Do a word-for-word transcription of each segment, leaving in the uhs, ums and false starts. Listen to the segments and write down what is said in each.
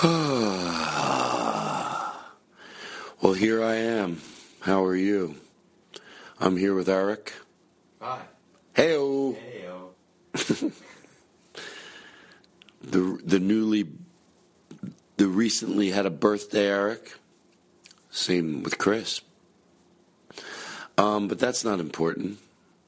Well, here I am. How are you? I'm here with Eric. Hi. Hey-o. Hey-o. the the newly, the recently had a birthday, Eric. Same with Chris. Um, but that's not important.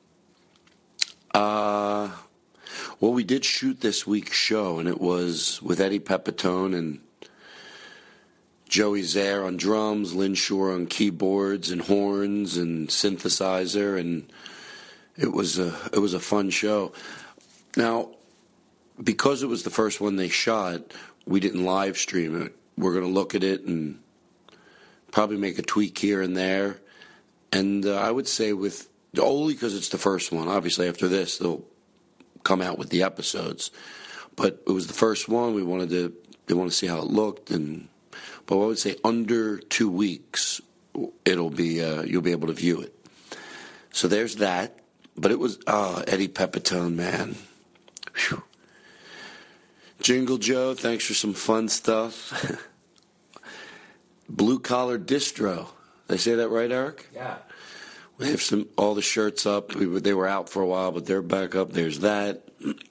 Uh, well, we did shoot this week's show, and it was with Eddie Pepitone and Joey Zaire on drums, Lynn Shore on keyboards and horns and synthesizer, and it was a it was a fun show. Now, because it was the first one they shot, we didn't live stream it. We're going to look at it and probably make a tweak here and there. And uh, I would say with only because it's the first one. Obviously, after this, they'll come out with the episodes. But it was the first one. We wanted to they want to see how it looked, and but I would say under two weeks, it'll be uh, you'll be able to view it. So there's that. But it was uh, Eddie Pepitone, man. Whew. Jingle Joe, thanks for some fun stuff. Blue Collar Distro. Did I say that right, Eric? Yeah. We have some all the shirts up. We were, they were out for a while, but they're back up. There's that.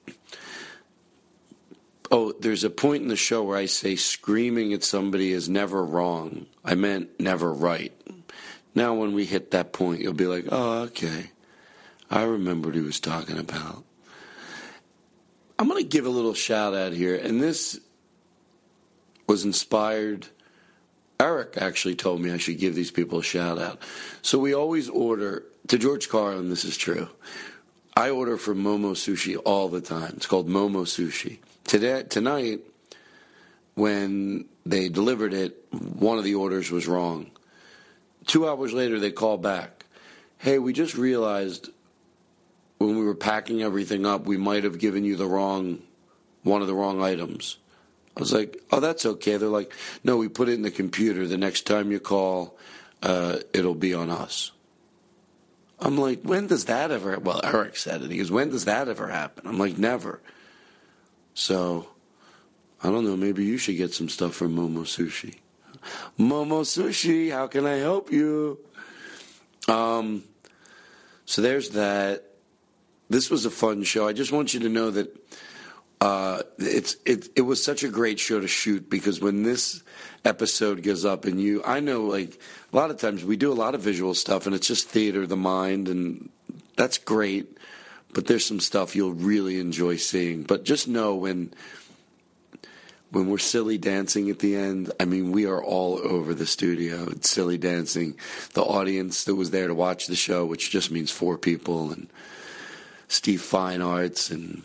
Oh, there's a point in the show where I say screaming at somebody is never wrong. I meant never right. Now when we hit that point, you'll be like, oh, okay. I remember what he was talking about. I'm going to give a little shout out here, and this was inspired. Eric actually told me I should give these people a shout out. So we always order, to George Carlin, this is true. I order from Momo Sushi all the time. It's called Momo Sushi. Today, tonight, when they delivered it, one of the orders was wrong. Two hours later, they called back. Hey, we just realized when we were packing everything up, we might have given you the wrong, one of the wrong items. I was like, oh, that's okay. They're like, no, we put it in the computer. The next time you call, uh, it'll be on us. I'm like, when does that ever, well, Eric said it. He goes, when does that ever happen? I'm like, never. So, I don't know, maybe you should get some stuff from Momo Sushi. Momo Sushi, how can I help you? Um, so there's that. This was a fun show. I just want you to know that uh, it's it it was such a great show to shoot, because when this episode goes up and you, I know like a lot of times we do a lot of visual stuff and it's just theater of the mind, and that's great. But there's some stuff you'll really enjoy seeing. But just know when when we're silly dancing at the end, I mean, we are all over the studio. It's silly dancing. The audience that was there to watch the show, which just means four people, and Steve Fine Arts and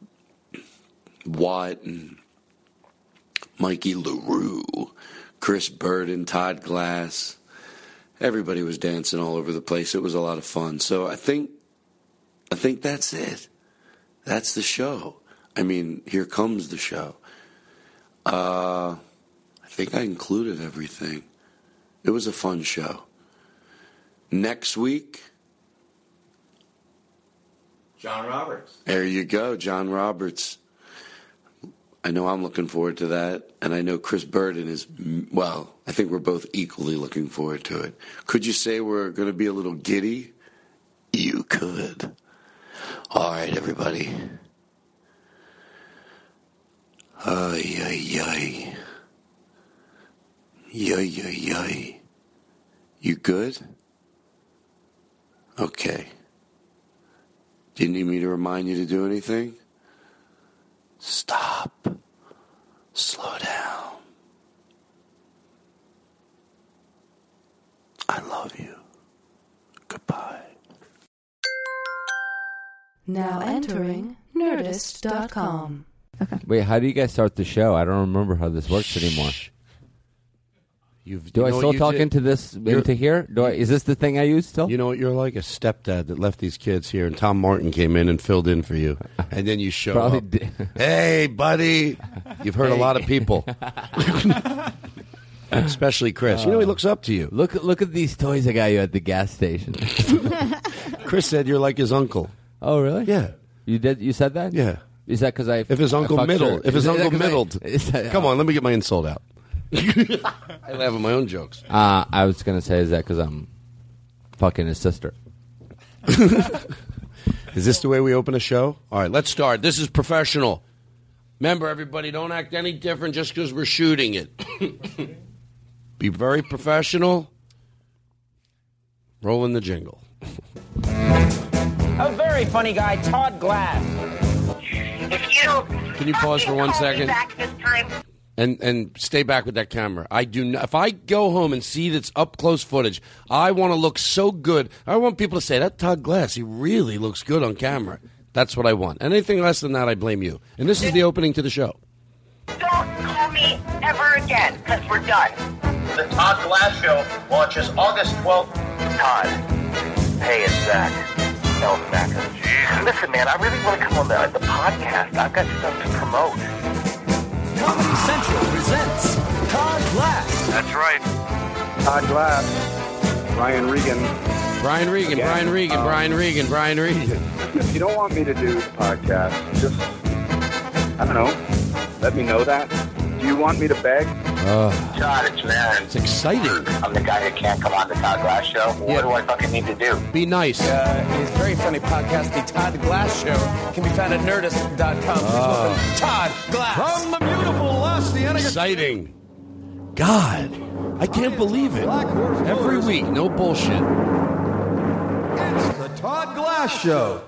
Watt and Mikey LaRue, Chris Burden, Todd Glass. Everybody was dancing all over the place. It was a lot of fun. So I think I think that's it. That's the show. I mean, here comes the show. Uh, I think I included everything. It was a fun show. Next week, John Roberts. There you go, John Roberts. I know I'm looking forward to that, and I know Chris Burden is, well, I think we're both equally looking forward to it. Could you say we're going to be a little giddy? You could. All right, everybody. Ay, ay, ay. Yay, ay, ay. You good? Okay. Do you need me to remind you to do anything? Stop. Slow down. I love you. Goodbye. Now entering Nerdist dot com. Okay. Wait, how do you guys start the show? I don't remember how this works anymore. You've, do you I know still talk did? into this, You're, into here? Do I, is this the thing I use still? You know what? You're like a stepdad that left these kids here, and Tom Martin came in and filled in for you. And then you show Probably up. Did. Hey, buddy. You've hurt hey. a lot of people. Especially Chris. Uh, you know, he looks up to you. Look, look at these toys I got you at the gas station. Chris said you're like his uncle. Oh, really? Yeah. You did? You said that? Yeah. Is that because I? If his uncle I fucked middle, her? if his Is that uncle 'cause I- middled, is that- come on, let me get my insult out. I laugh at my own jokes. Uh, I was gonna say, is that because I'm fucking his sister? Is this the way we open a show? All right, let's start. This is professional. Remember, everybody, don't act any different just because we're shooting it. Be very professional. Rolling the jingle. A very funny guy, Todd Glass. If you Can you pause for one call me second? back this time, And and stay back with that camera. I do not, if I go home and see that's up close footage, I want to look so good. I want people to say that Todd Glass, he really looks good on camera. That's what I want. Anything less than that, I blame you. And this is the opening to the show. don't call me ever again, because we're done. The Todd Glass Show launches August twelfth. Todd. Hey, it's Zach. El Sacker. Listen, man, I really want to come on the, the podcast. I've got stuff to promote. Comedy Central presents Todd Glass. That's right. Todd Glass. Brian Regan. Brian Regan, Again, Brian Regan, um, Brian Regan, Brian Regan. If you don't want me to do the podcast, just, I don't know, let me know that. Do you want me to beg? Uh, Todd, it's Marin. it's exciting. I'm the guy that can't come on the Todd Glass Show. What Yeah. do I fucking need to do? Be nice. Uh, his very funny podcast, The Todd Glass Show, can be found at nerdist dot com. Please welcome Todd Glass. From the beautiful Los Angeles. Exciting. God, I can't believe it. Every week, no bullshit. It's the Todd Glass Show.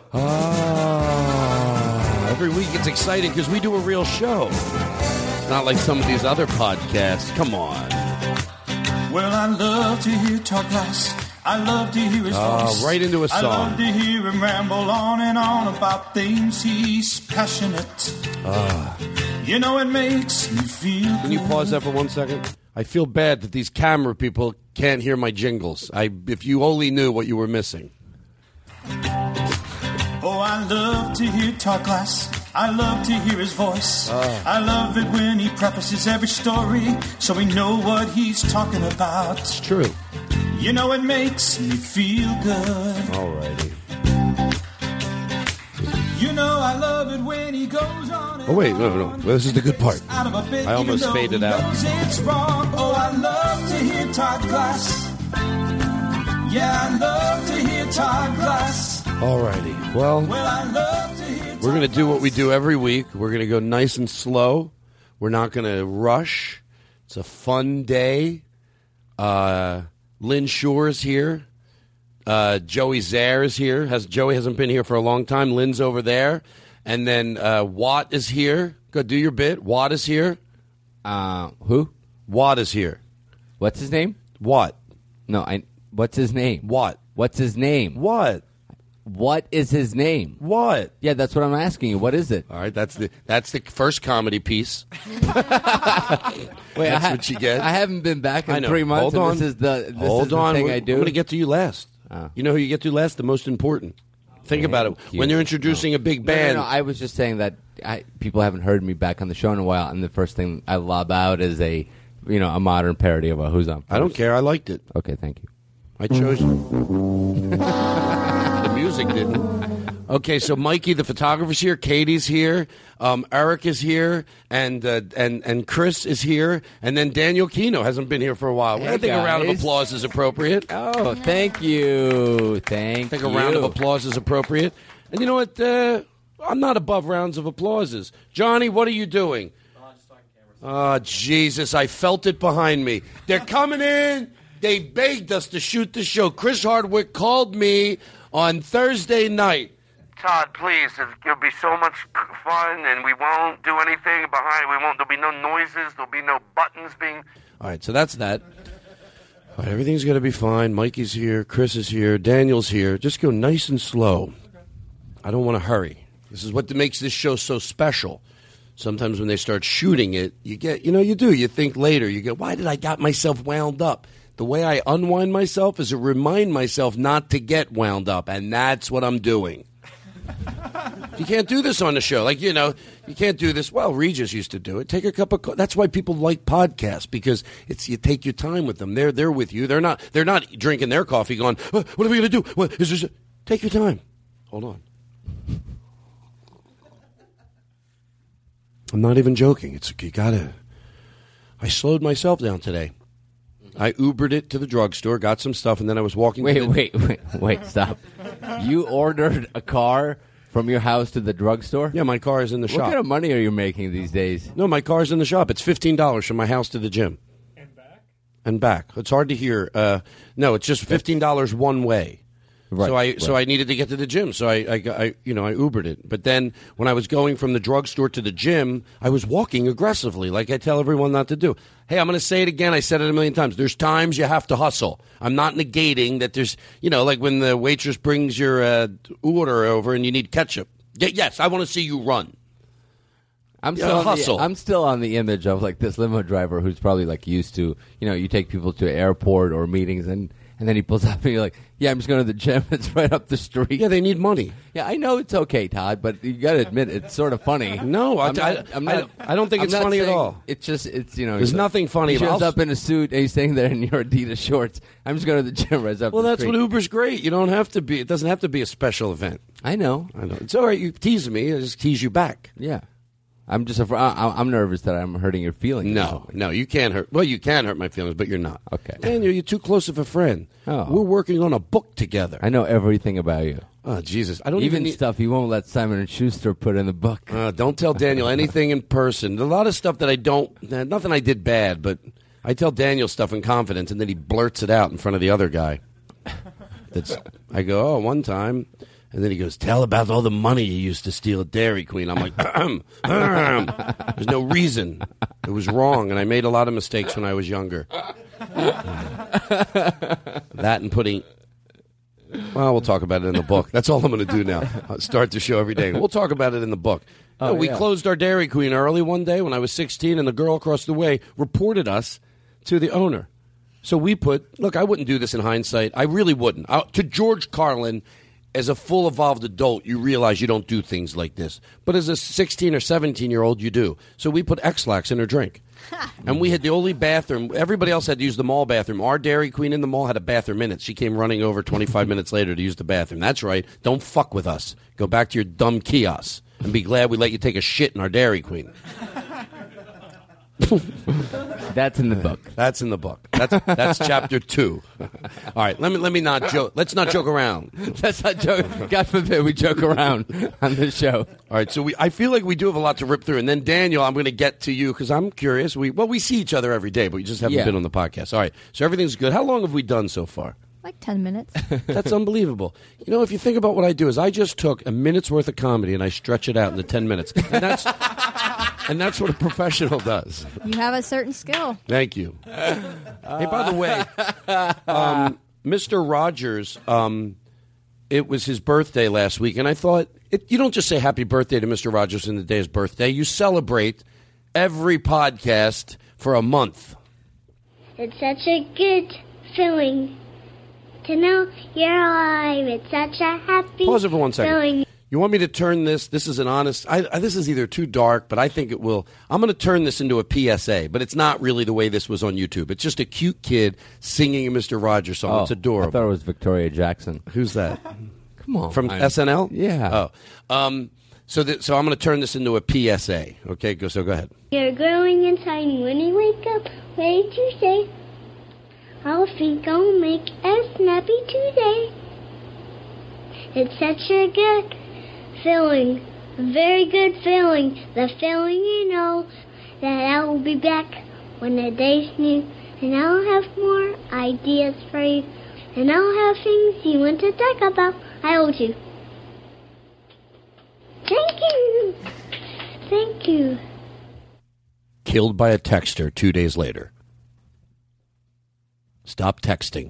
Ah, every week it's exciting because we do a real show. It's not like some of these other podcasts. Come on. Well, I love to hear Todd Glass. I love to hear his Uh, voice. right into a I love song. to hear him ramble on and on about things he's passionate. Uh, You know, it makes me feel can you good. pause that for one second? I feel bad that these camera people can't hear my jingles. I, if you only knew what you were missing. Oh, I love to hear Todd Glass. I love to hear his voice. Uh. I love it when he prefaces every story so we know what he's talking about. It's true. You know, it makes me feel good. Alrighty. You know, I love it when he goes on and Oh, wait, no, no. on. This is the good part. Out of a bit, I almost even though faded he out. knows it's wrong. Oh, I love to hear Todd Glass. Yeah, I love to hear Todd Glass. Alrighty. Well, Well, I love to hear we're going to do what we do every week. We're going to go nice and slow. We're not going to rush. It's a fun day. Uh, Lynn Shore is here. Uh, Joey Zaire is here. Has Joey hasn't been here for a long time. Lynn's over there. And then uh, Watt is here. Go do your bit. Watt is here. Uh, who? Watt is here. What's his name? Watt. No, I. What's his name? Watt. What's his name? What? What is his name? What? Yeah, that's what I'm asking you. What is it? All right, that's the that's the first comedy piece. Wait, That's I ha- what you get. I haven't been back in I know. three months. Hold and on. This is the this Hold is the on. thing We're- I do. I'm going to get to you last. Oh. You know who you get to last? The most important. Think about it. you. When they're introducing a big No, no, band. no, I was just saying that I, people haven't heard me back on the show in a while, and the first thing I lob out is a, you know, a modern parody of a Who's On First. I don't care. I liked it. Okay, thank you. I chose the music didn't. Okay, so Mikey, the photographer's here. Katie's here. Um, Eric is here, and uh, and and Chris is here, and then Daniel Kino hasn't been here for a while. Hey, I think a round of guys. applause is appropriate. Oh, thank you, thank I think you. a round of applause is appropriate. And you know what? Uh, I'm not above rounds of applauses. Johnny, what are you doing? Oh, Jesus, I felt it behind me. They're coming in. They begged us to shoot the show. Chris Hardwick called me on Thursday night. Todd, please, it'll be so much fun, and we won't do anything behind. We won't. There'll be no noises. There'll be no buttons being. All right, so that's that. All right, everything's going to be fine. Mikey's here. Chris is here. Daniel's here. Just go nice and slow. I don't want to hurry. This is what makes this show so special. Sometimes when they start shooting it, you get, you know, you do. You think later. You go, why did I got myself wound up? The way I unwind myself is to remind myself not to get wound up, and that's what I'm doing. You can't do this on the show. Like, you know, you can't do this. Well, Regis used to do it. Take a cup of coffee. That's why people like podcasts, because it's you take your time with them. They're they're with you. They're not they're not drinking their coffee going, "Uh, what are we going to do? What is this? Take your time. Hold on. I'm not even joking. It's you gotta. I slowed myself down today. I Ubered it to the drugstore, got some stuff, and then I was walking. Wait, to the- wait, wait, wait! Stop. You ordered a car from your house to the drugstore? Yeah, my car is in the what shop. What kind of money are you making these days? No, my car's in the shop. It's fifteen dollars from my house to the gym. And back? And back. It's hard to hear. Uh, no, it's just fifteen dollars one way. Right, so I right. so I needed to get to the gym, so I, I, I you know I Ubered it. But then when I was going from the drugstore to the gym, I was walking aggressively, like I tell everyone not to do. Hey, I'm going to say it again. I said it a million times. There's times you have to hustle. I'm not negating that. There's you know like when the waitress brings your uh, order over and you need ketchup. Y- yes, I want to see you run. I'm Yeah, still on hustle. The, I'm still on the image of like this limo driver who's probably like used to, you know, you take people to airport or meetings and. And then he pulls up and you're like, yeah, I'm just going to the gym. It's right up the street. Yeah, they need money. Yeah, I know it's okay, Todd, but you got to admit it's sort of funny. No, I, I'm not, I, I'm not, I, I don't think I'm it's not funny at saying- all. It's just, it's, you know. There's he's nothing funny He about shows it. up in a suit and he's staying there in your Adidas shorts. I'm just going to the gym right up Well, the that's street. what Uber's great. You don't have to be. It doesn't have to be a special event. I know. I know. It's all right. You tease me. I just tease you back. Yeah. I'm just, afraid, I, I'm nervous that I'm hurting your feelings. No, no, you can't hurt. Well, you can hurt my feelings, but you're not. Okay. Daniel, you're too close of a friend. Oh. We're working on a book together. I know everything about you. Oh, Jesus. I don't even even need... stuff you won't let Simon and Schuster put in the book. Uh, don't tell Daniel anything in person. A lot of stuff that I don't, uh, nothing I did bad, but I tell Daniel stuff in confidence, and then he blurts it out in front of the other guy. That's, I go, oh, one time. And then he goes, tell about all the money you used to steal at Dairy Queen. I'm like, ahem, ahem. There's no reason. It was wrong, and I made a lot of mistakes when I was younger. That and putting... Well, we'll talk about it in the book. That's all I'm going to do now. I'll start the show every day. We'll talk about it in the book. Oh, No, we yeah. closed our Dairy Queen early one day when I was sixteen, and the girl across the way reported us to the owner. So we put... Look, I wouldn't do this in hindsight. I really wouldn't. I, to George Carlin... As a full evolved adult, you realize you don't do things like this. But as a sixteen or seventeen-year-old, you do. So we put X-Lax in her drink. And we had the only bathroom. Everybody else had to use the mall bathroom. Our Dairy Queen in the mall had a bathroom in it. She came running over twenty-five minutes later to use the bathroom. That's right. Don't fuck with us. Go back to your dumb kiosk and be glad we let you take a shit in our Dairy Queen. That's in the book. That's in the book. That's that's chapter two. All right, let me let me not joke. Let's not joke around. Let's not joke. God forbid we joke around on this show. All right, so we I feel like we do have a lot to rip through, and then Daniel, I'm going to get to you because I'm curious. We well, we see each other every day, but we just haven't Yeah. been on the podcast. All right, so everything's good. How long have we done so far? Like ten minutes. That's unbelievable. You know, if you think about what I do, is I just took a minute's worth of comedy and I stretch it out into ten minutes, and that's and that's what a professional does. You have a certain skill. Thank you. Hey, by the way, um, Mister Rogers, um, it was his birthday last week, and I thought, it, you don't just say happy birthday to Mister Rogers on the day of his birthday. You celebrate every podcast for a month. It's such a good feeling to know you're alive. It's such a happy Pause it for one second. feeling. You want me to turn this? This is an honest. I, I, this is either too dark, but I think it will. I'm going to turn this into a P S A, but it's not really the way this was on YouTube. It's just a cute kid singing a Mister Rogers song. Oh, It's adorable. I thought it was Victoria Jackson. Who's that? Come on. From I'm- S N L? Yeah. Oh, um, so th- so I'm going to turn this into a P S A. Okay, go. So go ahead. You're growing inside when you wake up, ready to say, I'll think I'll make a snappy today. It's such a good feeling, a very good feeling, the feeling you know that I will be back when the day's new, and I'll have more ideas for you, and I'll have things you want to talk about. I hold you. Thank you. Thank you. Killed by a texter two days later. Stop texting.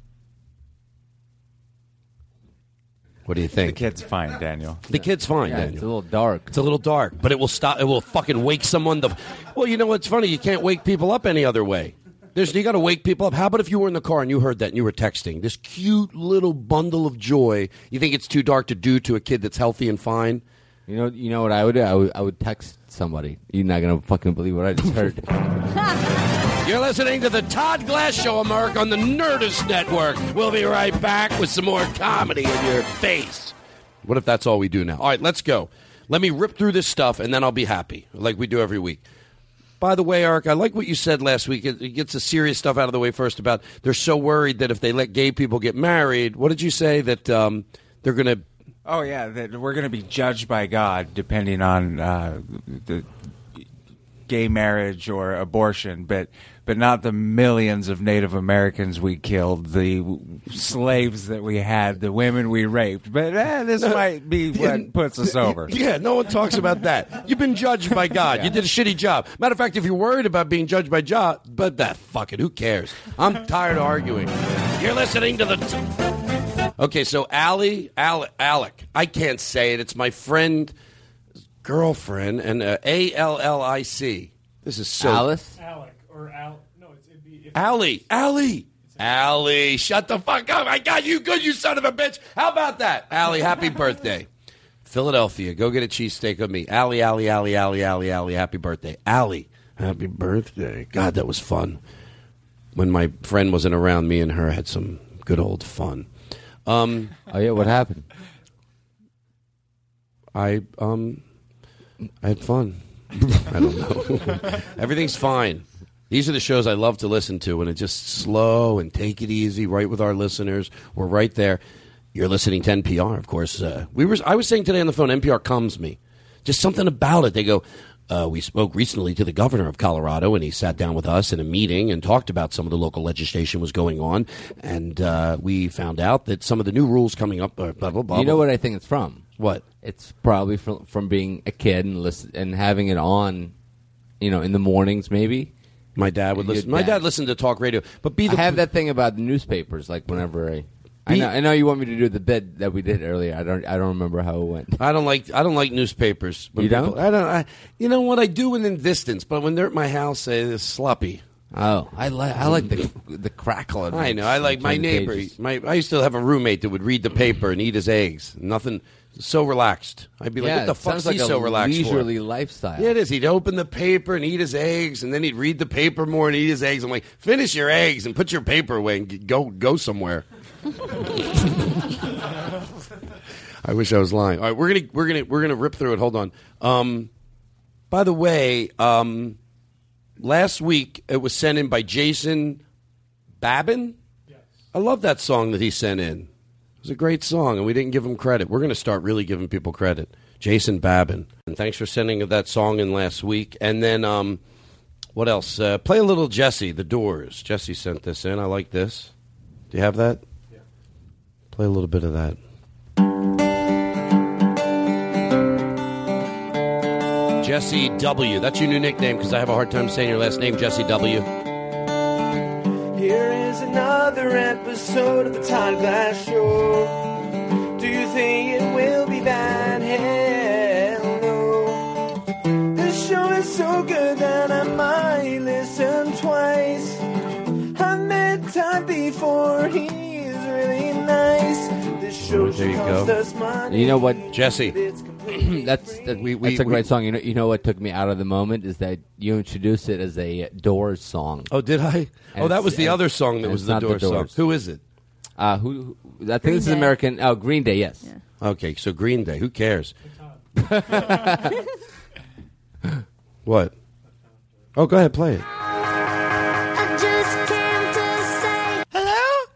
What do you think? The kid's fine, Daniel. The kid's fine, Yeah, Daniel. it's a little dark. It's a little dark, but it will stop. It will fucking wake someone. The well, you know what's funny? You can't wake people up any other way. There's you got to wake people up. How about if you were in the car and you heard that and you were texting this cute little bundle of joy? You think it's too dark to do to a kid that's healthy and fine? You know, you know what I would do? I would, I would text somebody. You're not gonna fucking believe what I just heard. You're listening to the Todd Glass Show, America, on the Nerdist Network. We'll be right back with some more comedy in your face. What if that's all we do now? All right, let's go. Let me rip through this stuff, and then I'll be happy, like we do every week. By the way, Eric, I like what you said last week. It, it gets the serious stuff out of the way first about they're so worried that if they let gay people get married, what did you say, that um, they're going to... Oh, yeah, that we're going to be judged by God depending on uh, the gay marriage or abortion, but but not the millions of Native Americans we killed, the slaves that we had, the women we raped. But eh, this might be what puts us over. Yeah, no one talks about that. You've been judged by God. Yeah. You did a shitty job. Matter of fact, if you're worried about being judged by God, but that fuck it, who cares? I'm tired of arguing. You're listening to the... T- okay, so Allie, Alec, Alec, I can't say it. It's my friend, girlfriend, and uh, A L L I C. This is so... Alice? Alec, or Al... No, it's... It'd be, if Allie, Allie. Allie, shut the fuck up. I got you good, you son of a bitch. How about that? Allie, happy birthday. Philadelphia, go get a cheesesteak with me. Allie, Allie, Allie, Allie, Allie, Allie, happy birthday. Allie, happy birthday. God, that was fun. When my friend wasn't around, me and her had some good old fun. Um, oh, yeah, what happened? I, um, I had fun. I don't know. Everything's fine. These are the shows I love to listen to, and it's just slow and take it easy, right with our listeners. We're right there. You're listening to N P R, of course. Uh, we were. I was saying today on the phone, N P R calms me. Just something about it. They go, uh, we spoke recently to the governor of Colorado, and he sat down with us in a meeting and talked about some of the local legislation was going on, and uh, we found out that some of the new rules coming up, uh, blah, blah, blah. You know what I think it's from? What? It's probably from, from being a kid and listen, and having it on, you know, in the mornings maybe. My dad would listen. My dad listened to talk radio, but be the I have that thing about the newspapers. Like whenever I, I know, I know you want me to do the bit that we did earlier. I don't. I don't remember how it went. I don't like. I don't like newspapers. When You people, don't? I don't. I, you know what? I do in the distance, but when they're at my house, they're sloppy. Oh, I like. I like the the crackle. I know. I like my neighbor. Pages. My I used to have a roommate that would read the paper and eat his eggs. Nothing. So relaxed. I'd be like, Yeah, what the it fuck sounds is he like a so relaxed leisurely for? lifestyle. Yeah, it is. He'd open the paper and eat his eggs, and then he'd read the paper more and eat his eggs. I'm like, finish your eggs and put your paper away and get, go go somewhere. I wish I was lying. All right, we're gonna we're gonna we're gonna rip through it. Hold on. Um, by the way, um, last week it was sent in by Jason Babin. Yes. I love that song that he sent in. It was a great song, and we didn't give him credit. We're going to start really giving people credit. Jason Babin. And thanks for sending that song in last week. And then, um, what else? Uh, play a little Jesse, The Doors. Jesse sent this in. I like this. Do you have that? Yeah. Play a little bit of that. Jesse W. That's your new nickname because I have a hard time saying your last name, Jesse W. Here is another episode of the Todd Glass Show. Do you think it will be bad? Hell no. This show is so good that I might listen twice. I met Todd before, he is really nice. This show There you cost go. us money. You know what, Jesse? that's that, We- we- that's a we- great song. You know, you know what took me out of the moment is that you introduced it as a Doors song. Oh, did I? And oh, that was it's- the and- other song that and was it's the not Doors, song. Who is it? Uh, who? who I think Green this is Day. American. Oh, Green Day. Yes. Okay, so Green Day. Who cares? What? Oh, go ahead, play it. I just came to say hello.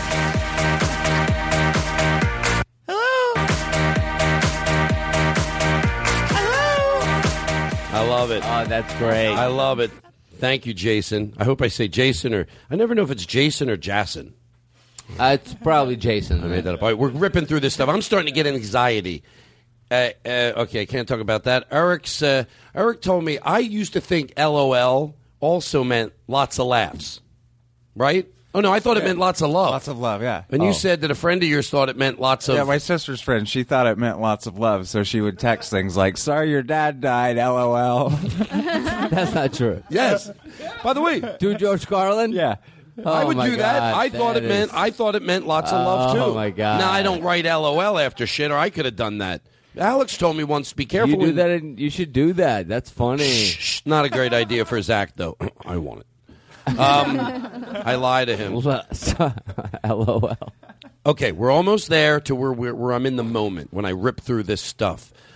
I love it. Oh, that's great. I love it. Thank you, Jason. I hope I say Jason or I never know if it's Jason or Jason. Uh, it's probably Jason. I made that up. All right, we're ripping through this stuff. I'm starting to get anxiety. Uh, uh, okay, I can't talk about that. Eric's uh, Eric told me I used to think L O L also meant lots of laughs, right? Oh no, I thought it meant lots of love. Lots of love, yeah. And Oh. you said that a friend of yours thought it meant lots of. Yeah, my sister's friend, she thought it meant lots of love, so she would text things like, sorry your dad died, L O L. That's not true. Yes. By the way, Do George Carlin? Yeah. I Oh, would my do that. God, I thought that it meant. is- I thought it meant lots of love too. Oh, my God. Now I don't write L O L after shit, or I could have done that. Alex told me once, be careful. You do when- that. In, you should do that. That's funny. Shh, not a great idea for his act, though. I want it. Um, I lie to him. L O L. Okay, we're almost there to where, where, where I'm in the moment when I rip through this stuff.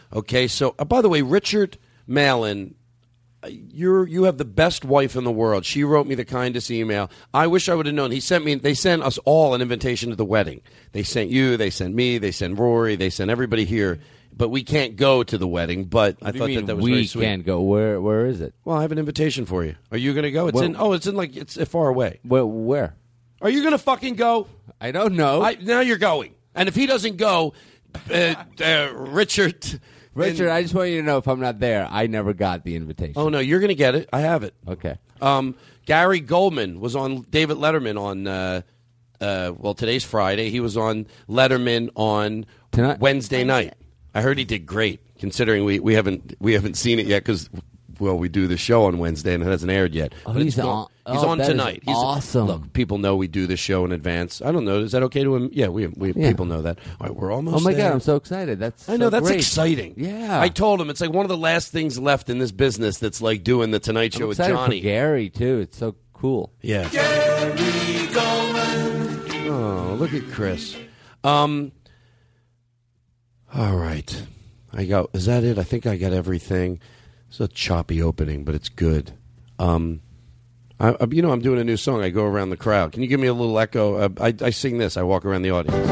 Okay, so uh, by the way, Richard Malin, uh, you're you have the best wife in the world. She wrote me the kindest email. I wish I would have known. He sent me. They sent us all an invitation to the wedding. They sent you. They sent me. They sent Rory. They sent everybody here. But we can't go to the wedding. But I What do you thought mean that that was we very sweet. can't go. Where Where is it? Well, I have an invitation for you. Are you going to go? It's Well- in. Oh, it's in like it's uh, far away. Where? Where? Are you going to fucking go? I don't know. I, now you're going. And if he doesn't go, uh, uh, Richard. Richard, and- I just want you to know if I'm not there, I never got the invitation. Oh no, you're going to get it. I have it. Okay. Um, Gary Goldman was on David Letterman on. Uh, uh, well, today's Friday. He was on Letterman on Tonight? Wednesday night. I heard he did great, considering we, we haven't we haven't seen it yet because. Well, we do the show on Wednesday and it hasn't aired yet. Oh, But he's it's on- He's oh, on that is tonight. He's awesome. Look, people know we do the show in advance. I don't know. Is that okay to him? Yeah, we, we Yeah. people know that. All right, we're almost. Oh my there. God, I'm so excited. That's I know so that's great. exciting. Yeah. I told him it's like one of the last things left in this business that's like doing the Tonight Show I'm with excited Johnny. for Gary too. It's so cool. Yeah. Gary Goldman. Oh, look at Chris. Um. All right, I got. Is that it? I think I got everything. It's a choppy opening, but it's good. Um, I, I- you know, I'm doing a new song. I go around the crowd. Can you give me a little echo? Uh, I, I sing this. I walk around the audience.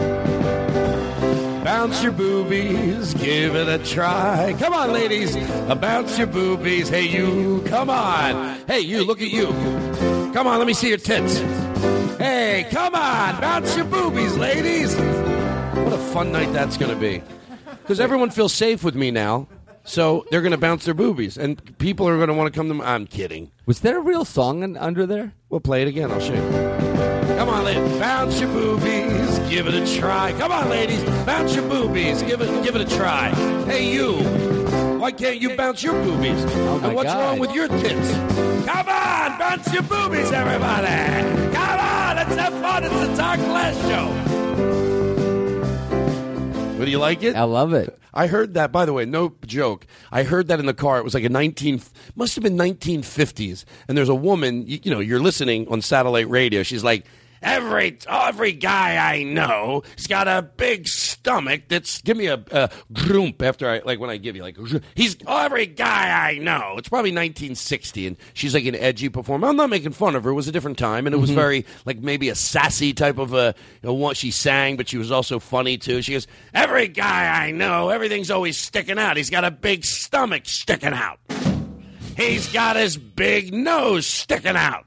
Bounce your boobies, give it a try. Come on, ladies. Uh, bounce your boobies. Hey, you. Come on. Hey, you. Look at you. Come on. Let me see your tits. Hey, come on. Bounce your boobies, ladies. What a fun night that's going to be. Because everyone feels safe with me now. So they're going to bounce their boobies. And people are going to want to come to me. I'm kidding. Was there a real song in, under there? We'll play it again. I'll show you. Come on, ladies. Bounce your boobies. Give it a try. Come on, ladies. Bounce your boobies. Give it give it a try. Hey, you. Why can't you bounce your boobies? Oh, my and what's God. wrong with your tits? Come on. Bounce your boobies, everybody. Come on. Let's have fun. It's the Todd Glass Show. What, do you like it? I love it. I heard that, by the way, no joke. I heard that in the car. It was like a nineteen, must have been nineteen fifties. And there's a woman, you, you know, you're listening on satellite radio. She's like, every every guy I know has got a big stomach that's, give me a, a grump after I, like when I give you, like, he's, oh, every guy I know. It's probably nineteen sixty. And she's like an edgy performer. I'm not making fun of her. It was a different time. And it was Mhm. very, like maybe a sassy type of a, you know, one. She sang, but she was also funny too. She goes, every guy I know, everything's always sticking out. He's got a big stomach sticking out. He's got his big nose sticking out.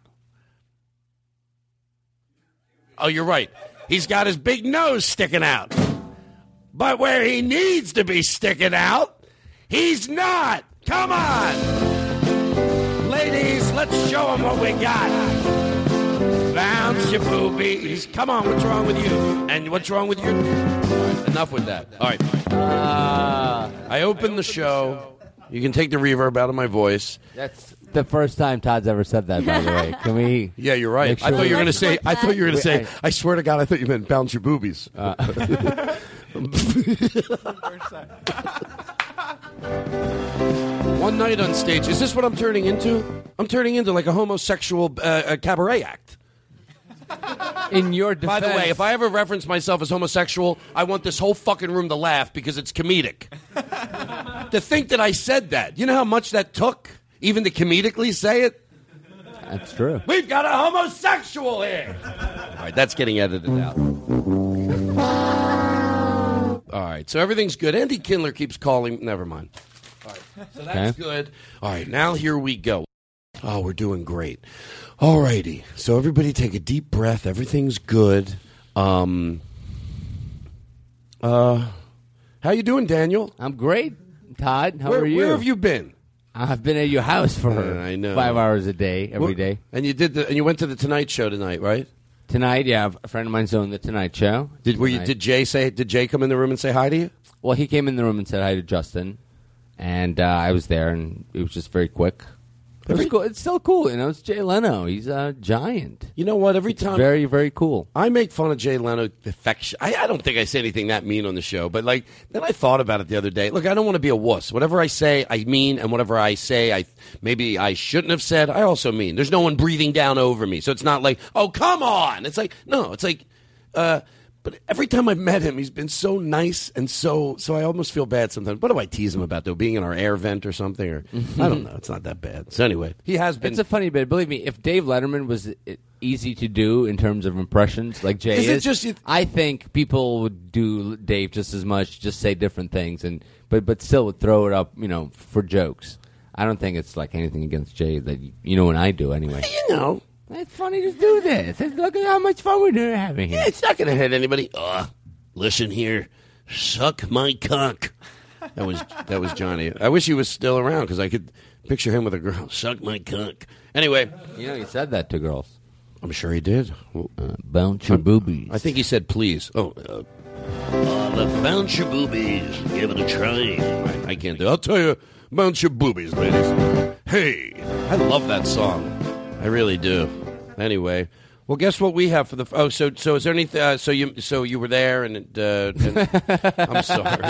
Oh, you're right. He's got his big nose sticking out. But where he needs to be sticking out, he's not. Come on. Ladies, let's show him what we got. Bounce your boobies. Come on, what's wrong with you? And what's wrong with your... All right, enough with that. All right. Uh, I opened the show. You can take the reverb out of my voice. That's the first time Todd's ever said that, by the way. Can we? Yeah, you're right. make I sure thought we- you were going to say. I thought you were going to Wait, say. I swear to God, I thought you meant bounce your boobies. Uh. One night on stage. Is this what I'm turning into? I'm turning into like a homosexual uh, a cabaret act. In your By the defense- way, if I ever reference myself as homosexual, I want this whole fucking room to laugh because it's comedic. To think that I said that. You know how much that took, even to comedically say it? That's true. We've got a homosexual here. All right, that's getting edited out. All right, so everything's good. Andy Kindler keeps calling. Never mind. All right, so that's Okay. good. All right, now here we go. Oh, we're doing great. All righty. So everybody take a deep breath. Everything's good. Um, uh, how you doing, Daniel? I'm great. Todd, how where, are you? Where have you been? I've been at your house for Uh, I know. five hours a day, every Well, day. And you did the, and you went to the Tonight Show tonight, right? Tonight, yeah, a friend of mine's doing the Tonight Show. Did were you, Tonight. did Jay say? Did Jay come in the room and say hi to you? Well, he came in the room and said hi to Justin, and uh, I was there, and it was just very quick. It was Every- cool. It's still cool, you know. It's Jay Leno. He's a giant. You know what? Every It's time very, very cool. I make fun of Jay Leno affection. I, I don't think I say anything that mean on the show, but like then I thought about it the other day. Look, I don't want to be a wuss. Whatever I say, I mean, and whatever I say, I maybe I shouldn't have said. I also mean. There's no one breathing down over me, so it's not like, oh, come on. It's like no. It's like, uh, But every time I've met him, he's been so nice and so, so I almost feel bad sometimes. What do I tease him about, though? Being in our air vent or something? Or I don't know. It's not that bad. So anyway, he has been. It's a funny bit. Believe me, if Dave Letterman was easy to do in terms of impressions, like Jay Is is, it just you- I think people would do Dave just as much, just say different things, and but but still would throw it up, you know, for jokes. I don't think it's like anything against Jay that you, you know, and I do anyway. You know. It's funny to do this. It's, look at how much fun we're doing having here. Yeah, it's not going to hit anybody. Uh, listen here. Suck my cock. That was that was Johnny. I wish he was still around because I could picture him with a girl. Suck my cock. Anyway. You know, he said that to girls. I'm sure he did. Well, uh, bounce your boobies. I think he said please. Oh, uh, uh, bounce your boobies. Give it a try. I, I can't do it. I'll tell you, bounce your boobies, ladies. Hey, I love that song. I really do. Anyway, well, guess what we have for the? Oh, so so is there anything? Uh, so you so you were there, and, uh, and I'm sorry.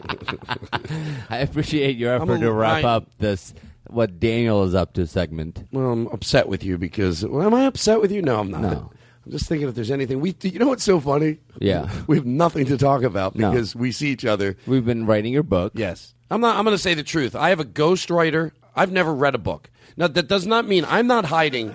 I appreciate your effort I'm a- to wrap I- up this what Daniel is up to segment. Well, I'm upset with you because. Well, am I upset with you? No, I'm not. No. I'm just thinking if there's anything we. You know what's so funny? Yeah. We have nothing to talk about No. because we see each other. We've been writing your book. Yes. I'm not. I'm going to say the truth. I have a ghostwriter. I've never read a book. Now that does not mean I'm not hiding.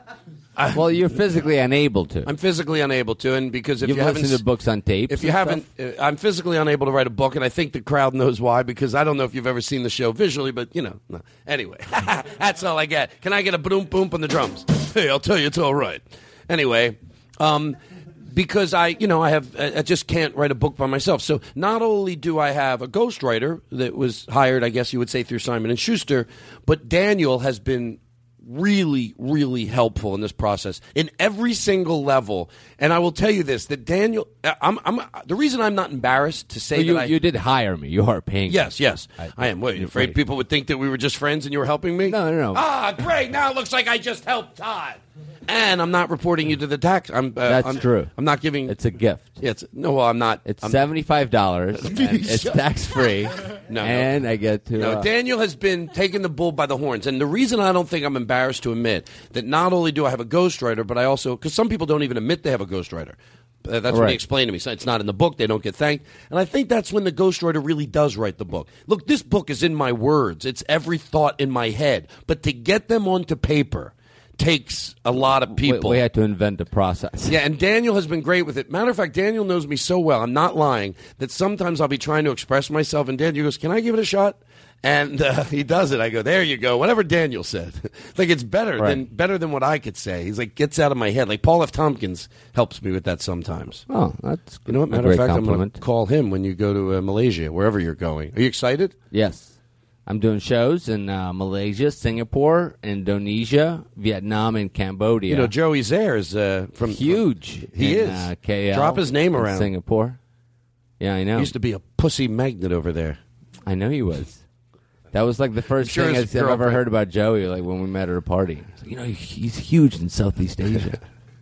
I, Well, you're physically unable to. I'm physically unable to, and because if You've you haven't listened to books on tape. if you haven't, uh, I'm physically unable to write a book, and I think the crowd knows why. Because I don't know if you've ever seen the show visually, but you know. No. Anyway, that's all I get. Can I get a boom boom on the drums? Hey, I'll tell you, it's all right. Anyway, um, because I, you know, I have, I just can't write a book by myself. So not only do I have a ghostwriter that was hired, I guess you would say through Simon and Schuster, but Daniel has been really, really helpful in this process in every single level. And I will tell you this: that Daniel, I'm, I'm the reason I'm not embarrassed to say Well, you, that I, you did hire me. You are paying. Yes, me. yes, I, I am. What, you afraid right. people would think that we were just friends and you were helping me? No, no, no. Ah, great! Now it looks like I just helped Todd. And I'm not reporting you to the tax. I'm. Uh, That's I'm, true. I'm not giving. It's a gift. Yeah, it's no. Well, I'm not. It's I'm, seventy-five dollars. It's tax free. No, and no. I get to. No, uh, Daniel has been taking the bull by the horns, and the reason I don't think I'm embarrassed to admit that not only do I have a ghostwriter, but I also because some people don't even admit they have a ghostwriter. Uh, that's what Right. he explained to me. So it's not in the book; they don't get thanked, and I think that's when the ghostwriter really does write the book. Look, this book is in my words; it's every thought in my head, but to get them onto paper takes a lot of we, people. we had to invent a process. Yeah, and Daniel has been great with it. Matter of fact, Daniel knows me so well, I'm not lying, that sometimes I'll be trying to express myself, and Daniel goes, can I give it a shot? And uh, he does it. I go, there you go. Whatever Daniel said. like, it's better Right. than better than what I could say. He's like, gets out of my head. Like, Paul F. Tompkins helps me with that sometimes. Oh, that's You know what? a Matter of great fact, I'm going compliment. to call him when you go to uh, Malaysia, wherever you're going. Are you excited? Yes. I'm doing shows in uh, Malaysia, Singapore, Indonesia, Vietnam, and Cambodia. You know, Joey Zaire is uh, from... Huge. He in, is. Uh, K L, Drop his name in around. Singapore. Yeah, I know. He used to be a pussy magnet over there. I know he was. That was like the first sure thing his I've ever girlfriend- heard about Joey, like when we met at a party. You know, he's huge in Southeast Asia.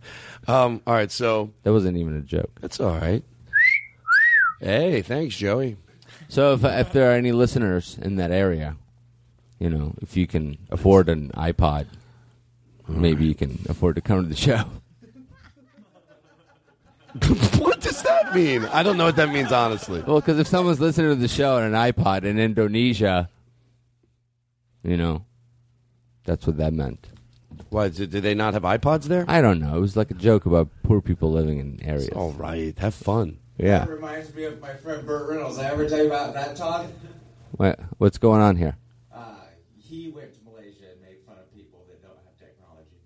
Um, all right, so... That wasn't even a joke. That's all right. Hey, thanks, Joey. So if if there are any listeners in that area, you know, if you can afford an iPod, maybe you can afford to come to the show. What does that mean? I don't know what that means, honestly. Well, because if someone's listening to the show on an iPod in Indonesia, you know, that's what that meant. Why, did, did they not have iPods there? I don't know. It was like a joke about poor people living in areas. It's all right. Have fun. Yeah. That reminds me of my friend Burt Reynolds. Did I ever tell you about that, Todd? What, what's going on here? Uh, he went to Malaysia and made fun of people that don't have technology.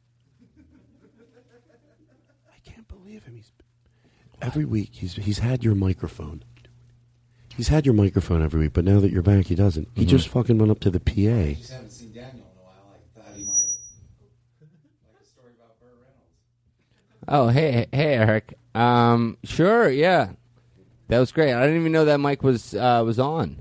I can't believe him. He's every week he's he's had your microphone. He's had your microphone every week, but now that you're back, he doesn't. He Mhm. just fucking went up to the P A. I just haven't seen Daniel in a while. I thought he might like a story about Burt Reynolds. Oh, hey, hey, Eric. Um, sure, yeah, that was great. I didn't even know that mic was uh, was on.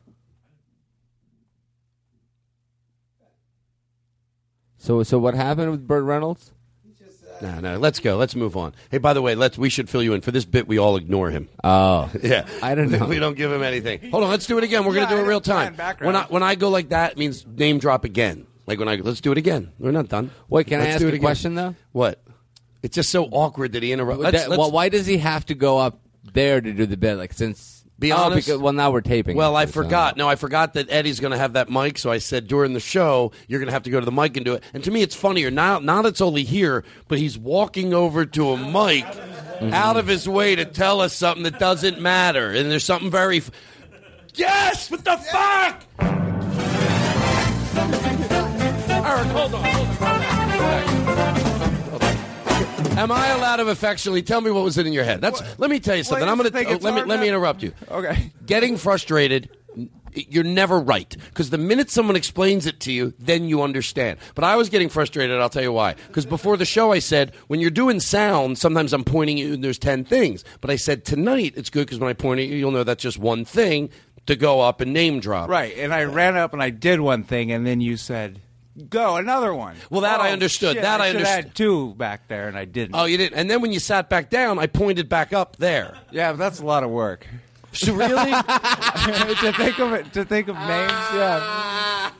So, so what happened with Burt Reynolds? No, no. Let's go. Let's move on. Hey, by the way, let's we should fill you in for this bit. We all ignore him. Oh, yeah. I don't know. We don't give him anything. Hold on. Let's do it again. We're Yeah, gonna do I it real didn't plan time. background. When I when I go like that, it means name drop again. Like when I let's do it again. We're not done. Wait, can I Let's ask do a it again. question though? What? It's just so awkward that he interrupts. That- well, why does he have to go up there to do the bit? Like since Be oh, honest. because, well, now we're taping. Well, it, I so- forgot. No, I forgot that Eddie's going to have that mic, so I said during the show, you're going to have to go to the mic and do it. And to me, it's funnier. Now, now it's only here, but he's walking over to a mic Mm-hmm. out of his way to tell us something that doesn't matter. And there's something very... F- yes! What the fuck? Eric, hold on. Hold on. Am I allowed to affectionately tell me what was in your head? That's. Let me tell you something. Well, I'm going you think to it's let me hard let me now? interrupt you. Okay. Getting frustrated, you're never right because the minute someone explains it to you, then you understand. But I was getting frustrated. I'll tell you why. Because before the show, I said when you're doing sound, sometimes I'm pointing at you and there's ten things. But I said tonight it's good because when I point at you, you'll know that's just one thing to go up and name drop. Right, and I ran up and I did one thing, and then you said, go, another one. Well, that Oh, I understood. shit, That I should understood. had two back there, and I didn't. Oh, you didn't. And then when you sat back down, I pointed back up there. Yeah, but that's a lot of work. So really? to think of it, to think of names, yeah.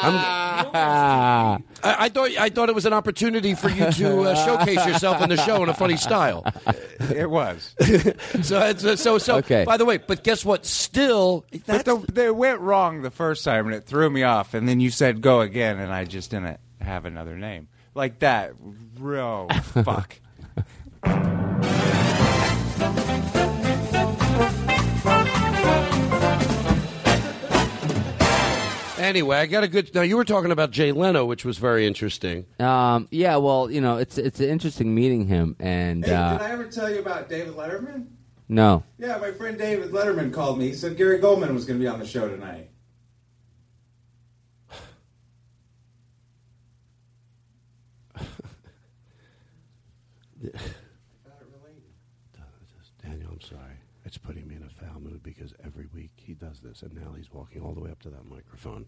I, I thought I thought it was an opportunity for you to uh, showcase yourself in the show in a funny style. It was. so it's, so so. Okay. By the way, but guess what? Still, But the, they went wrong the first time, and it threw me off. And then you said go again, and I just didn't have another name like that. Bro, fuck. Anyway, I got a good. Now you were talking about Jay Leno, which was very interesting. Um, yeah, well, you know, it's it's interesting meeting him, and Hey, uh, did I ever tell you about David Letterman? no, Yeah, my friend David Letterman called me. He said Gary Goldman was going to be on the show tonight. Daniel, I'm sorry. It's putting me in a foul mood because every week he does this, and now he's walking all the way up to that microphone.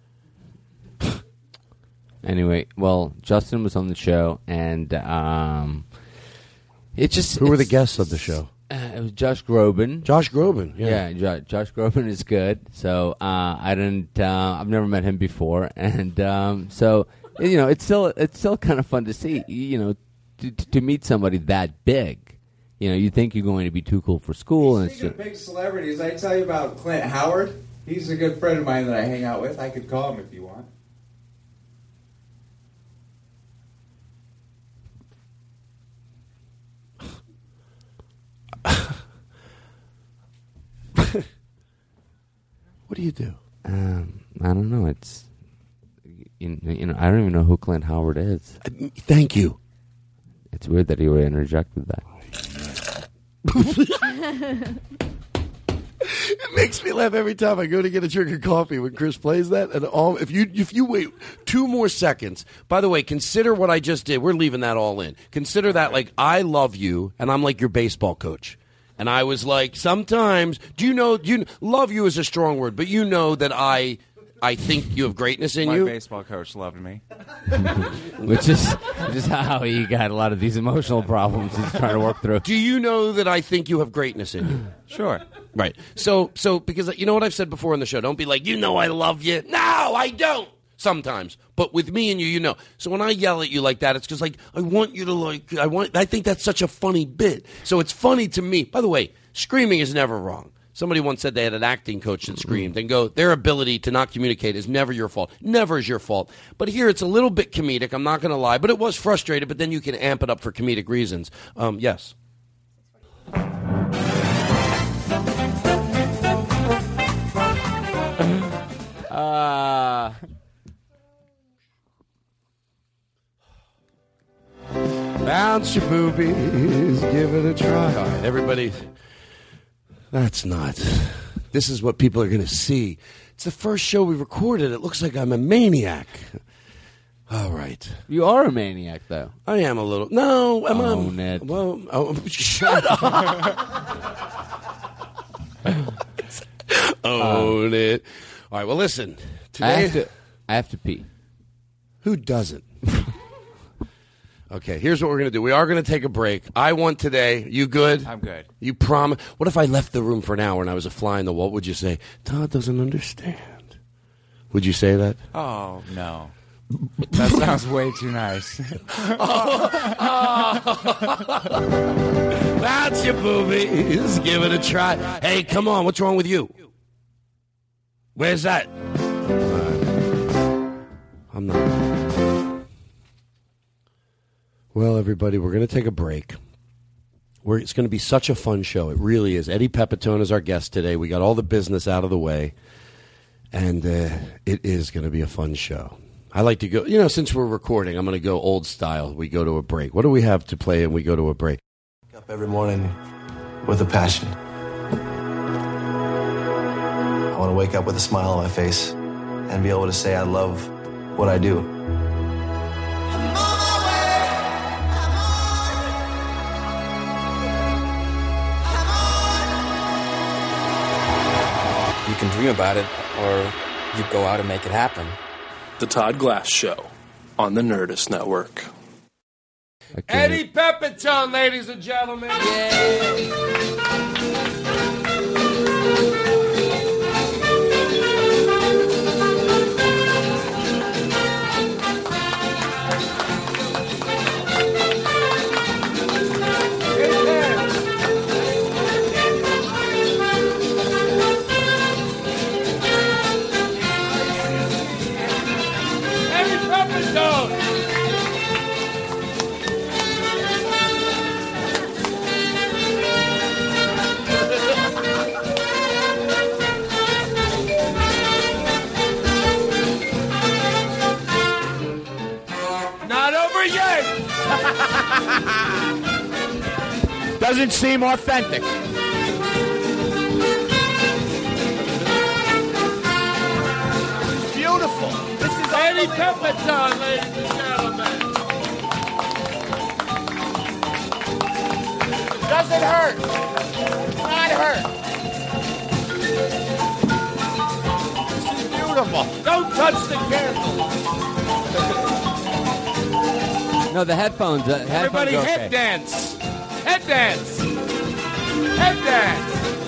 anyway, well, Justin was on the show, and um, it just Who were the it's- guests of the show? Uh, it was Josh Groban. Josh Groban, yeah. Jo- Josh Groban is good. So uh, I didn't. Uh, I've never met him before, and um, so you know, it's still it's still kind of fun to see. You know, to, to meet somebody that big. You know, you think you're going to be too cool for school, and it's Speaking just, of big celebrities, I tell you about Clint Howard. He's a good friend of mine that I hang out with. I could call him if you want. What do you do? um, I don't know. It's you, you know, I don't even know who Clint Howard is. Uh, thank you. It's weird that he would interject with that. It makes me laugh every time I go to get a drink of coffee when Chris plays that. And all if you if you wait two more seconds. By the way, consider what I just did. We're leaving that all in. Consider that like I love you, and I'm like your baseball coach. And I was like, sometimes, do you know? Do you love you is a strong word, but you know that I. I think you have greatness in My you. baseball coach loved me. which is which is how he got a lot of these emotional problems he's trying to work through. Do you know that I think you have greatness in you? Sure. Right. So, so because you know what I've said before on the show. Don't be like, you know, I love you. No, I don't. Sometimes, but with me and you, you know. So when I yell at you like that, it's because like I want you to like. I want. I think that's such a funny bit. So it's funny to me. By the way, screaming is never wrong. Somebody once said they had an acting coach that screamed and go, their ability to not communicate is never your fault. Never is your fault. But here it's a little bit comedic. I'm not going to lie, but it was frustrated. But then you can amp it up for comedic reasons. Um, yes. Uh, Bounce your boobies, give it a try. All right, everybody. That's not. This is what people are going to see. It's the first show we recorded. It looks like I'm a maniac. All right. You are a maniac, though. I am a little. No, am Own I? it. Well, oh, shut up. Own it. All right. Well, listen. Today, I have to. I have to pee. Who doesn't? Okay, here's what we're going to do. We are going to take a break. I want today. You good? I'm good. You promise? What if I left the room for an hour and I was a fly in the wall? What would you say? Todd doesn't understand. Would you say that? Oh, no. That sounds way too nice. oh, oh. That's your boobies. Give it a try. Hey, come on. What's wrong with you? Where's that? I'm not. Well, everybody, we're going to take a break. We're, it's going to be such a fun show. It really is. Eddie Pepitone is our guest today. We got all the business out of the way. And uh, it is going to be a fun show. I like to go, you know, since we're recording, I'm going to go old style. We go to a break. What do we have to play and we go to a break? Wake up every morning with a passion. I want to wake up with a smile on my face and be able to say I love what I do. You can dream about it, or you go out and make it happen. The Todd Glass Show on the Nerdist Network. Okay. Eddie Pepitone, ladies and gentlemen. Yay! Doesn't seem authentic. It's beautiful. This is Eddie Pepitone, ladies and gentlemen. Doesn't hurt. Not hurt. This is beautiful. Don't touch the candle. No, the headphones. Uh, headphones Everybody, okay. head dance. Head dance! Head dance!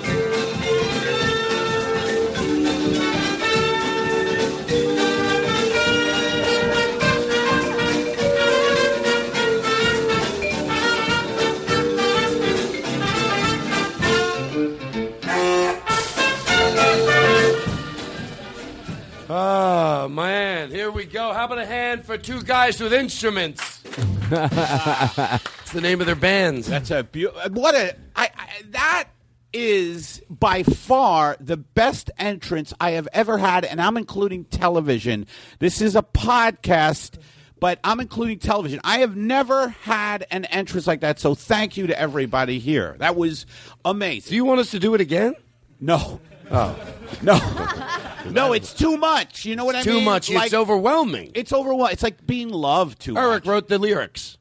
Oh, man. Here we go. How about a hand for two guys with instruments? It's the name of their bands. That's a beautiful. What a I, I, that is by far the best entrance I have ever had, and I'm including television. This is a podcast, but I'm including television. I have never had an entrance like that. So thank you to everybody here. That was amazing. Do you want us to do it again? No. Oh. No. No, it's too much. You know what it's I mean? Too much. Like, it's overwhelming. It's overwhelming. It's like being loved too Eric much. wrote the lyrics.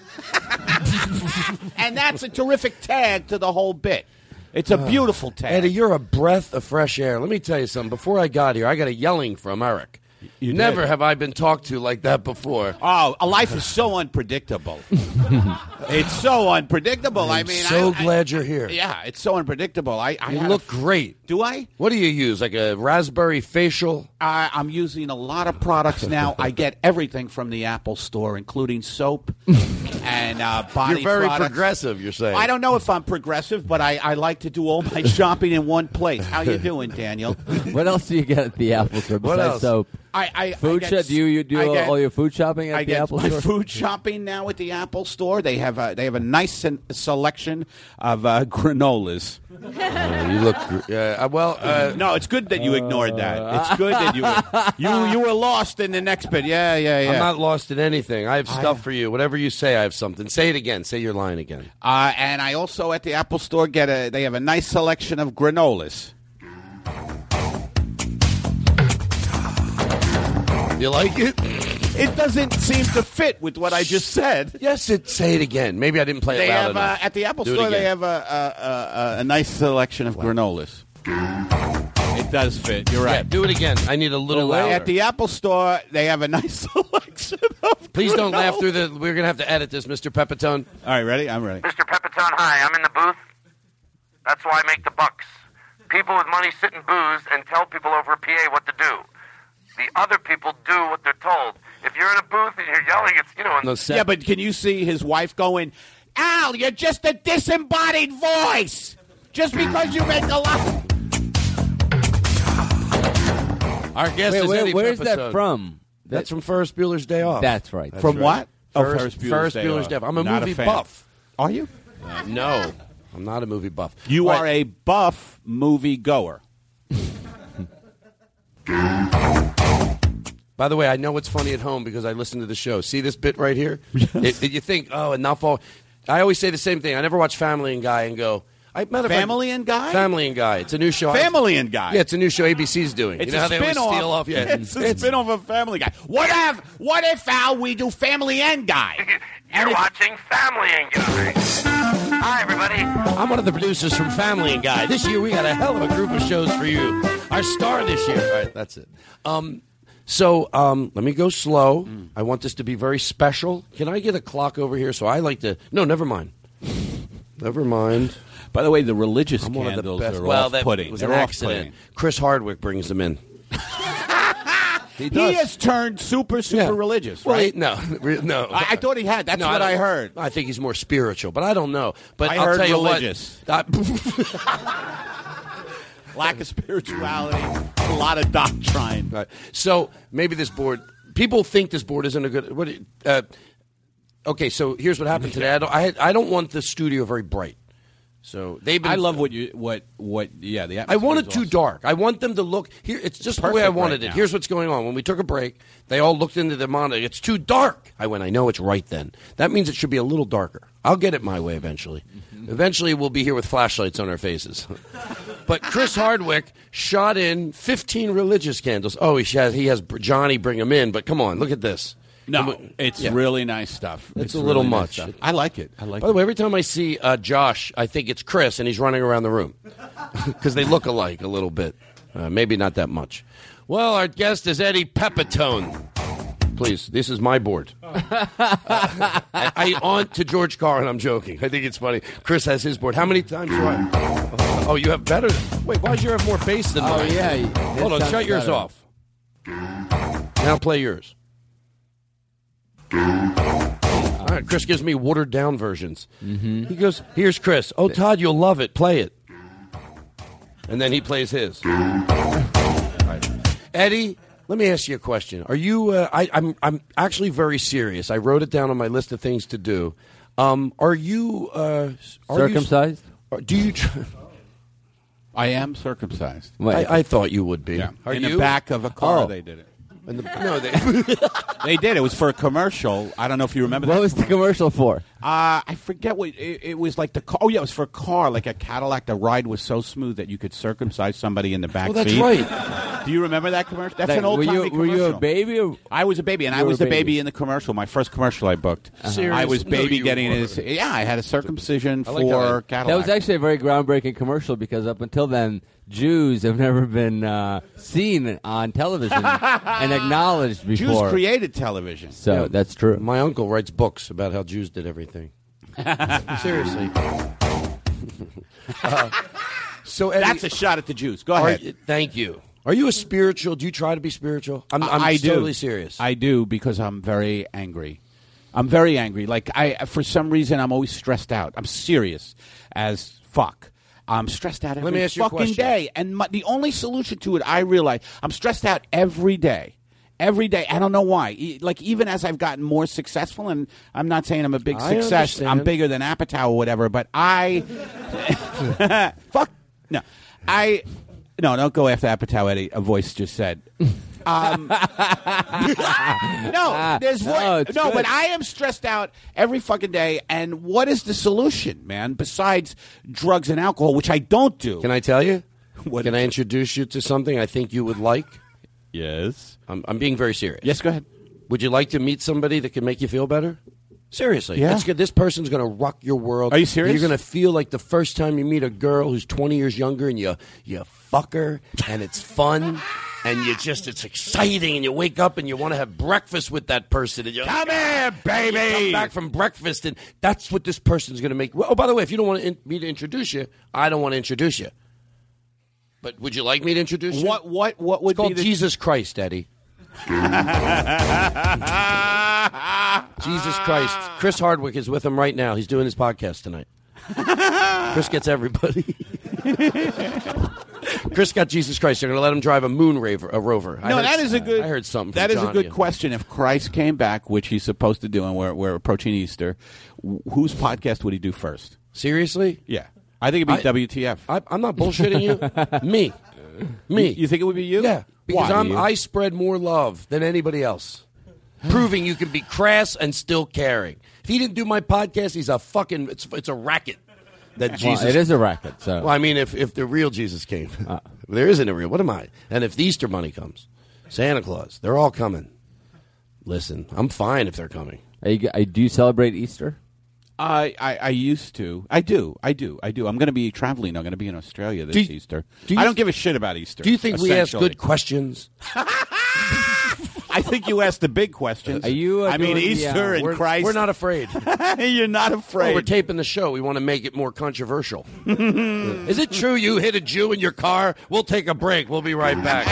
And that's a terrific tag to the whole bit. It's a beautiful tag. Eddie, you're a breath of fresh air. Let me tell you something. Before I got here, I got a yelling from Eric. You Never did. have I been talked to like that before. Oh, a life is so unpredictable. It's so unpredictable. I'm I mean, so I, glad I, you're here. Yeah, it's so unpredictable. I, I You had look a, great. Do I? What do you use? Like a raspberry facial? I, I'm using a lot of products now. I get everything from the Apple Store, including soap and uh, body You're very products. progressive, you're saying. I don't know if I'm progressive, but I, I like to do all my shopping in one place. How you doing, Daniel? What else do you get at the Apple Store What besides else? soap? I, I food I shop. get, Do you, you do I all, get, all your food shopping at I the get Apple my Store? food shopping now at the Apple Store. They have a, they have a nice sen- selection of uh, granolas. Uh, you look. Uh, well, uh, no, it's good that you ignored that. It's good that you you you were lost in the next bit. Yeah, yeah, yeah. I'm not lost in anything. I have I- stuff for you. Whatever you say, I have something. Say it again. Say your line again. Uh, and I also at the Apple Store get a. They have a nice selection of granolas. You like it? It doesn't seem to fit with what I just said. Yes, it. Say it again. Maybe I didn't play They it loud have uh, enough. at the Apple Do it Store. They again. have a a, a, a nice selection of granolas. It does fit. You're right. Yeah, do it again. I need a little louder. At the Apple Store, they have a nice selection of Please don't granolas. laugh through the. We're gonna have to edit this, Mister Pepitone. All right, ready? I'm ready. Mister Pepitone, hi. I'm in the booth. That's why I make the bucks. People with money sit in booths and tell people over a P A what to do. The other people do what they're told. If you're in a booth and you're yelling, it's, you know... No, Yeah, but can you see his wife going, Al, you're just a disembodied voice. Just because you make a lot... Our guest Wait, is where- Eddie where's that Pepitone. from? That's from Ferris Bueller's Day Off. That's right. That's From right. what? Oh, Ferris, Ferris Bueller's Ferris Day Bueller's Off. Day Off. I'm a Not a movie fan. buff. Are you? Uh, no, I'm not a movie buff. You All are right. a buff movie goer. By the way, I know what's funny at home because I listen to the show. See this bit right here? It, it- you think, oh, enough. All. I always say the same thing. I never watch Family and Guy and go, I matter of fact- Family and Guy? Family and Guy. It's a new show. Family and Guy. Yeah, it's a new show A B C's doing. It's you know a how they always spin-off. steal off? Yeah, It's a spin-off of Family Guy. What if, what if, Al, we do Family and Guy? You're watching Family and Guy. Hi, everybody. I'm one of the producers from Family and Guy. This year we got a hell of a group of shows for you. Our star this year. All right, that's it. Um, so um, let me go slow. Mm. I want this to be very special. Can I get a clock over here? So I like to. No, never mind. Never mind. By the way, the religious I'm one of the candles best. are Well, that off-putting. was They're an off-putting. accident. Chris Hardwick brings them in. He, does. has turned super, super Yeah. religious, Well, right? he- no, re- no. I, I thought he had. That's No, what I I, don't- heard. I think he's more spiritual, but I don't know. But I I'll heard tell you religious. what. Lack of spirituality, a lot of doctrine. Right. So maybe this board. People think this board isn't a good. What? Uh, okay, so here's what happened today. I don't. I, I don't want the studio very bright. So they've been. I love what you what what yeah the I want it atmosphere is too awesome. dark. I want them to look here. It's just the way I perfect wanted right it. now. Here's what's going on. When we took a break, they all looked into the monitor. It's too dark. I went. I know it's right then. That means it should be a little darker. I'll get it my way eventually. Mm-hmm. Eventually, we'll be here with flashlights on our faces. But Chris Hardwick shot in fifteen religious candles. Oh, he has. He has Johnny bring them in. But come on, look at this. No, it's Yeah. really nice stuff. It's, a little really nice much. stuff. I like it. I like By it. the way, every time I see uh, Josh, I think it's Chris, and he's running around the room because they look alike a little bit. Uh, maybe not that much. Well, our guest is Eddie Pepitone. Please, this is my board. Uh, I, I on to George Carlin. I'm joking. I think it's funny. Chris has his board. How many times do I? Oh, you have better. Wait, why does yours have more bass than Oh, mine? yeah, Hold on, that shut sounds yours better. off. Now play yours. All right, Chris gives me watered down versions. Mm-hmm. He goes, "Here's Chris. Oh, Todd, you'll love it. Play it." And then he plays his. All right. Eddie, let me ask you a question. Are you? Uh, I, I'm. I'm actually very serious. I wrote it down on my list of things to do. Um, are you uh, are Circumcised? You, do you? Tr- I am circumcised. I, I thought you would be. Yeah. Are In you? the back of a car, Oh. they did it. In the, no, they. They did. It was for a commercial. I don't know if you remember that. What was the commercial for? Uh, I forget what it, it was like. The car. Oh yeah, it was for a car, like a Cadillac. The ride was so smooth that you could circumcise somebody in the back Oh, that's seat. right. Do you remember that commercial? That's Like, an old were you- timey were you a commercial. baby or- I was a baby, and You I were was a the baby. baby. in the commercial. My first commercial I booked. Serious? I was No, baby you getting weren't. his. Yeah, I had a circumcision I like for how I- Cadillac. That was actually a very groundbreaking commercial because up until then, Jews have never been uh, seen on television and acknowledged Jews before. created television. So Yeah. that's true. My uncle writes books about how Jews did everything. Seriously. Uh, so Eddie, That's a shot at the Jews. Go are ahead. you- thank you. Are you a spiritual? Do you try to be spiritual? I'm, I'm I do. totally serious. I do because I'm very angry. I'm very angry. Like I, for some reason, I'm always stressed out. I'm serious as fuck. I'm stressed out every me ask you a fucking question. day, and my, the only solution to it, I realize, I'm stressed out every day. Every day, I don't know why. E- Like even as I've gotten more successful, and I'm not saying I'm a big I success. understand. I'm bigger than Apatow or whatever, but I fuck no, I no, don't go after Apatow, Eddie. A voice just said. Um, no, there's No, no, it's no good. but I am stressed out every fucking day. And what is the solution, man? Besides drugs and alcohol, which I don't do. Can I tell you? What Can is I it? introduce you to something I think you would like? Yes. I'm, I'm being very serious. Yes, go ahead. Would you like to meet somebody that can make you feel better? Seriously. Yeah. That's good. This person's going to rock your world. Are you serious? You're going to feel like the first time you meet a girl who's twenty years younger and you, you fuck her and it's fun. And you just, it's exciting, and you wake up and you want to have breakfast with that person. And you're Come like, here, baby. You come back from breakfast, and that's what this person's going to make. Well, oh, by the way, if you don't want to in, me to introduce you, I don't want to introduce you. But would you like me to introduce you? What what what would It's called be the Jesus Christ, Eddie. Jesus Christ. Chris Hardwick is with him right now. He's doing his podcast tonight. Chris gets everybody. Chris got Jesus Christ. They're going to let him drive a moon raver, a rover. I No, heard, that is a good. I heard something. That from is a Johnny. good question. If Christ came back, which he's supposed to do, and we're we're approaching Easter, wh- whose podcast would he do first? Seriously? Yeah, I think it'd be I- W T F. I, I'm not bullshitting you. Me, me. You, you think it would be you? Yeah, because Why? I'm, You? I spread more love than anybody else, proving you can be crass and still caring. If he didn't do my podcast, he's a fucking. It's it's a racket. That Well, Jesus. it is a racket. So Well, I mean, if if the real Jesus came, there isn't a real. What am I? And if the Easter Bunny comes, Santa Claus, they're all coming. Listen, I'm fine if they're coming. Are you, uh, do you celebrate Easter? I, I I used to. I do. I do. I do. I'm going to be traveling. I'm going to be in Australia this Do you- Easter. do you- I don't give a shit about Easter. Do you think we ask essentially. good questions? I think you asked the big questions. Are you, uh, I mean, doing the, Easter uh, and We're, Christ. we're not afraid. You're not afraid. Well, we're taping the show. We want to make it more controversial. Is it true you hit a Jew in your car? We'll take a break. We'll be right back.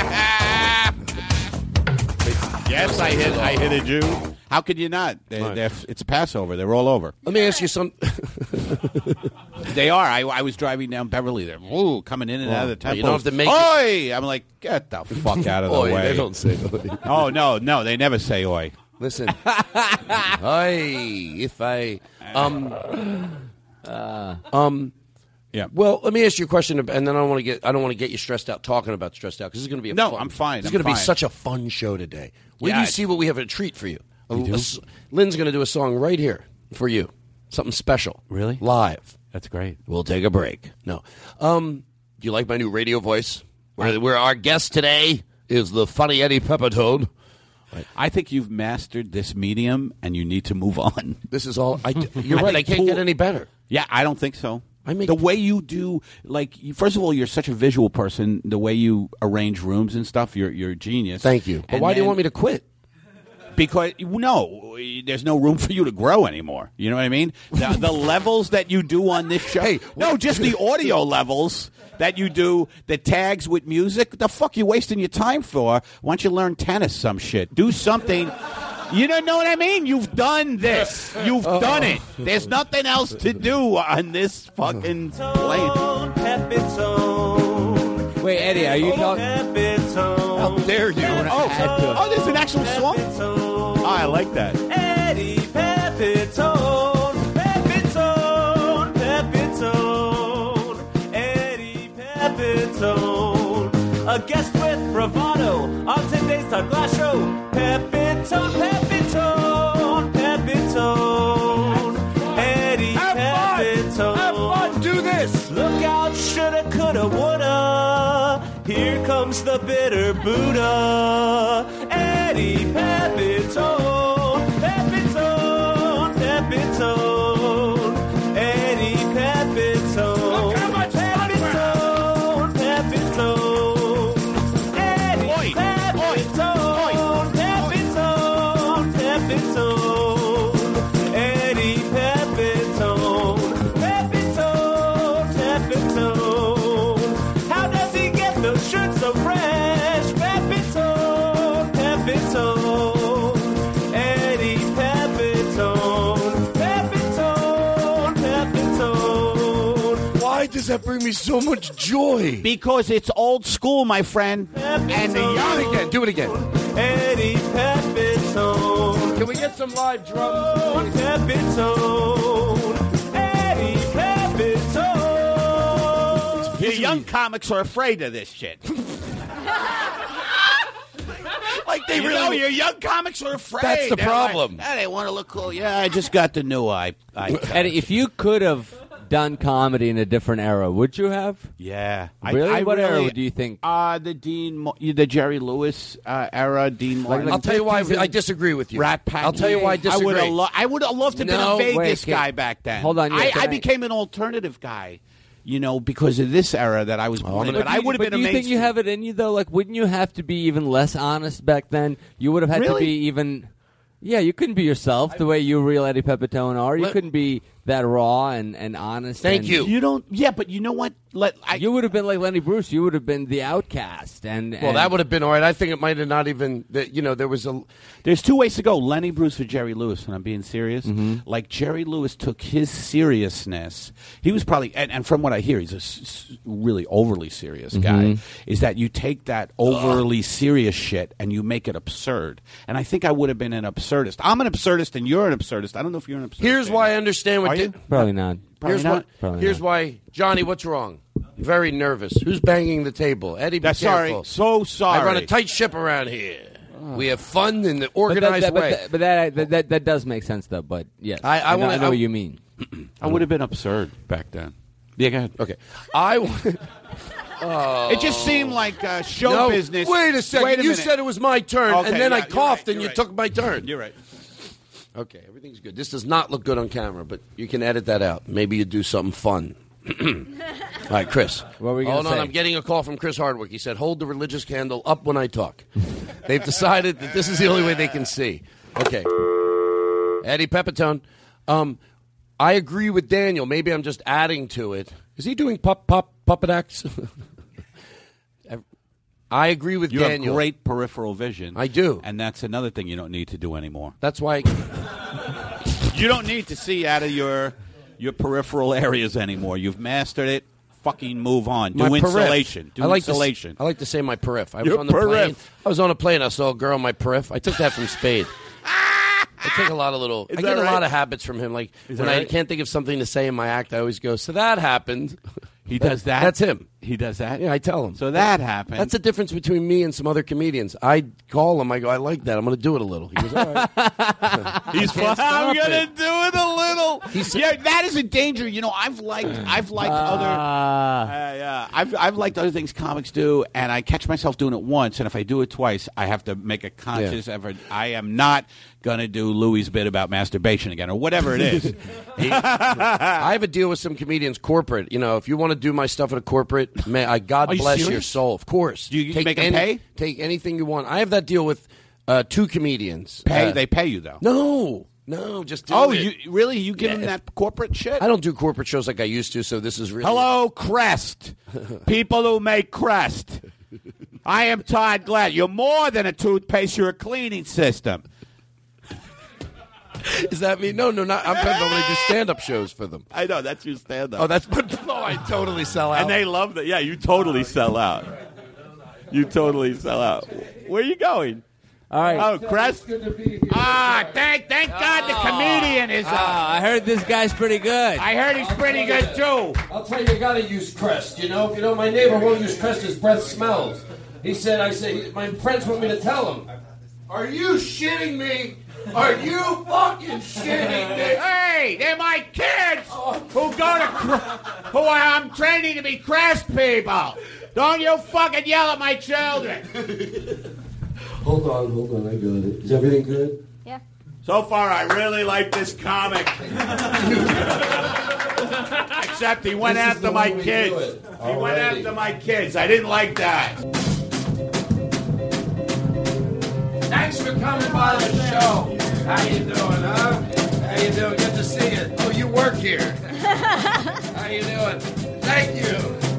Yes, I hit. I hit a Jew. How could you not? They, Right. they're, it's Passover. They're all over. Let me ask you some. They are. I, I was driving down Beverly. They're ooh, coming in and out of the temple. you don't have to make it- Oi! I'm like, get the fuck out of the Oi, way. they don't say oi. Oh no, no, they never say oi. Listen. Hi, if I um uh, um yeah. Well, let me ask you a question, and then I don't want to get I don't want to get you stressed out talking about stressed out because this is going to be a No, fun, I'm fine, It's I'm going to be fine. such a fun show today. Wait Yeah, till you it's- see what we have a treat for you. A- You do? a s- Lynn's going to do a song right here for you, something special, Really? live. That's great. We'll take a break. No, um, do you like my new radio voice? Where, where our guest today is the funny Eddie Pepitone. I think you've mastered this medium, and you need to move on. This is all. I, you're I right. I think can't cool- get any better. Yeah, I don't think so. I make the way you do, like, you, first of all, you're such a visual person. The way you arrange rooms and stuff, you're you're a genius. Thank you. But And why do you then- want me to quit? Because no, there's no room for you to grow anymore. You know what I mean? The, the levels that you do on this show, hey, no, just the audio levels that you do, the tags with music. The fuck you wasting your time for? Why don't you learn tennis? Some shit. Do something. You don't know what I mean? You've done this. You've Oh. done it. There's nothing else to do on this fucking plane. Wait, Eddie, are you talking? How dare you? Oh, oh, there's an actual song? Oh, I like that. Eddie Pepitone, Pepitone, Pepitone, Eddie Pepitone. A guest with bravado on today's Todd Glass Show. Pepitone, Pepitone, Pepitone, Eddie Pepitone. Have fun, do this. Look out, shoulda, coulda, woulda. Here comes the bitter Buddha. Eddie Pepitone, Pepitone, Pepitone, Eddie Pepitone. Look how much Pepitone, Pepitone, Eddie Pepitone, Pepitone, Pepitone, Eddie Pepitone, Pepitone, Pepitone. How does he get those shirts so fresh? Pepitone, Pepitone, Eddie Pepitone, Pepitone, Pepitone. Why does that bring me so much joy? Because it's old school, my friend. And the young again. Do it again. Eddie Pepitone. Can we get some live drums? Pepitone. Eddie Pepitone. The young comics are afraid of this shit. Like they you really know, your young comics are afraid. That's the They're problem. Like, "Ah, they want to look cool. Yeah, I just got the new eye. eye Eddie, if you could have done comedy in a different era, would you have? Yeah. Really? I, I What really, era do you think? Uh, the Dean, Mo- the Jerry Lewis uh, era, Dean Martin. I'll tell you why I disagree with you. Rat Pack. I'll tell you why I disagree. I would have lo- I would have loved to have No, been a wait, Vegas can- guy back then. hold on, yeah, I, can I I- became an alternative guy, you know, because of this era that I was born in. But But do I you- would have but been do a you think you mainstream- have it in you though? Like, wouldn't you have to be even less honest back then? You would have had to Really? be even. Yeah, you couldn't be yourself the way you real Eddie Pepitone are. You Let- couldn't be that raw and, and honest. Thank and you. You don't. Yeah, but you know what? Let I, you would have been like Lenny Bruce. You would have been the outcast. And, Well, and that would have been all right. I think it might have not even. That you know, there was a. There's two ways to go: Lenny Bruce or Jerry Lewis. And I'm being serious. Mm-hmm. Like Jerry Lewis took his seriousness. He was probably, and, and from what I hear, he's a s- s- really overly serious guy. Mhm. Is that you take that overly serious shit and you make it absurd? And I think I would have been an absurdist. I'm an absurdist, and you're an absurdist. I don't know if you're an absurdist. Here's why I understand what. Are you? did- Probably not. Probably here's not. what. Probably here's not. why, Johnny. What's wrong? Very nervous. Who's banging the table? Eddie, be That's sorry. careful. So sorry. I run a tight ship around here. We have fun in the But that, organized that, way. but, that, but that, that, that that does make sense, though. But yes, I- I know, wanna- I know I- what you mean. I would have been absurd back then. Yeah, go ahead. Okay, I. w- Oh. It just seemed like uh, show No, business. Wait a second. Wait a you minute. said it was my turn, Okay, and then yeah, I you're coughed, right, and you're you right. took my turn. You're right. Okay, everything's good. This does not look good on camera, but you can edit that out. Maybe you do something fun. All right, Chris. What were you gonna Hold on, say? I'm getting a call from Chris Hardwick. He said, hold the religious candle up when I talk. They've decided that this is the only way they can see. Okay. Eddie Pepitone. Um, I agree with Daniel. Maybe I'm just adding to it. Is he doing pop, pop, puppet acts? I agree with You Daniel. have great peripheral vision. I do. And that's another thing you don't need to do anymore. That's why... You don't need to see out of your your peripheral areas anymore. You've mastered it. Fucking move on. Do My periph. insulation. Do I like insulation. To, I like to say my periph. I was Your on the periph. plane. I was on a plane. I saw a girl on my periph. I took that from Spade. I take a lot of little. Is I that get a right? lot of habits from him. Like Is when that I right? can't think of something to say in my act, I always go, "So that happened." He does that? That's him. He does that? Yeah, I tell him. So that happened. That's the difference between me and some other comedians. I call him. I go, "I like that. I'm going to do it a little." He goes, "All right." He's I can't fun. I'm stop gonna it. do it a little. He's- yeah, that is a danger. You know, I've liked, I've liked other, uh, yeah, I've, I've liked other things comics do, and I catch myself doing it once, and if I do it twice, I have to make a conscious effort. I am not gonna do Louis' bit about masturbation again, or whatever it is. He- I have a deal with some comedians, corporate. You know, if you want to do my stuff at a corporate, man, I, God Are you bless your serious? soul. Of course, Do you take make 'em any- pay? Take anything you want. I have that deal with uh, two comedians. Pay? Uh, They pay you though. No, no, just do Oh, it. you really? You give Yeah, him if- that corporate shit? I don't do corporate shows like I used to, so this is really. Hello, Crest. People who make Crest. I am Todd Glass. You're more than a toothpaste. You're a cleaning system. Is that me? No, no, not. I'm talking about when I do stand-up shows for them. I know that's your stand-up. Oh, that's. But no, I totally sell out. And they love that. Yeah, you totally sell out. You totally sell out. Where are you going? All right. Oh, Crest. Ah, thank thank God the comedian is. Uh, Ah, I heard this guy's pretty good. I heard he's pretty good too. I'll tell you, you gotta use Crest. You know, if you know, my neighbor won't use Crest. His breath smells. He said, "I say, my friends want me to tell him." Are you shitting me? Are you fucking shitting me? Hey, they're my kids who go to Cre- who I'm training to be Crest people. Don't you fucking yell at my children. Hold on, hold on. I got it. Is everything good? Yeah. So far, I really like this comic. Except he went This is after the my way we do kids. it. He went Already. after my kids. I didn't like that. Thanks for coming by the show. How you doing, huh? How you doing? Good to see you. Oh, you work here. How you doing? Thank you.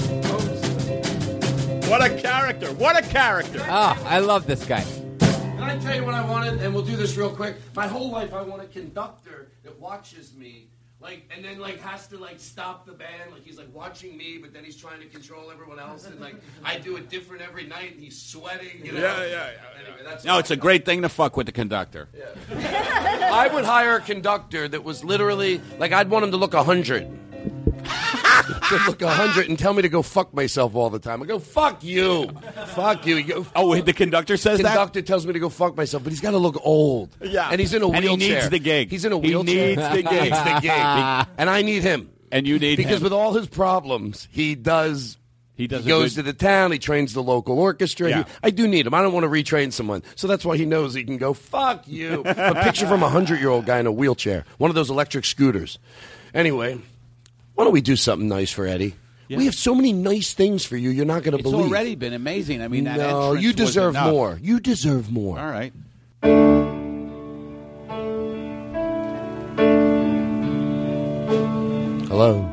What a character. What a character. Ah, I love this guy. Can I tell you what I wanted? And we'll do this real quick. My whole life, I want a conductor that watches me, like, and then like has to like stop the band. Like he's like watching me, but then he's trying to control everyone else. And like I do it different every night, and he's sweating. You know? Yeah, yeah, yeah. Anyway, that's No, it's a great thing to fuck with the conductor. I would hire a conductor that was literally like I'd want him to look a hundred. To look a hundred and tell me to go fuck myself all the time. I go fuck you, fuck you. you go, Oh, the conductor says that? conductor tells me to go fuck myself, but he's got to look old. Yeah. and he's in a And he wheelchair. needs the gig. He's in a He wheelchair. needs the gig. He needs the gig. And I need him. And you need because him. with all his problems, he does. He does He a goes good- to the town. He trains the local orchestra. Yeah. He- I do need him. I don't want to retrain someone, so that's why he knows he can go fuck you. But picture from a hundred-year-old guy in a wheelchair, one of those electric scooters. Anyway, why don't we do something nice for Eddie? Yeah. We have so many nice things for you. You're not going to It's believe. already been amazing. I mean, that no, entrance you was deserve enough. more. You deserve more. All right. Hello.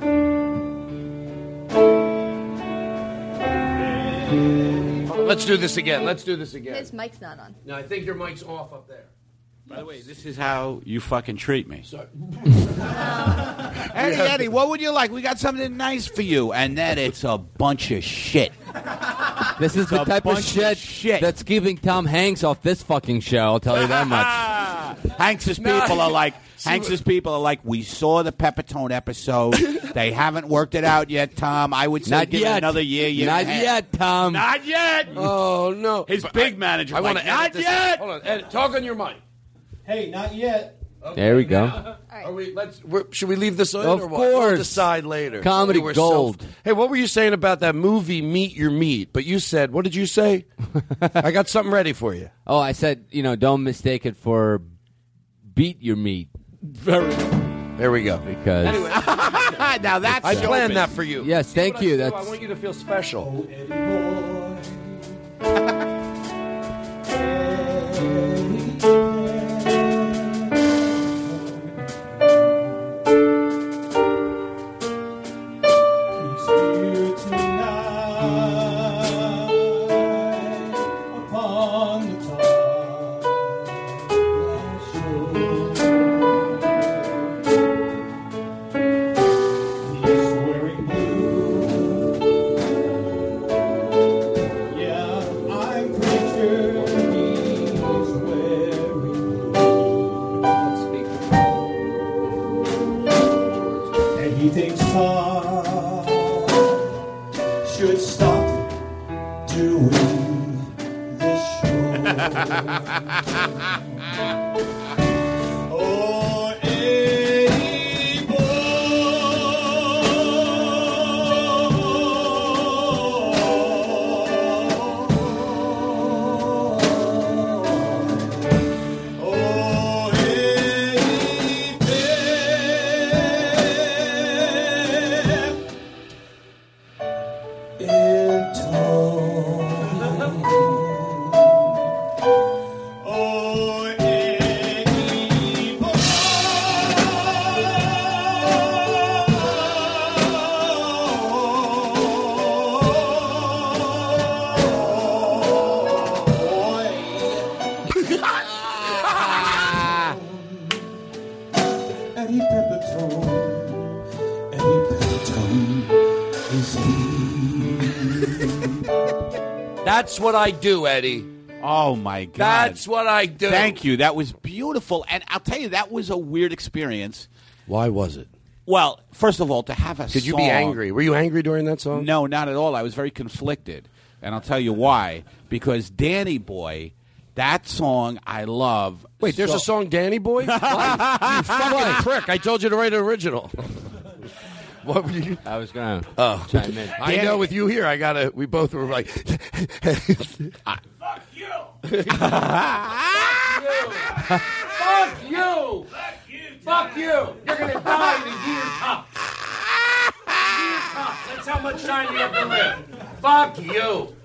Let's do this again. Let's do this again. His mic's not on. No, I think your mic's off up there. By the way, this is how you fucking treat me. Sorry. Eddie, Eddie, what would you like? We got something nice for you. And then it's a bunch of shit. This is It's the a type of bunch shit, of shit. that's keeping Tom Hanks off this fucking show. I'll tell you that much. Hanks's No. people are like, Hanks's people are like, we saw the Pepitone episode. They haven't worked it out yet, Tom. I would say Not give yet. it another year. year Not and a half. yet, Tom. Not yet. Oh, no. His But big I- manager. I like, want to not yet. Hold on. Ed, talk on your mic. Hey, not yet. There we go. Are we, let's, we're, should we leave this on Of or what? We'll course. decide later. Comedy We're gold. self- hey, what were you saying about that movie, Meet Your Meat? But you said, what did you say? I got something ready for you. Oh, I said, you know, don't mistake it for beat your meat. Very. There we go. Because Anyway, now that's I planned showbiz. that for you. Yes, See thank what I you. do? That's- I want you to feel special. Upon the top he's wearing blue. Yeah, I'm pretty sure he's wearing blue. And he thinks Tom should stop doing this show. Oh, Eddie boy. Oh, Eddie Pep. In tow. Oh, Eddie boy. Eddie Pepitone, Eddie Pepitone is he. That's what I do, Eddie. Oh, my God. That's what I do. Thank you. That was beautiful. And I'll tell you, that was a weird experience. Why was it? Well, first of all, to have a Could you song- be angry? Were you angry during that song? No, not at all. I was very conflicted. And I'll tell you why. Because Danny Boy, that song I love. Wait, there's so- a song, Danny Boy? What? You fucking prick. I told you to write an original. What were you? I was going to Oh, chime in. I know with you here, I got to, we both were like. Fuck you! Fuck you! Fuck you! You're going to die in a year tops. Year tops. That's how much time you have to live. Fuck you!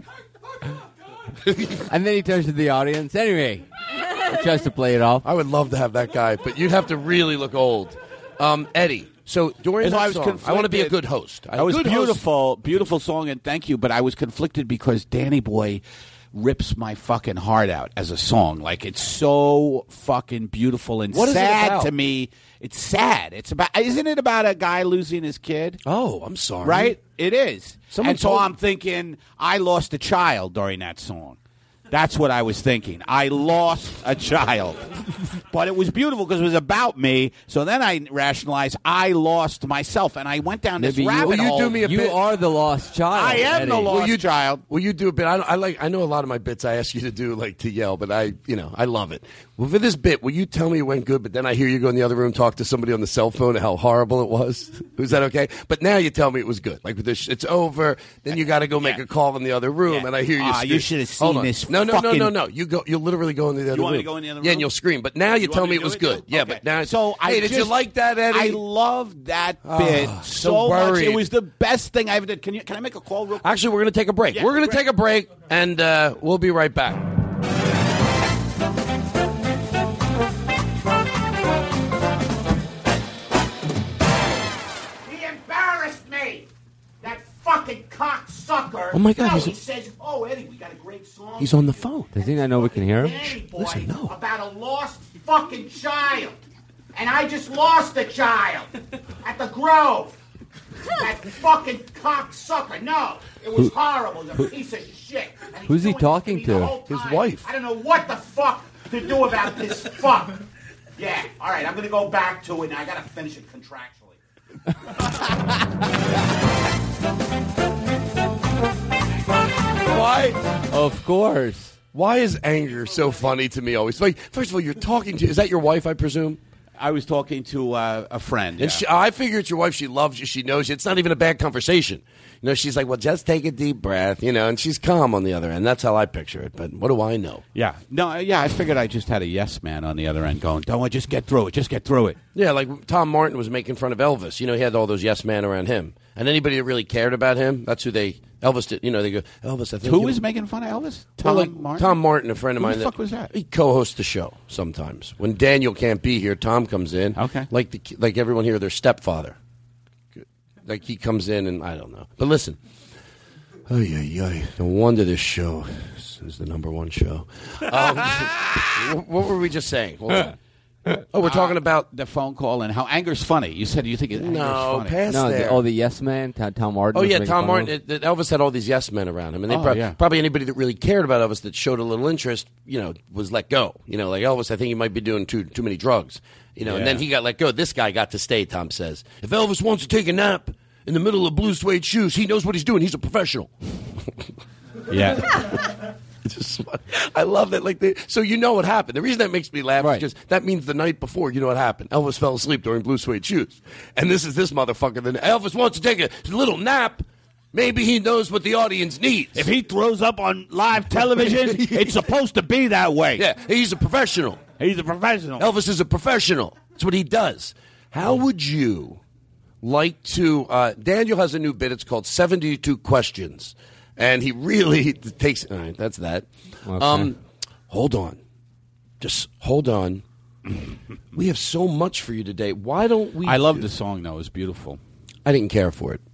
And then he turns to the audience. Anyway, he tries to play it off. I would love to have that guy, but you'd have to really look old. Um, Eddie, so during And that I was song, I want to be a conflicted. good host. A That was good host- beautiful, beautiful song, and thank you. But I was conflicted because Danny Boy rips my fucking heart out as a song. Like, it's so fucking beautiful and What is it sad about? to me. It's sad. It's about. Isn't it about a guy losing his kid? Oh, I'm sorry. Right? It is. Someone and so told- I'm thinking, I lost a child during that song. That's what I was thinking. I lost a child. But it was beautiful because it was about me. So then I rationalized I lost myself. And I went down this Maybe you- rabbit Will you hole. do me a You bit? are the lost child, I am the Eddie. lost Will you, child. Will you do a bit? I, I like. I know a lot of my bits. I ask you to do like to yell, but I, you know, I love it. Well, for this bit, will you tell me it went good? But then I hear you go in the other room, talk to somebody on the cell phone, how horrible it was. Was that okay? But now you tell me it was good. Like with this, it's over. Then you got to go make a call in the other room, Yeah. and I hear you. Ah, scream. you should have Hold seen on. this No, no, no, fucking- no, no. You go. You literally go into the other want me room. to go in the other Yeah, room? and you'll scream. But now you, You tell want me me it to was do it? good. Yeah, Okay. but now. So I hey, did you just- like that, Eddie? I loved that Ah, bit so so much. worried. It was the best thing I ever did. Can you? Can I make a call real quick? Actually, we're going to take a break. Yeah, we're going to great. take a break, and uh, we'll be right back. Oh, my God, No, he's- he says, "Oh, Eddie, we got a great song." He's on the phone. Does he not know we can hear him? Danny Boy Listen, no. about a lost fucking child. And I just lost a child at the Grove. That fucking cocksucker. No, it was Who- horrible. He was a who- piece of shit. And he's Who's he doing this talking me the to? whole His time. wife. I don't know what the fuck to do about this fuck. Yeah, all right, I'm going to go back to it, and I got to finish it contractually. Why? Of course. Why is anger so funny to me always? Like, first of all, you're talking to, is that your wife, I presume? I was talking to uh, a friend. And she, I figure it's your wife. She loves you. She knows you. It's not even a bad conversation. You know, she's like, well, just take a deep breath, you know, and she's calm on the other end. That's how I picture it. But what do I know? Yeah. No, yeah, I figured I just had a yes man on the other end going, don't just get through it, just get through it. Yeah, like Tom Martin was making fun of Elvis. You know, he had all those yes men around him. And anybody that really cared about him, that's who they, Elvis did, you know, they go, Elvis, I think. Who you- was making fun of Elvis? Well, Tom like, Martin? Tom Martin, a friend of Who mine. the fuck was that? He co-hosts the show sometimes. When Daniel can't be here, Tom comes in. Okay. Like the like everyone here, their stepfather. Like he comes in, and I don't know. But listen, oh yeah, yeah. No wonder this show is the number one show. Um, wh- what were we just saying? Hold on. Oh, we're talking about the phone call and how anger's funny. You said you think it, anger's No, funny. past No, there. the, oh, the yes man, Tom, Tom Martin. Oh was yeah, making Tom fun Martin. of him? It, it- Elvis had all these yes men around him, and they Oh, prob- yeah. probably anybody that really cared about Elvis that showed a little interest, you know, was let go. You know, like Elvis, I think he might be doing too too many drugs. You know, and then Yeah. he got let go. This guy got to stay. Tom says, if Elvis wants to take a nap in the middle of blue suede shoes, he knows what he's doing. He's a professional. Yeah. It's just, I love that. Like, they, so you know what happened. The reason that makes me laugh Right. is because that means the night before, you know what happened. Elvis fell asleep during blue suede shoes, and this is this motherfucker. Then Elvis wants to take a little nap. Maybe he knows what the audience needs. If he throws up on live television, it's supposed to be that way. Yeah, he's a professional. He's a professional. Elvis is a professional. That's what he does. How would you like to? Uh, Daniel has a new bit. It's called seventy-two Questions. And he really takes. All right, that's that. Okay. Um, hold on. Just hold on. We have so much for you today. Why don't we? I love the song, though. It's beautiful. I didn't care for it.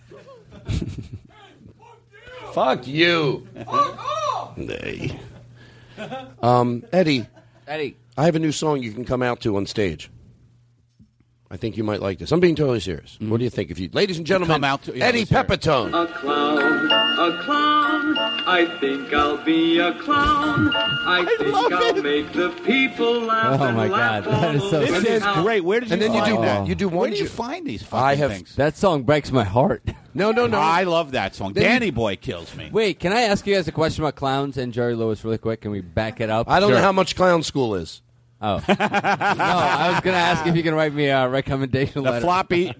Fuck you. Nay. Um, Eddie, Eddie. I have a new song you can come out to on stage. I think you might like this. I'm being totally serious. What do you think? If you, ladies and gentlemen, come out to- yeah, Eddie let's hear it. Pepitone. A clown, a clown. I think I'll be a clown. I, think I'll make the people laugh. Oh, and my laugh God. That is all so over This sick. is town. great. Where did you And then you find do that? you do Where one. do you ju- find these fucking I have things? That song breaks my heart. no, no, no. I love that song. Then you- Danny Boy kills me. Wait, can I ask you guys a question about clowns and Jerry Lewis really quick? Can we back it up? I don't know Sure. how much clown school is. Oh. no, I was going to ask if you can write me a recommendation The letter. floppy.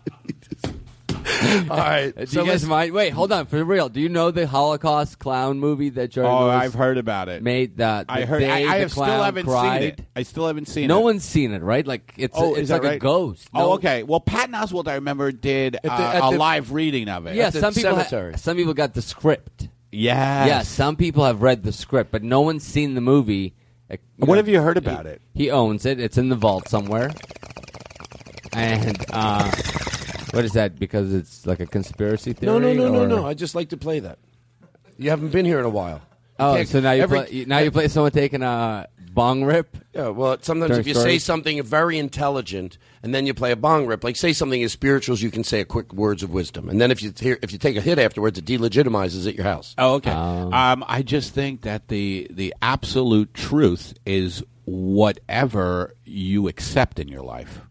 All right. Do so you guys listen- mind? Wait, hold on. For real, do you know the Holocaust clown movie that Jerry Oh, Lewis I've heard about it. made? That I the heard. day I, I the have still clown haven't cried? seen it. I still haven't seen No it. one's seen it, right? Like it's Oh, it's is like that a right? ghost. Oh, No- okay. Well, Patton Oswalt, I remember, did the- uh, at a the- live reading of it. Yeah, the some people. ha- cemetery. some people got the script. Yes. Yeah, some people have read the script, but no one's seen the movie. Uh, What know, have you heard about he, it? He owns it. It's in the vault somewhere. And uh, what is that? Because it's like a conspiracy theory? No, no, no, no, or- no. I just like to play that. You haven't been here in a while. You Oh, can't- so now you every- play, now you play someone taking a bong rip? Yeah, well, sometimes During if you stories? say something very intelligent and then you play a bong rip, like say something as spirituals, you can say a quick words of wisdom, and then if you hear, if you take a hit afterwards, it delegitimizes at your house. Oh, okay. Um, I just think that the the absolute truth is whatever you accept in your life.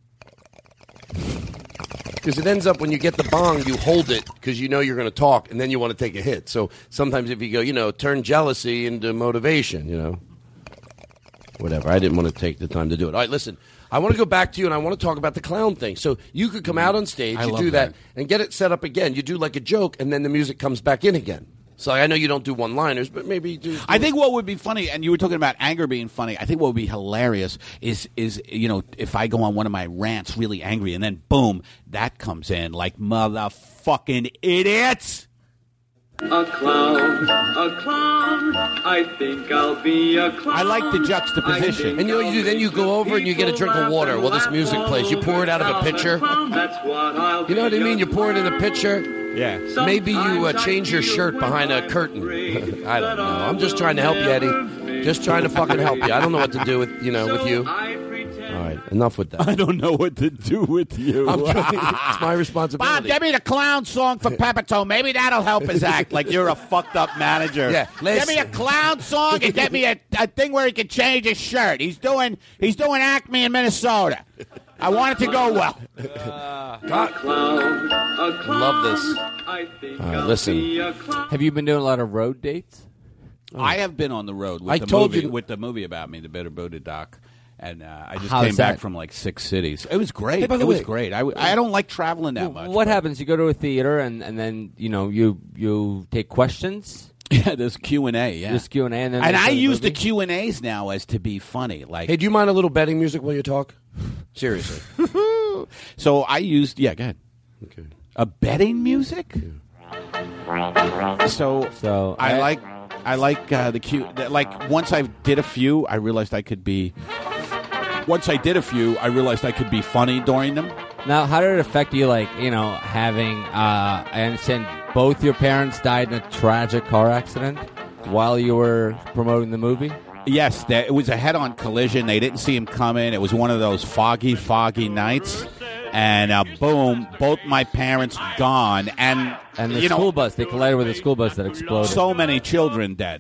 Because it ends up when you get the bong, you hold it because you know you're going to talk, and then you want to take a hit. So sometimes if you go, you know, turn jealousy into motivation, you know, whatever. I didn't want to take the time to do it. All right, listen. I want to go back to you, and I want to talk about the clown thing. So you could come out on stage, I you love do that, that. and get it set up again. You do like a joke, and then the music comes back in again. So I know you don't do one-liners, but maybe you do. I think what would be funny, and you were talking about anger being funny. I think what would be hilarious is is you know if I go on one of my rants really angry, and then boom, that comes in like motherfucking idiots. A clown, a clown. I think I'll be a clown. I like the juxtaposition. And you know what you do? Then you go over and you get a drink of water while this music plays. You pour it out of a pitcher. That's what I'll You know what I mean? You pour it in a pitcher. Yeah. Maybe you uh, change your shirt behind a curtain. I don't know. I'm just trying to help you, Eddie. Just trying to fucking help you. I don't know what to do with you know with you. All right, enough with that. I don't know what to do with you. I'm trying, it's my responsibility. Bob, give me the clown song for Pepito. Maybe that'll help his act. Like you're a fucked up manager. Yeah, give me a clown song and get me a, a thing where he can change his shirt. He's doing he's doing Acme in Minnesota. I want it to go well. Uh, a clown, a clown. Love this. I think All right, I'll listen. be a clown. Have you been doing a lot of road dates? I have been on the road with I the told movie you- with the movie about me, the Better Buddha doc. And uh, I just How's came back that? from like six cities. It was great. Hey, by the it was way- great. I, w- I don't like traveling that much. What but- happens? You go to a theater and, and then you know you you take questions. Yeah, there's Q and A. Yeah, There's Q and A, and then and there's I the use the movie. Q and A's now as to be funny. Like, Hey, do you mind a little betting music while you talk? Seriously. so I used. Yeah, go ahead. Okay. A betting music. So, So I, I- like I like uh, the Q. the- Like once I did a few, I realized I could be. Once I did a few, I realized I could be funny during them. Now, how did it affect you? Like you know, having uh, I understand both your parents died in a tragic car accident while you were promoting the movie. Yes, that, it was a head-on collision. They didn't see him coming. It was one of those foggy, foggy nights. And uh, boom, both my parents gone. And, And the you school know, bus, they collided with a school bus that exploded. so many children dead.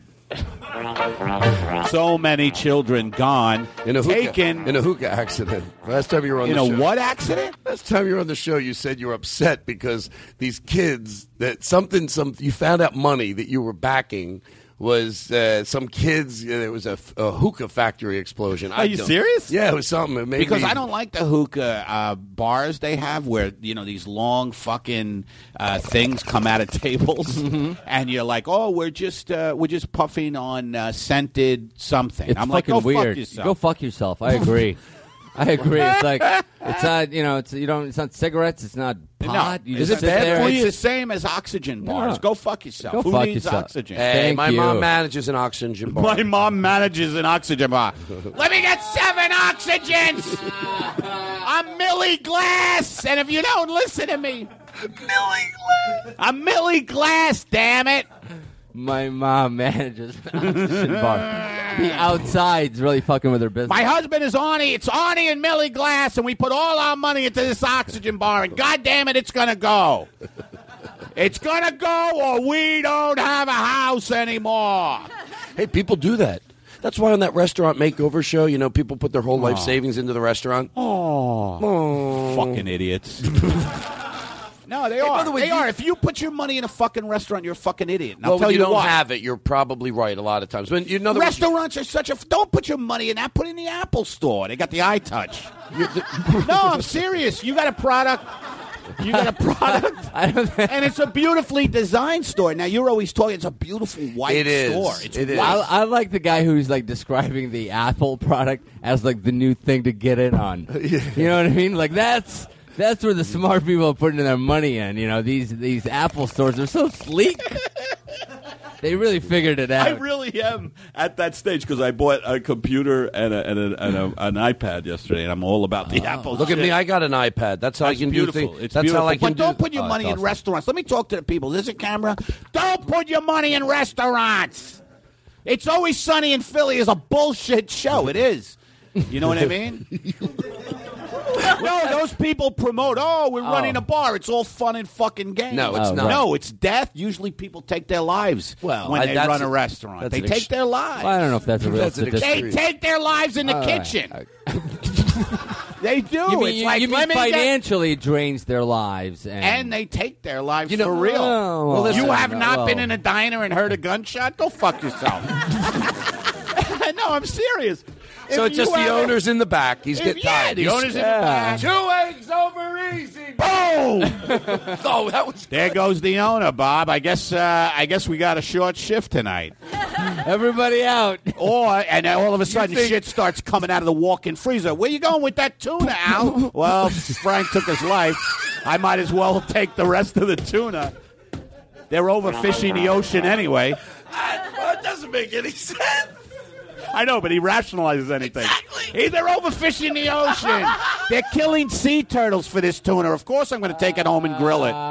So many children gone. In a hookah, taken. in a hookah accident. Last time you were on In the a show. what accident? Last time you were on the show, you said you were upset because these kids that something some you found out money that you were backing was uh, some kids. Uh, there was a, a hookah factory explosion. Are you don't- serious? Yeah, it was something. It made Because me- I don't like the hookah uh, bars they have where, you know, these long fucking uh, things come out of tables. And you're like, oh, we're just uh, we're just puffing on uh, scented something. It's I'm like, fucking go weird. fuck yourself. Go fuck yourself. I agree. I agree. It's like it's not you know it's you don't it's not cigarettes. It's not pot. No, you is just it sit bad there. for you? It's the same as oxygen bars. No. Go fuck yourself. Go Who fuck needs yourself. oxygen? Hey, Thank my you. mom manages an oxygen bar. My mom manages an oxygen bar. Let me get seven oxygens. I'm Millie Glass, and if you don't listen to me, Millie Glass. I'm Millie Glass. Damn it. My mom manages an oxygen bar. The outside's really fucking with her business. My husband is Arnie. It's Arnie and Millie Glass, and we put all our money into this oxygen bar, and God damn it, it's gonna go. It's gonna go, or we don't have a house anymore. Hey, people do that. That's why on that restaurant makeover show, you know, people put their whole life Aw. savings into the restaurant. Oh, Oh. fucking idiots. No, they Hey, by are. the way, they do you- are. If you put your money in a fucking restaurant, you're a fucking idiot. And I'll Well, tell when you, you don't what. have it, you're probably right a lot of times. When, in other words, Restaurants are such a. Don't put your money in that. Put it in the Apple Store. They got the iTouch. No, I'm serious. You got a product. You got a product, I don't think- and it's a beautifully designed store. Now you're always talking. It's a beautiful white It is. store. It's It is. white. I, I like the guy who's like describing the Apple product as like the new thing to get in on. You know what I mean? Like that's that's where the smart people are putting their money in. You know, these these Apple stores are so sleek. They really figured it out. I really am at that stage because I bought a computer and, a, and, a, and a, an iPad yesterday, and I'm all about the Apple. Look at shit. me, I got an iPad. That's how That's I can beautiful. do things. It's That's beautiful. how I can but don't do. put your Oh, money it's in awesome. restaurants. Let me talk to the people. There's a camera. Don't put your money in restaurants. It's Always Sunny in Philly is a bullshit show. It is. You know what I mean? No, those people promote, oh, we're running a bar. It's all fun and fucking games. No, it's Oh, not. No, it's death. Usually people take their lives Well, when I- they that's run a a- restaurant. that's They an take ex- their lives. Well, I don't know if that's a real That's an statistic. They extreme. take their lives in the All right. kitchen. They do. You mean, it's you, like, you mean let me get- financially it drains their lives, and, and they take their lives You know- for real. Oh, well, you listen, have not well. been in a diner and heard a gunshot? Go fuck yourself. No, I'm serious. So If it's just you the have- owner's in the back. He's if- getting yeah, tired. the He's- owner's in the Yeah. back. Two eggs over easy. Boom! Oh, that was. There goes the owner, Bob. I guess uh, I guess we got a short shift tonight. everybody out. Or and then all of a sudden think- shit starts coming out of the walk-in freezer. Where you going with that tuna, Al? Well, Frank took his life. I might as well take the rest of the tuna. They're overfishing the ocean anyway. That doesn't make any sense. I know, but he rationalizes anything. Exactly. Hey, they're overfishing the ocean. They're killing sea turtles for this tuna. Of course I'm going to take it home and grill it.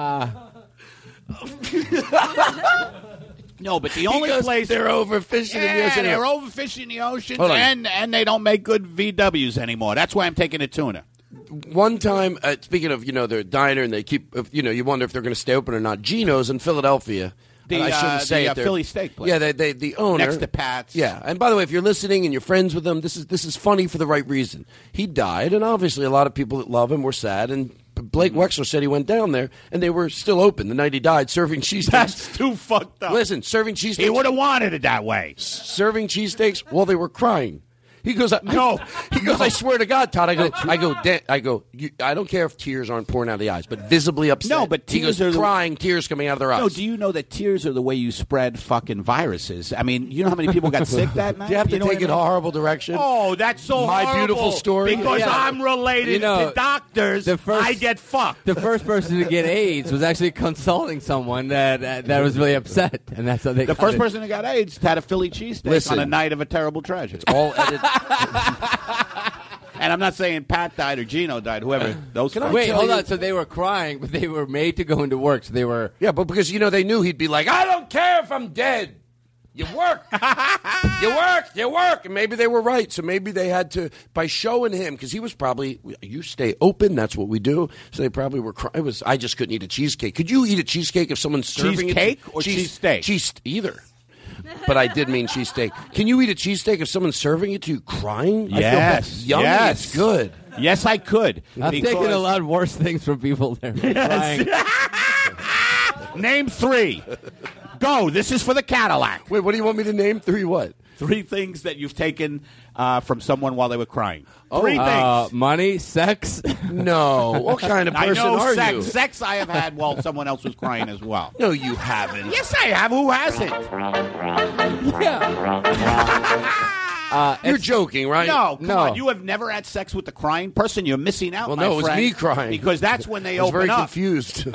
No, but the only goes, place... They're overfishing yeah, in the ocean. they're overfishing the ocean, Hold on. and, and they don't make good V Ws anymore. That's why I'm taking the tuna. One time, uh, speaking of, you know, their diner, and they keep, uh, you know, you wonder if they're going to stay open or not. Gino's in Philadelphia. The, I shouldn't uh, say the, it uh, there. Philly steak place. Yeah, they, they, the owner. Next to Pat's. Yeah, and by the way, if you're listening and you're friends with him, this is this is funny for the right reason. He died, and obviously a lot of people that love him were sad, and Blake Wexler said he went down there, and they were still open the night he died, serving cheesesteaks. That's too fucked up. Listen, serving cheesesteaks. He would have wanted it that way. Serving cheesesteaks while they were crying. He goes, I, no. He goes, I swear to God, Todd. I go, I go, Dan, I go. You, I don't care if tears aren't pouring out of the eyes, but visibly upset. No, but he tears goes, are the- crying, tears coming out of their eyes. No, do you know that tears are the way you spread fucking viruses? I mean, you know how many people got sick that night? Do you have to know take what it I a mean? horrible direction? Oh, that's so My horrible. beautiful story. Because Yeah. I'm related You know, to doctors, the first- I get fucked. The first person to get AIDS was actually consulting someone that uh, that was really upset, and that's how they. The got first it. person who got AIDS had a Philly cheesesteak Listen. on a night of a terrible tragedy. All edited. And I'm not saying Pat died or Gino died, whoever. Those folks. Wait, tell hold you- on. So they were crying, but they were made to go into work. So they were. Yeah, but because you know they knew he'd be like, I don't care if I'm dead. You work, you work, you work, and maybe they were right. So maybe they had to by showing him because he was probably you stay open. That's what we do. So they probably were. Cry- it was. I just couldn't eat a cheesecake. Could you eat a cheesecake if someone's serving it? Cheesecake to- or cheese cheesesteak? Cheese either. But I did mean cheesesteak. Can you eat a cheesesteak if someone's serving it to you crying? Yes, I feel bad. Yummy. yes. It's good. Yes, I could. I've because- taken a lot worse things from people there. Crying. Name three. Go. This is for the Cadillac. Wait, what do you want me to name? Three what? Three things that you've taken uh, from someone while they were crying. Three Uh, things. money, sex. No. What kind of I person know are sex. you? Sex I have had while someone else was crying as well. No, you haven't. Yes, I have. Who hasn't? Uh, You're it's- joking, right? No, come No. on. You have never had sex with the crying person. You're missing out. Well, my no, it was friend, me crying. because that's when they I was open very up. confused.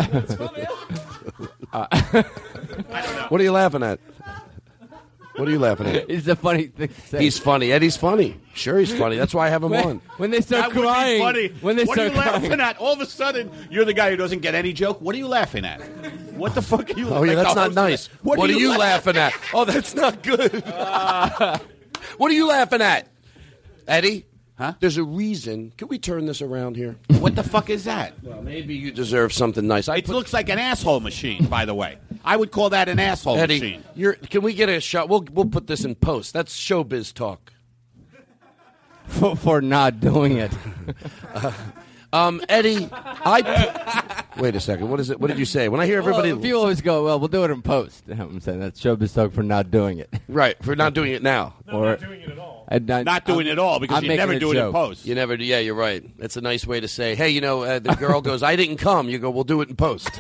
What are you laughing at? What are you laughing at? It's a funny thing to say. He's funny. Eddie's funny. Sure, he's funny. That's why I have him when, on. when they start That would be crying. funny. When they what start are you crying. laughing at? All of a sudden, you're the guy who doesn't get any joke. What are you laughing at? What the fuck are you? Oh, yeah, like that's the not host- nice. What, are you laughing at? Oh, that's not good. What are you laughing at? Eddie? Huh? There's a reason. Can we turn this around here? What the fuck is that? Well, maybe you deserve something nice. I It put- looks like an asshole machine, by the way. I would call that an asshole Eddie, machine. you're, can we get a shot? We'll we'll put this in post. That's showbiz talk. for, for not doing it. uh, um, Eddie, I put, wait a second. What is it? What did you say? When I hear everybody, Well, people always go, "Well, we'll do it in post." I'm saying that's showbiz talk for not doing it. right, for not doing it now, or not doing it at all. Not, Not doing it all because I'm you making never a do it in joke. post. You never do. Yeah, you're right. That's a nice way to say, hey, you know, uh, the girl goes, I didn't come. You go, we'll do it in post.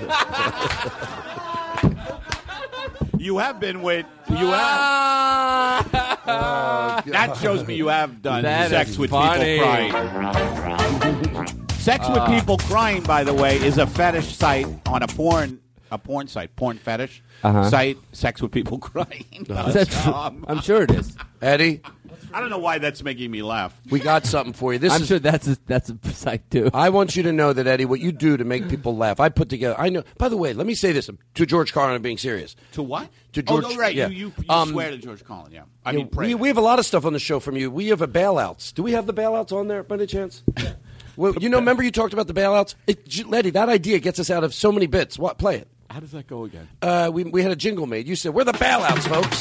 You have been with you have. Oh, that shows me you have done That sex is with funny. people crying. Sex with Uh. people crying, by the way, is a fetish site on a porn a porn site, porn fetish Uh-huh. site. Sex with people crying. Is that true? Um, I'm sure it is. Eddie, I don't know why that's making me laugh. we got something for you. This I'm is, sure that's a, that's a site too. I want you to know that, Eddie, what you do to make people laugh, I put together. I know. By the way, let me say this to George Carlin. I'm being serious. To what? To George. Oh, no, right. Yeah. You, you, you Um, swear to George Carlin, yeah. I you mean, know, pray. we, we have a lot of stuff on the show from you. We have a bailouts. Do we have the bailouts on there by any chance? Well, you know, remember you talked about the bailouts? It, Eddie, that idea gets us out of so many bits. What? Play it. How does that go again? Uh, we, we had a jingle made. You said, we're the bailouts, folks.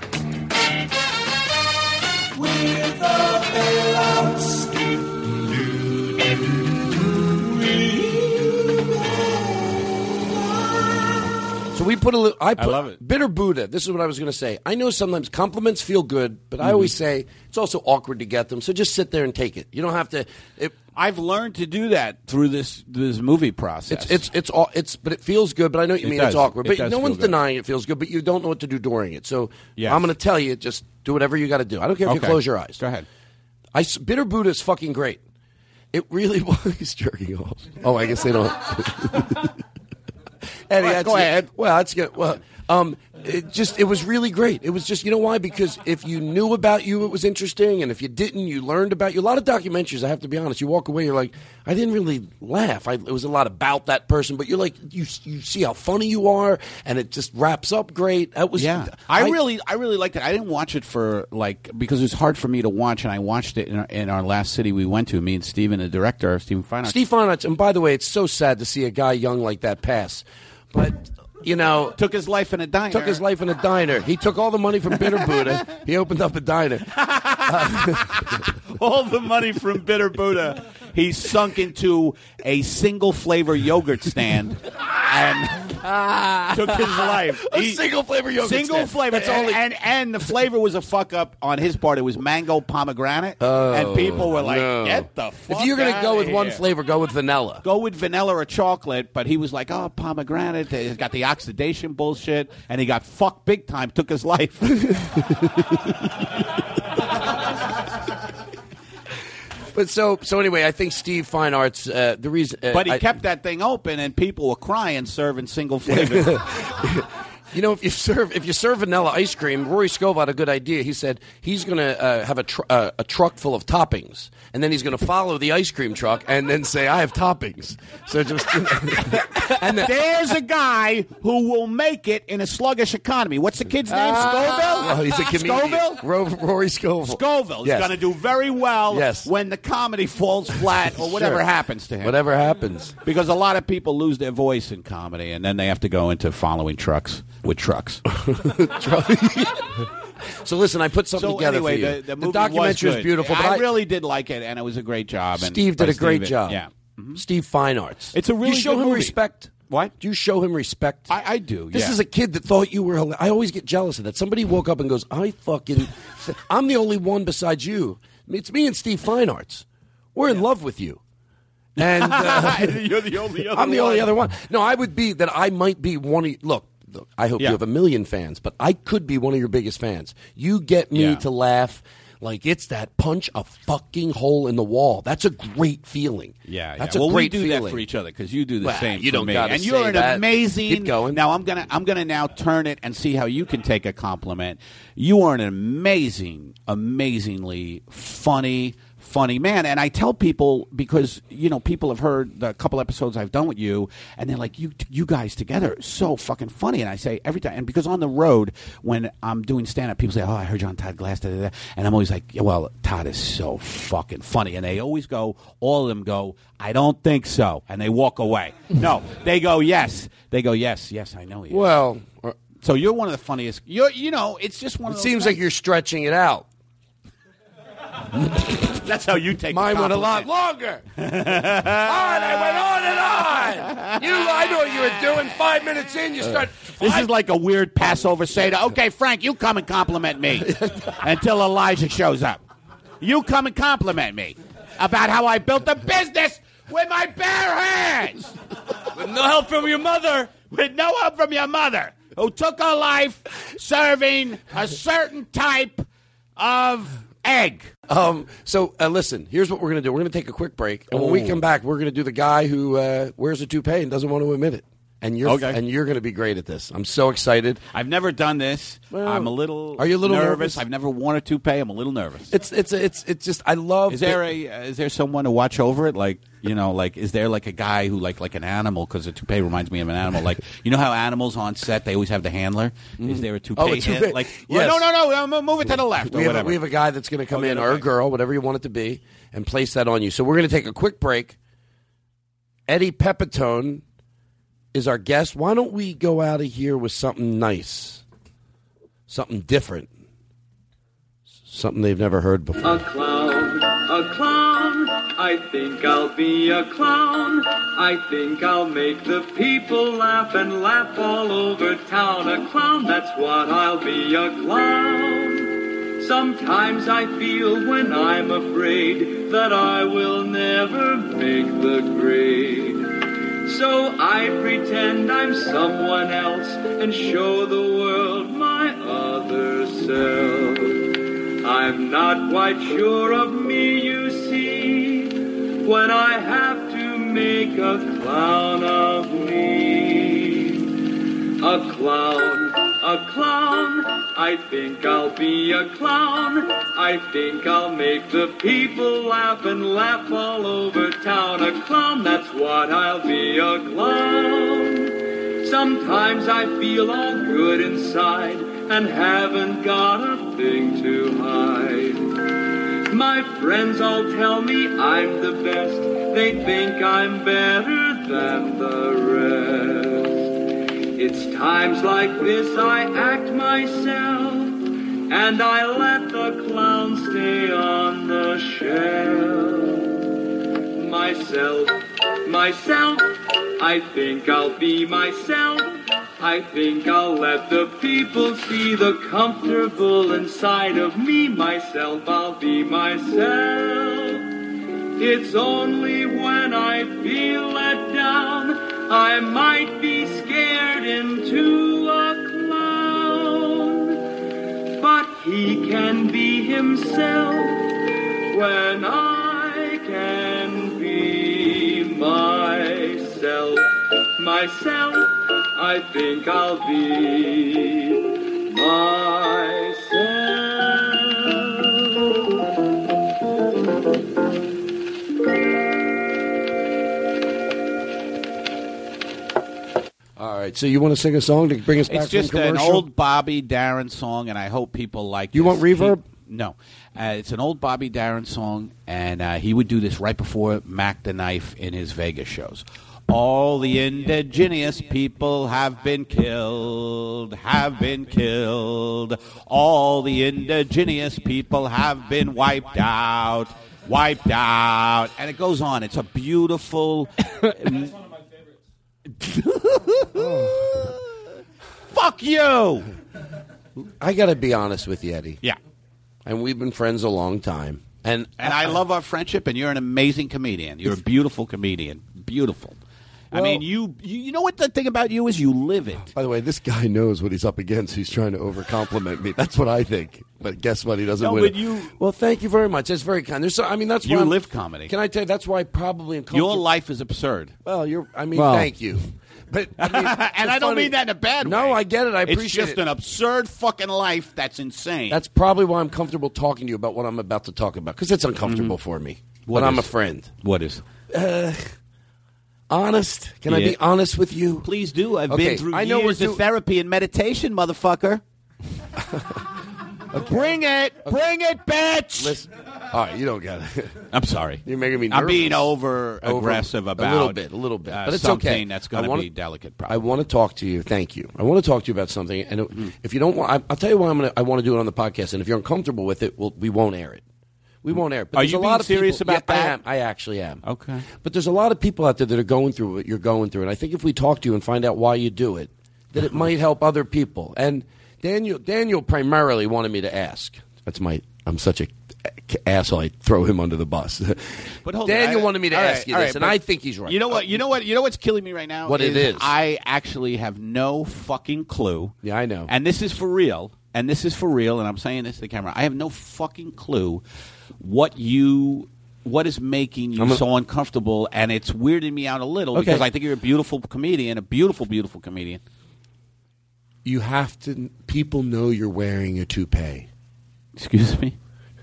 We're the bailouts. So we put a little. I, put, I love it. Bitter Buddha. This is what I was going to say. I know sometimes compliments feel good, but I Mm-hmm. always say it's also awkward to get them. So just sit there and take it. You don't have to. It, I've learned to do that through this this movie process. it's it's it's all it's. But it feels good. But I know what you It mean. does. It's awkward. It But does no feel one's good. denying it feels good. But you don't know what to do during it. So Yes. I'm going to tell you. Just do whatever you got to do. I don't care if Okay. you close your eyes. Go ahead. I s- Bitter Buddha is fucking great. It really was. He's jerking off. Oh, I guess they don't. Eddie, Right, that's go ahead. Well, that's good. Well, um, it just it was really great. It was just, you know why? Because if you knew about you, it was interesting, and if you didn't, you learned about you. A lot of documentaries, I have to be honest, you walk away, you're like, I didn't really laugh. I, it was a lot about that person, but you're like, you you see how funny you are, and it just wraps up great. That was Yeah, I, really, I really liked it. I didn't watch it for like because it was hard for me to watch, and I watched it in our, in our last city we went to. Me and Steven, the director, Steven Feinarts. Steve Feinarts, and by the way, it's so sad to see a guy young like that pass, but. You know, took his life in a diner. Took his life in a diner. He took all the money from Bitter Buddha. He opened up a diner. All the money from Bitter Buddha, he sunk into a single flavor yogurt stand and took his life. A He- single flavor yogurt Single stand. flavor. That's and, only- and and the flavor was a fuck up on his part. It was mango pomegranate, Oh, and people were like, no. "Get the fuck!" If you're going to outta go with one here." flavor, go with vanilla. Go with vanilla or chocolate, but he was like, "Oh, pomegranate." It's got the oxidation bullshit, and he got fucked big time. Took his life. But so so anyway, I think Steve Feinarts, uh, the reason, uh, But he I- kept that thing open, and people were crying serving single flavor. You know, if you serve if you serve vanilla ice cream, Rory Scovel had a good idea. He said he's going to uh, have a tr- uh, a truck full of toppings, and then he's going to follow the ice cream truck and then say, "I have toppings." So just and then, there's a guy who will make it in a sluggish economy. What's the kid's name? Scoville. Oh, he's a comedian. Scoville. Ro- Rory Scovel. Scoville. Yes. He's going to do very well Yes. when the comedy falls flat or whatever Sure. happens to him. Whatever happens. Because a lot of people lose their voice in comedy, and then they have to go into following trucks with trucks. So listen, I put something So together anyway, for you. the, the, movie documentary was is good. beautiful. But I, I really did like it, and it was a great job. And Steve did by a great Steve- job. Yeah, Steve Feinarts. It's a really Do you show good him movie. respect. What? Do you show him respect? I, I do. This yeah. is a kid that thought you were. hila- I always get jealous of that. Somebody woke up and goes, "I fucking, I'm the only one besides you. It's me and Steve Feinarts. We're in love with you." And uh, You're the only other I'm the one. only other one. No, I would be that. I might be one. Of, look, look, I hope Yeah. you have a million fans, but I could be one of your biggest fans. You get me Yeah. to laugh. Like it's that punch a fucking hole in the wall. That's a great feeling. Yeah, that's yeah. a well, great we do feeling that for each other because you do the Well, same. you for don't me. gotta and say you're an that. amazing. Keep going. Now I'm gonna I'm gonna now turn it and see how you can take a compliment. You are an amazing, amazingly funny. Funny man, and I tell people because you know people have heard the couple episodes I've done with you, and they're like, "You, you guys together, are so fucking funny." And I say every time, and because on the road when I'm doing stand up, people say, "Oh, I heard you on Todd Glass," da, da, da. And I'm always like, yeah, "Well, Todd is so fucking funny," and they always go, all of them go, "I don't think so," and they walk away. No, they go, "Yes," they go, "Yes, yes, I know you." Well, so you're one of the funniest. You're, you know, it's just one. it of those seems things. like you're stretching it out. That's how you take. Mine the went a lot compliment. longer. on, I went on and on. You, I know what you were doing. Five minutes in, you start. This is like a weird Passover Seder. Okay, Frank, you come and compliment me until Elijah shows up. You come and compliment me about how I built a business with my bare hands. With no help from your mother. With no help from your mother, who took her life serving a certain type of egg. Um, so uh, listen, here's what we're going to do. We're going to take a quick break, and when we Oh. come back, we're going to do the guy who uh, wears a toupee and doesn't want to admit it. And you're Okay. and you're going to be great at this. I'm so excited. I've never done this. Well, I'm a little. are you a little nervous? nervous? I've never worn a toupee. I'm a little nervous. It's it's it's it's just I love. Is there it. a uh, is there someone to watch over it? Like you know, like is there like a guy who like like an animal? Because a toupee reminds me of an animal. Like you know how animals on set they always have the handler. Is there a toupee? Oh, a hand- toupee. Like Yes. no, no, no, no, move it to the left we or have, a, whatever. we have a guy that's going to come Okay, in, or a okay. girl, whatever you want it to be, and place that on you. So we're going to take a quick break. Eddie Pepitone is our guest. Why don't we go out of here with something nice, something different, something they've never heard before. A clown, a clown, I think I'll be a clown. I think I'll make the people laugh and laugh all over town. A clown, that's what I'll be, a clown. Sometimes I feel when I'm afraid that I will never make the grade. So I pretend I'm someone else and show the world my other self. I'm not quite sure of me, you see, when I have to make a clown of me. A clown, a clown, I think I'll be a clown. I think I'll make the people laugh and laugh all over town. A clown, that's what I'll be, a clown. Sometimes I feel all good inside and haven't got a thing to hide. My friends all tell me I'm the best. They think I'm better than the rest. It's times like this I act myself, and I let the clown stay on the shelf. Myself, myself, I think I'll be myself. I think I'll let the people see the comfortable inside of me. Myself, I'll be myself. It's only when I feel let down I might be scared into a clown. But he can be himself when I can be myself. Myself, I think I'll be myself. All right, so you want to sing a song to bring us back It's just from an commercial? old Bobby Darin song, and I hope people like You this. want reverb? He- no. Uh, it's an old Bobby Darin song, and uh, he would do this right before Mac the Knife in his Vegas shows. All the indigenous people have been killed, have been killed. All the indigenous people have been wiped out, wiped out. And it goes on. It's a beautiful... Fuck you! I got to be honest with you, Eddie. Yeah. And we've been friends a long time. And And I love our friendship, and you're an amazing comedian. You're a beautiful comedian. Beautiful. I Well- mean, you, you you know what the thing about you is you live it. By the way, this guy knows what he's up against. He's trying to overcompliment me. That's what I think. But guess what? He doesn't No, win. but it. you- Well, thank you very much. That's very kind. There's, so, I mean, that's You why I'm- live comedy. Can I tell you? That's why probably in Your life is absurd. Well, you're. I mean, Well- thank you. But I mean, and I don't funny- mean that in a bad way. No, I get it. I appreciate It's just it. an absurd fucking life that's insane. That's probably why I'm comfortable talking to you about what I'm about to talk about because it's uncomfortable for me. Mm-hmm. What but I'm a is? friend. What is? Uh, honest? Can I Yeah. be honest with you? Please do. I've Okay, been through I know years we're of do- therapy and meditation, motherfucker. Bring it. Bring it, bitch. Listen. All right, you don't get it. I'm sorry. You're making me nervous. I'm being over aggressive about a little bit, a little bit, uh, but it's something okay. that's going I to wanna- be delicate. Probably. I want to talk to you. Thank you. I want to talk to you about something. And it- if you don't want, I, I'll tell you why I'm gonna, I want to do it on the podcast. And if you're uncomfortable with it, we'll, we won't air it. We won't air it. But Are there's you a being lot of serious people, about yeah, I that? am. I actually am. Okay. But there's a lot of people out there that are going through what you're going through. And I think if we talk to you and find out why you do it, that it might help other people. And Daniel, Daniel primarily wanted me to ask. That's my. I'm such a asshole. I throw him under the bus. But hold on, Daniel I- wanted me to all ask right, you all this, right, and but I think he's right. You know what? You know what? You know what's killing me right now? What it is. I actually have no fucking clue. Yeah, I know. And this is for real. And this is for real. And I'm saying this to the camera. I have no fucking clue what you. What is making you I'm a- so uncomfortable? And it's weirding me out a little Okay. because I think you're a beautiful comedian, a beautiful, beautiful comedian. You have to. People know you're wearing a toupee. Excuse me.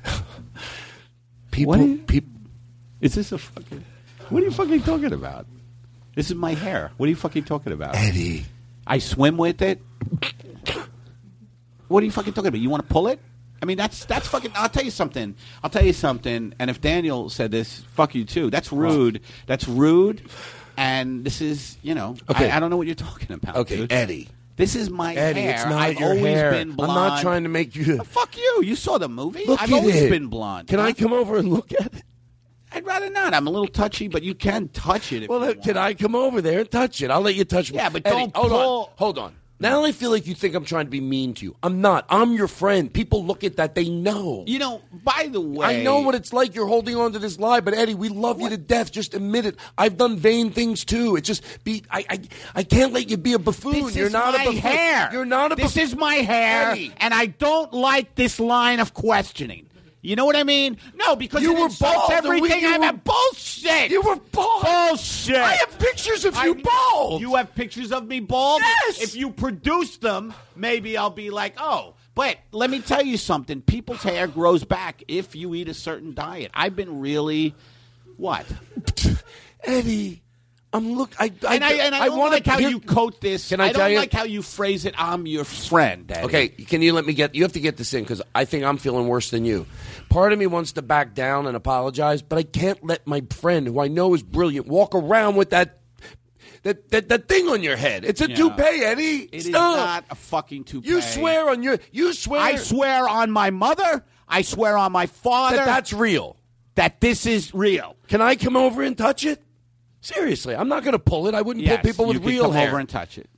People. What are you- people. Is this a fucking? What are you fucking talking about? This is my hair. What are you fucking talking about, Eddie? I swim with it. What are you fucking talking about? You want to pull it? I mean, that's that's fucking. I'll tell you something. I'll tell you something. And if Daniel said this, fuck you too. That's rude. That's rude. And this is, you know, Okay. I, I don't know what you're talking about. Okay, dude. Eddie. This is my Eddie, hair. it's not I've your always hair. been blonde. I'm not trying to make you. Oh, fuck you. You saw the movie. Look I've at always it. been blonde. Can huh? I come over and look at it? I'd rather not. I'm a little touchy, but you can touch it. If Well, you then, can I come over there and touch it? I'll let you touch me. Yeah, but Eddie, don't hold pull- on. Hold on. Now I feel like you think I'm trying to be mean to you. I'm not. I'm your friend. People look at that. They know. You know, by the way, I know what it's like. You're holding on to this lie, but Eddie, we love you to death. Just admit it. I've done vain things too. It's just be. I. I, I can't let you be a buffoon. This You're is not my a buffoon. hair. You're not a This buffoon. is my hair, Eddie. and I don't like this line of questioning. You know what I mean? No, because You it were insults bald, and we- everything. you I'm were- a bullshit. You were bald. Bullshit. I have pictures of you I- bald. You have pictures of me bald? Yes. If you produce them, maybe I'll be like, oh. But let me tell you something. People's hair grows back if you eat a certain diet. I've been really, what? Eddie, I'm look. I I, And I, and I, don't wanna like how hear- you quote this. Can I, I tell don't you? like how you phrase it. I'm your friend, Eddie. Okay, can you let me get? You have to get this in because I think I'm feeling worse than you. Part of me wants to back down and apologize, but I can't let my friend, who I know is brilliant, walk around with that that that, that thing on your head. It's a Yeah. toupee, Eddie. It is Stop. not a fucking toupee. You swear on your. You swear. I swear on my mother. I swear on my father. that that's real. That this is real. Can I come over and touch it? Seriously, I'm not going to pull it. I wouldn't Yes, pull people with you can real come hair. over and touch it.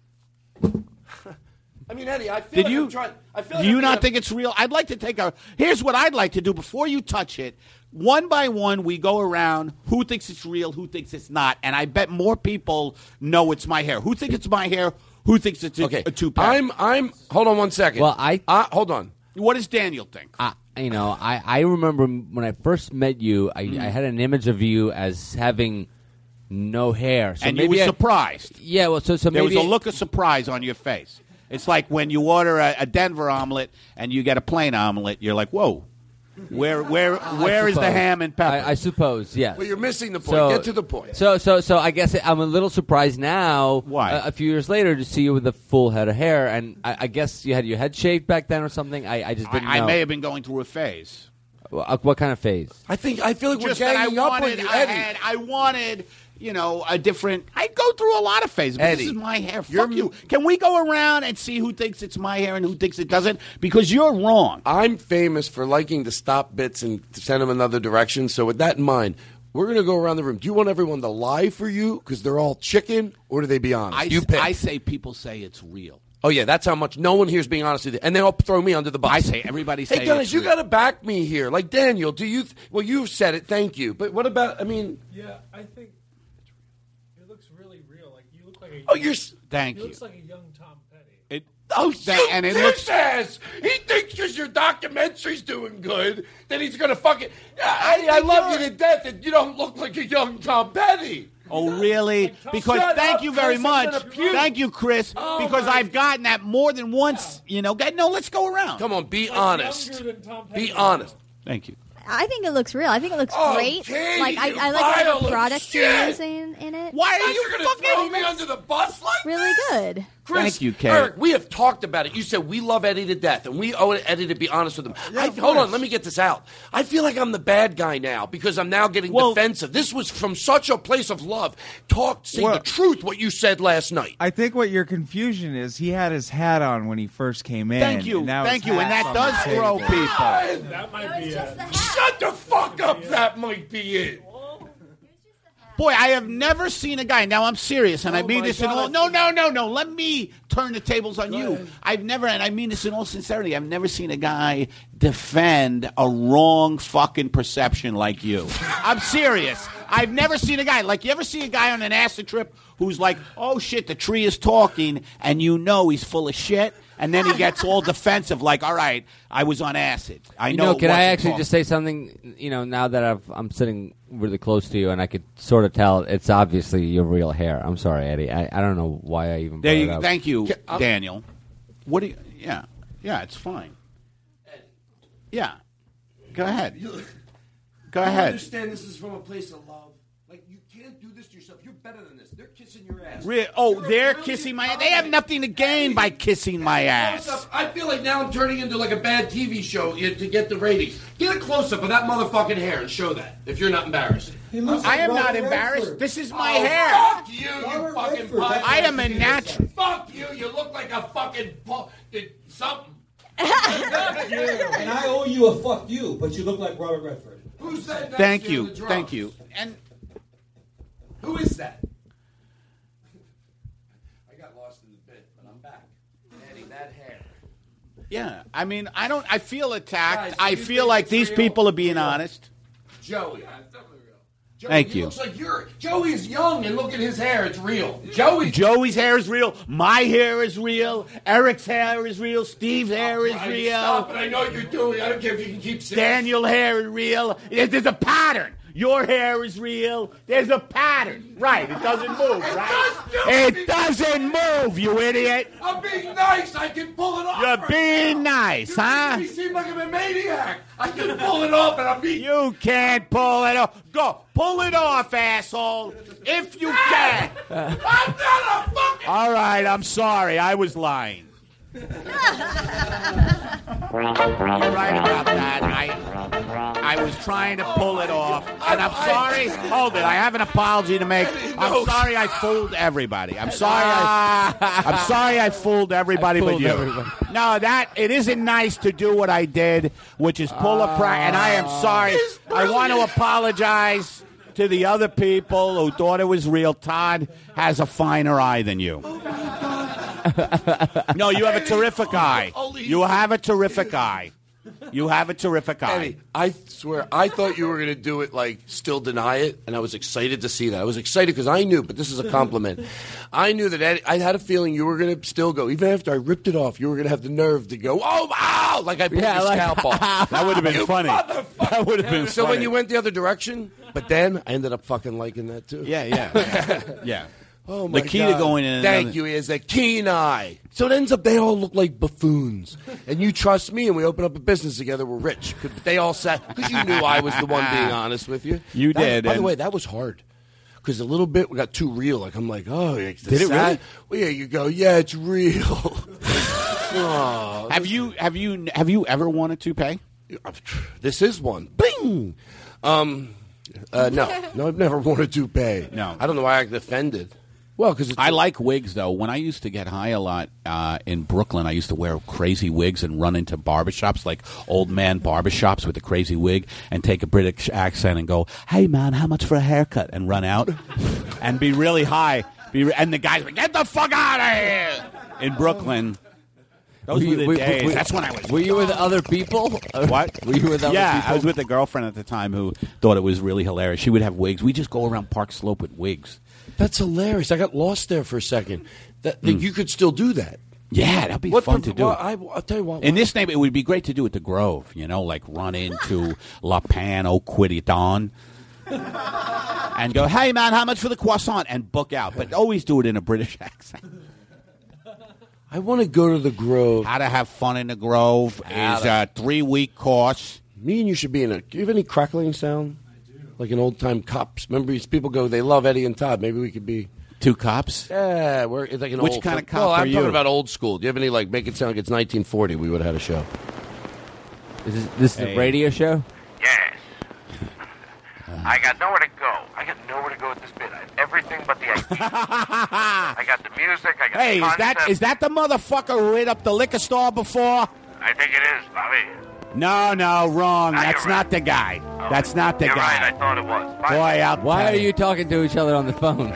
I mean, Eddie, I feel Did like you? I'm trying. I feel do like you I'm not gonna- think it's real? I'd like to take a. Here's what I'd like to do before you touch it. One by one, we go around. Who thinks it's real? Who thinks it's not? And I bet more people know it's my hair. Who thinks it's my hair? Who thinks it's a, Okay, a toupee? I'm. I'm. Hold on one second. Well, I- Uh, hold on. What does Daniel think? I, you know, I, I remember when I first met you, I, Mm. I had an image of you as having no hair. So and you maybe were I- surprised. Yeah, well, so so There maybe was a look of surprise on your face. It's like when you order a, a Denver omelet and you get a plain omelet. You're like, whoa, where where where is the suppose. ham and pepper? I, I suppose, yes. Well, you're missing the point. So- Get to the point. So, so, so I guess I'm a little surprised now. Why? A, a few years later, to see you with a full head of hair, and I, I guess you had your head shaved back then or something. I, I just didn't I, I know. may have been going through a phase. Uh, What kind of phase? I think. I feel like Just we're that I ganging up on wanted, you, I Eddie. had, I wanted, you know, a different. I go through a lot of phases. But Eddie, this is my hair. you're- Fuck you. Can we go around and see who thinks it's my hair and who thinks it doesn't? Because you're wrong. I'm famous for liking to stop bits and to send them another direction. So with that in mind, we're going to go around the room. Do you want everyone to lie for you because they're all chicken, or do they be honest? I, you s- pick. I say people say it's real. Oh yeah, that's how much no one here's being honest with you, and they all throw me under the bus. I say everybody say Hey guys, it's you real. got to back me here. Like Daniel, do you? Th- well, you've said it. Thank you. But what about? I mean, Yeah, I think it looks really real. Like you look like a. oh, you're. s- Thank He you. looks like a young Tom Petty. It, Oh, that- you and it bitch looks. ass. He thinks because your documentary's doing good that he's going to fucking. I, I think love you're- you to death, and you don't look like a young Tom Petty. Oh, really? Because Shut thank up, you very Chris, I'm much. gonna puke. Thank you, Chris. Oh, because my- I've gotten that more than once. You know, God, no, let's go around. Come on, be Like honest. younger than Tom Petty Be right honest. Thank you. I think it looks real. I think it looks Oh, great. Katie, like I, you I like pile the of products you're shit. using in it. Why are Guys, you you're gonna fucking throw me under the bus like Really this? good. Chris, Thank you, Kate. Eric, we have talked about it. You said we love Eddie to death, and we owe Eddie to be honest with him. I, hold on, let me get this out. I feel like I'm the bad guy now because I'm now getting Well- defensive. This was from such a place of love. Talk, say Well- the truth, what you said last night. I think what your confusion is, he had his hat on when he first came in. Thank you. and now Thank his you. And hat's that on does the throw table. people. That might be it. Shut the fuck up. That might be it. Boy, I have never seen a guy. Now I'm serious, and I Oh, mean my this in God. all. No, no, no, no. Let me turn the tables on you. I've never, and I mean this in all sincerity. I've never seen a guy defend a wrong fucking perception like you. I'm serious. I've never seen a guy like you. Ever see a guy on an acid trip who's like, "Oh shit, the tree is talking," and you know he's full of shit. And then he gets all defensive, like, "All right, I was on acid. I You know." know, it can I wasn't actually talking." just say something? You know, now that I've, I'm sitting really close to you, and I could sort of tell it's obviously your real hair. I'm sorry, Eddie. I, I don't know why I even. There brought you. it up. Thank you, Can- I'm- Daniel. What do you? Yeah, yeah, it's fine. Yeah, go ahead. Go I ahead. understand this is from a place of love. Like, you can't do this to yourself. You're better than this. They're kissing your ass. Re- oh, You're a they're brilliant kissing my. comic. They have nothing to gain by kissing my ass. Close-up. I feel like now I'm turning into like a bad T V show you- to get the ratings. Get a close-up of that motherfucking hair and show that, if you're not embarrassed. I am not embarrassed. This is my Oh, hair. Fuck you, you fucking pie. I am a natural. Fuck you, you look like a fucking po- it- something. And I owe you a fuck you, but you look like Robert Redford. Who said that? Thank to you, the drums? thank you. And Who is that? I got lost in the bit, but I'm back. Eddie, that hair. yeah, I mean, I don't. I feel attacked. Guys, I you feel think like it's these real? people are being Real. honest. Joey. I'm definitely real. Thank he you. Looks like you're Joey's young, and look at his hair; it's real. Joey, Joey's hair is real. My hair is real. Eric's hair is real. Steve's hair is Right, real. Stop it! I know what you're doing. I don't care if you can keep saying. Daniel hair is real. There's there's a pattern. Your hair is real. There's a pattern. Right. It doesn't move, right? It doesn't move, you idiot. I'm being nice. I can pull it off. You're being nice, huh? You seem like I'm a maniac. I can pull it off, and I'm being. You can't pull it off. Go. Pull it off, asshole. If you can. I'm not a fucking. All right. I'm sorry. I was lying. You're right about that. I, I was trying to pull it off, and I'm sorry. Hold it. I have an apology to make. I'm sorry I fooled everybody. I'm sorry. I, I'm sorry I fooled everybody I but fooled you. everybody. No, that it isn't nice to do what I did, which is pull a prank. And I am sorry. I want to apologize to the other people who thought it was real. Todd has a finer eye than you. No, you have a terrific eye. You have a terrific eye. You have a terrific eye. Eddie, I swear, I thought you were going to do it like still deny it, and I was excited to see that. I was excited because I knew, but this is a compliment. I knew that Eddie, I had a feeling you were going to still go. Even after I ripped it off, you were going to have the nerve to go, oh, ow, like I put Yeah, your like- scalp off. That would have been You funny. motherfucker. That would have been So funny. when you went the other direction, but then I ended up fucking liking that too. Yeah, yeah. Yeah. Oh my The key God. to going in. Thank another- you is a keen eye. So it ends up they all look like buffoons, and you trust me, and we open up a business together. We're rich. But they all sat because you knew I was the one being honest with you. You That- did, By the and- way, that was hard because a little bit we got too real. Like I'm like, oh, like, Did it sad- really? Well, yeah, you go, yeah, it's real. Oh, Have you have you have you ever won a toupee? this is one. Bing. Um, uh, no, no, I've never worn a toupee. No. I don't know why I act offended. Well, because I like wigs, though. When I used to get high a lot uh, in Brooklyn, I used to wear crazy wigs and run into barbershops, like old man barbershops with a crazy wig, and take a British accent and go, hey, man, how much for a haircut? And run out and be really high. Be re- and the guys would, get the fuck out of here! In Brooklyn. Those Were were you- the were- days. were- That's when I was. Were you with other people? What? Were you with other yeah, people? I was with a girlfriend at the time who thought it was really hilarious. She would have wigs. We just go around Park Slope with wigs. That's hilarious. I got lost there for a second. That, that you could still do that. Yeah, that'd be What fun the- to do. well, I, I'll tell you what. In this neighborhood, it would be great to do at the Grove, you know, like run into La Pan au Quididon and go, hey, man, how much for the croissant? And book out. But always do it in a British accent. I want to go to the Grove. How to have fun in the Grove How is to- a three-week course. Me and you should be in a. Do you have any crackling sound? Like an old time cops. Remember, these people go, they love Eddie and Todd. Maybe we could be. Two cops? Yeah, we're it's like an Which old. kind of cop well, are I'm you? talking about old school. Do you have any like make it sound like it's nineteen forty? We would have had a show. Is this, this is Hey. a radio show? Yes. I got nowhere to go. I got nowhere to go with this bit. I have everything but the idea. I got the music. I got Hey, the is that concept. is that the motherfucker who hit up the liquor store before? I think it is, Bobby. No, no, wrong. Ah, That's you're not the guy. That's not the You're guy. right. I thought it was. Boy, I'll Why tell are you. you talking to each other on the phone?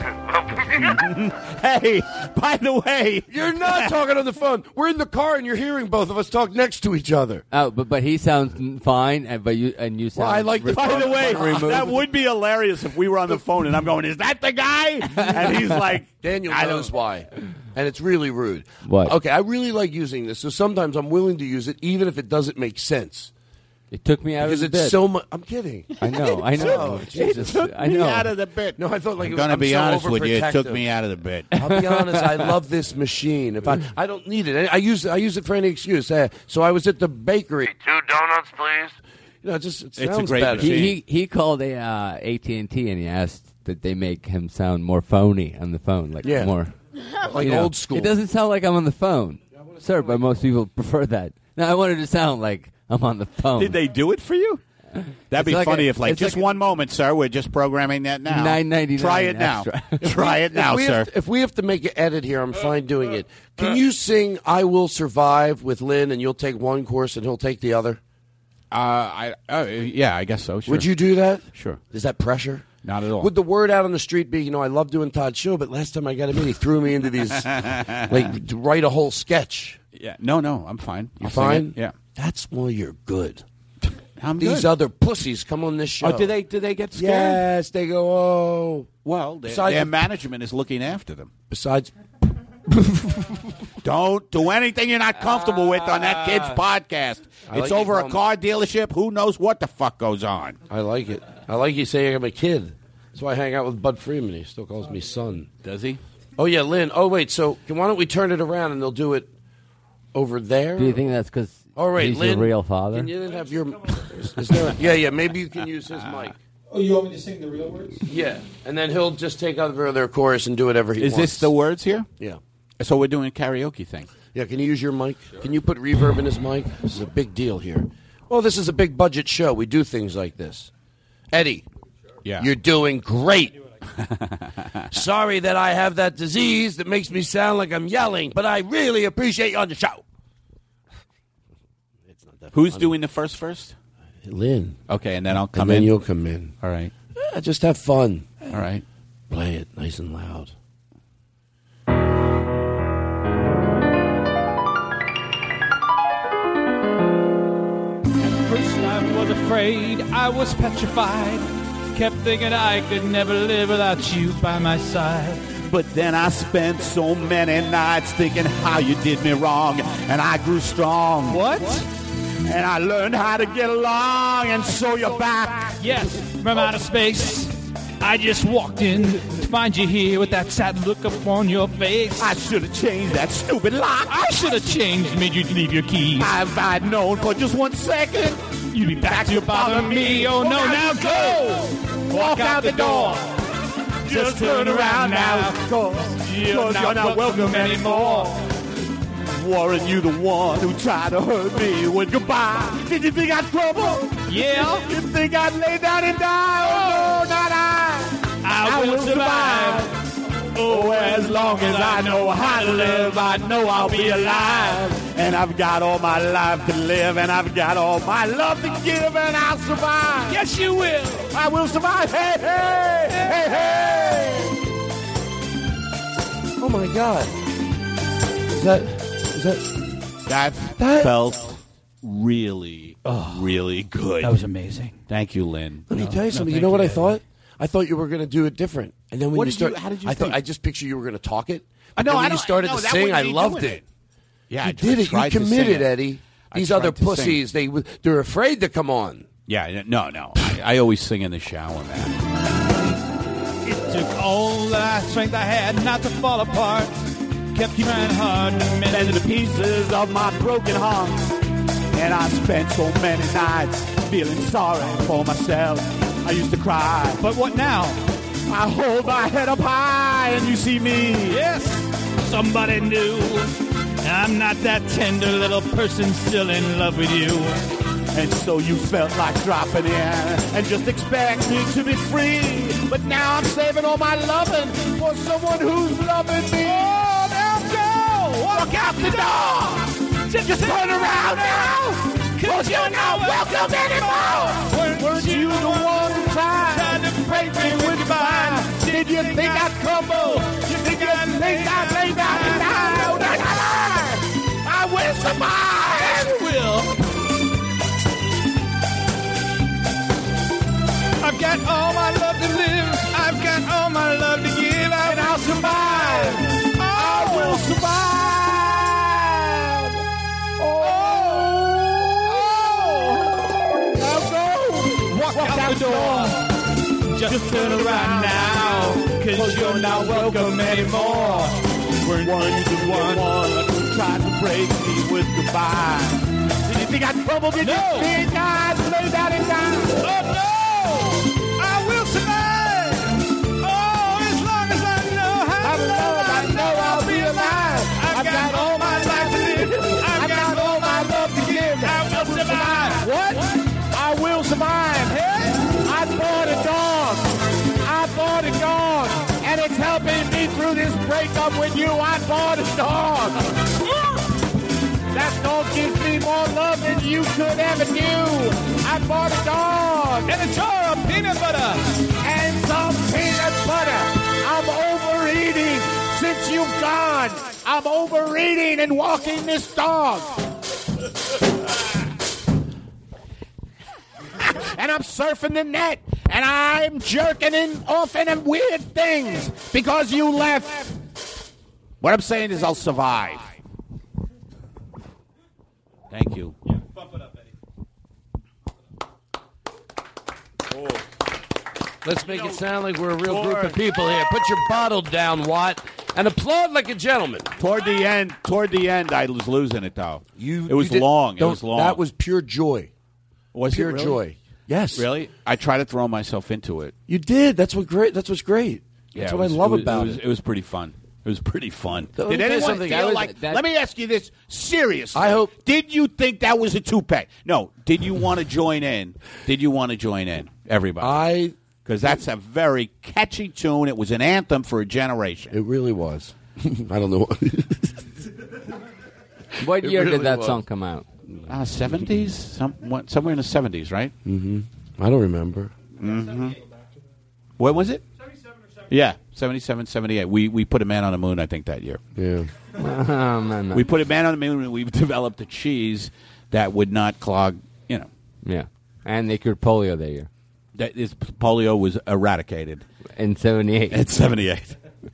Hey, by the way, You're not talking on the phone. We're in the car and you're hearing both of us talk next to each other. Oh, but but he sounds fine, and but you and you sound. Well, I like the- by the way, removed. that would be hilarious if we were on the phone and I'm going, "Is that the guy?" And he's like, Daniel I don't- knows why. And it's really rude. What? Okay, I really like using this. So sometimes I'm willing to use it even if it doesn't make sense. It took me out Because of the it's bit. so much. I'm kidding. I know, I know. Jesus, took I me know. out of the bit. No, I felt like I'm it was, going to I'm be so honest with you. It took overprotective. me out of the bit. I'll be honest. I love this machine. If I, I don't need it. I use I use it for any excuse. Uh, so I was at the bakery. Two donuts, please. You know, it just it It's a sounds great better. machine. He, he he called a uh, A T and T and he asked that they make him sound more phony on the phone, like Yeah. more like you know, old school. It doesn't sound like I'm on the phone, sir. But most people prefer that. No, I wanted to sound like I'm on the phone. Did they do it for you? That'd be It's like funny a- if, like, it's just like a- one moment, sir. We're just programming that now. nine ninety-nine Try it now. extra. Try it now, if we sir. Have to, if we have to make an edit here, I'm fine doing it. Can you sing "I Will Survive" with Lynn, and you'll take one course and he'll take the other? Uh, I uh, yeah, I guess so. Sure. Would you do that? Sure. Is that pressure? Not at all. Would the word out on the street be, you know, I love doing Todd's show, but last time I got him in, he threw me into these, like, to write a whole sketch. Yeah. No, no, I'm fine. You I'll sing fine? it. Yeah. That's why you're good. I'm these good. other pussies come on this show. Oh, do they? Do they get scared? Yes, they go. Oh, well, their, Besides their the- management is looking after them. Besides, don't do anything you're not comfortable with on that kid's podcast. I It's like over it, a Mom. car dealership. Who knows what the fuck goes on? I like it. I like you saying I'm a kid. That's why I hang out with Bud Freeman. He still calls me son. Does he? Oh yeah, Lynn. Oh wait. So can, why don't we turn it around and they'll do it over there? Do you think that's because All right, he's Lynn, your real father? Can you then have your? Is, is there? A, yeah, yeah. Maybe you can use his mic. Oh, you want me to sing the real words? Yeah, and then he'll just take over their chorus and do whatever he Is wants. this the words here? Yeah. So we're doing a karaoke thing. Yeah, can you use your mic? Can you put reverb in his mic? This is a big deal here. Well, this is a big budget show. We do things like this. Eddie, yeah, you're doing great. Sorry that I have that disease that makes me sound like I'm yelling, but I really appreciate you on the show. It's not that Who's funny. doing the first first? Lynn. Okay, and then I'll come and then in. you'll come in. All right. Yeah, just have fun. All right. Play it nice and loud. First I was afraid, I was petrified. Kept thinking I could never live without you by my side. But then I spent so many nights thinking how you did me wrong, and I grew strong. What? And I learned how to get along, and so you're back. Yes, from outer space. I just walked in to find you here with that sad look upon your face. I should have changed that stupid lock. I should have changed, made you leave your keys. If I'd known for just one second, you'd be back to bother me. Oh no, now go! Walk out the door. Just turn around now, cause you're not welcome anymore. Warren, you the one who tried to hurt me with goodbye. Did you think I'd crumble? Yeah. You think I'd lay down and die? Oh, no, not I. I, I will will survive. survive. Oh, as long as I know how to live, I know I'll be alive. And I've got all my life to live, and I've got all my love to give, and I'll survive. Yes, you will. I will survive. Hey, hey, hey, hey. Oh my God! Is that? Is that? That, That- felt really, really good. That was amazing. Thank you, Lynn. Let me No, tell you no, something. you thank know what you, I thought? I thought you were going to do it different, and then when What you did you- start, how did you I thought think? I just picture you were going to talk it. I know, And I when you don't- started no, to that sing, wouldn't I be loved doing it. it. Yeah, you I did it. You tried to committed, sing it. Eddie. I These tried other to sing. pussies, they they're afraid to come on. Yeah, no, no. I, I always sing in the shower, man. It took all the strength I had not to fall apart. Kept trying hard to mend And the pieces of my broken heart. And I spent so many nights feeling sorry for myself. I used to cry. But what now? I hold my head up high and you see me. Yes, somebody new. I'm not that tender little person still in love with you. And so you felt like dropping in and just expect me to be free. But now I'm saving all my loving for someone who's loving me. Oh, now go! Walk out the door! Just, just turn around now! Cause you're not welcome anymore! Weren't you the one who tried to break me with goodbye? Did you think I'd crumble? You think I'd lay down, lay down and die? No, no, no, no! I will survive! Yes, you will. I've got all my love to live. I've got all my love to give. And I'll survive. Oh. I will survive. Oh. Now go. Walk, Walk out, out the door. Just, Just turn around now. Cause you're not welcome anymore. Weren't you the one who tried to break me with goodbye? Did you think I'd trouble? Did No. you think I'd lay down and die? Oh no! I will survive. Oh, as long as I know how to love, I know I'll be alive. I've got all my life to live. I've got all my love to give. I will survive. What? I will survive. Hey? I bought a dog. I bought a dog. And it's helping me through this breakup with you. I bought a dog. That dog gives me more love than you could ever do. I bought a dog. And a jar of peanut butter. And some peanut butter. I'm overeating since you've gone. I'm overeating and walking this dog. and I'm surfing the net, and I'm jerking in off in weird things because you left. What I'm saying is I'll survive. Thank you. Yeah, bump it up, Eddie. Let's make it sound like we're a real group of people here. Put your bottle down, Watt, and applaud like a gentleman. Toward the end, toward the end, I was losing it though. You, it was you did, long. It was long. That was pure joy. Was pure it really? joy. Yes. Really? I try to throw myself into it. You did. That's what great. That's what's great. That's yeah, what was, I love it was, about it. Was, it. it was pretty fun. It was pretty fun. Let Did me tell you anyone something. feel That was- like? that- let me ask you this seriously. I hope. Did you think that was a two-pack? No. Did you want to join in? Did you want to join in? Everybody. I. Because that's a very catchy tune. It was an anthem for a generation. It really was. I don't know. What It year really did that was. song come out? Uh, seventies? Some, what, somewhere in the seventies, right? Mm-hmm. I don't remember. Mm-hmm. What was it? Yeah, seventy-seven, seventy-eight. We we put a man on the moon, I think, that year. Yeah. Oh, man, man. We put a man on the moon, and we've developed a cheese that would not clog, you know. Yeah. And they cured polio that year. That is, polio was eradicated. In seventy-eight. In seventy-eight.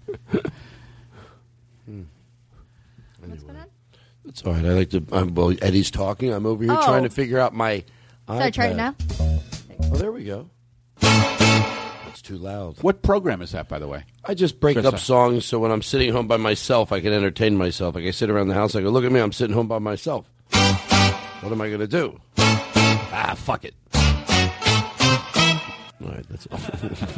It's all right. I like to. I'm, well, Eddie's talking. I'm over here Oh. trying to figure out my. Should I try it iPad. now? Oh, there we go. It's too loud. What program is that, by the way? I just break Chris, up uh, songs so when I'm sitting home by myself, I can entertain myself. Like I sit around the house, I go, look at me, I'm sitting home by myself. What am I going to do? Ah, fuck it. All right, that's all.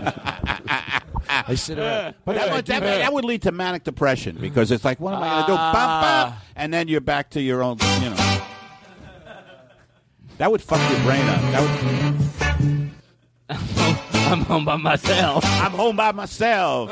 I sit around. But that, would, that, that would lead to manic depression because it's like, what am I going to do? Bum, bum, and then you're back to your own, you know. That would fuck your brain up. That would. I'm home by myself. I'm home by myself.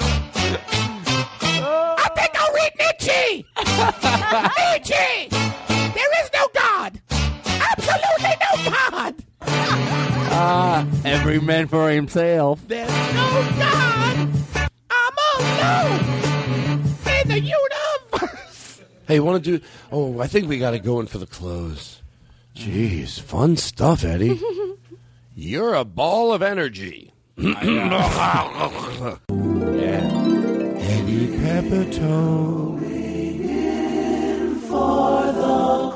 I think I'll read Nietzsche. Nietzsche. There is no God. Absolutely no God. Ah, every man for himself. There's no God. I'm alone in the universe. Hey, want to do? Oh, I think we got to go in for the close. Jeez, fun stuff, Eddie. You're a ball of energy. Yeah. Eddie Pepitone. For the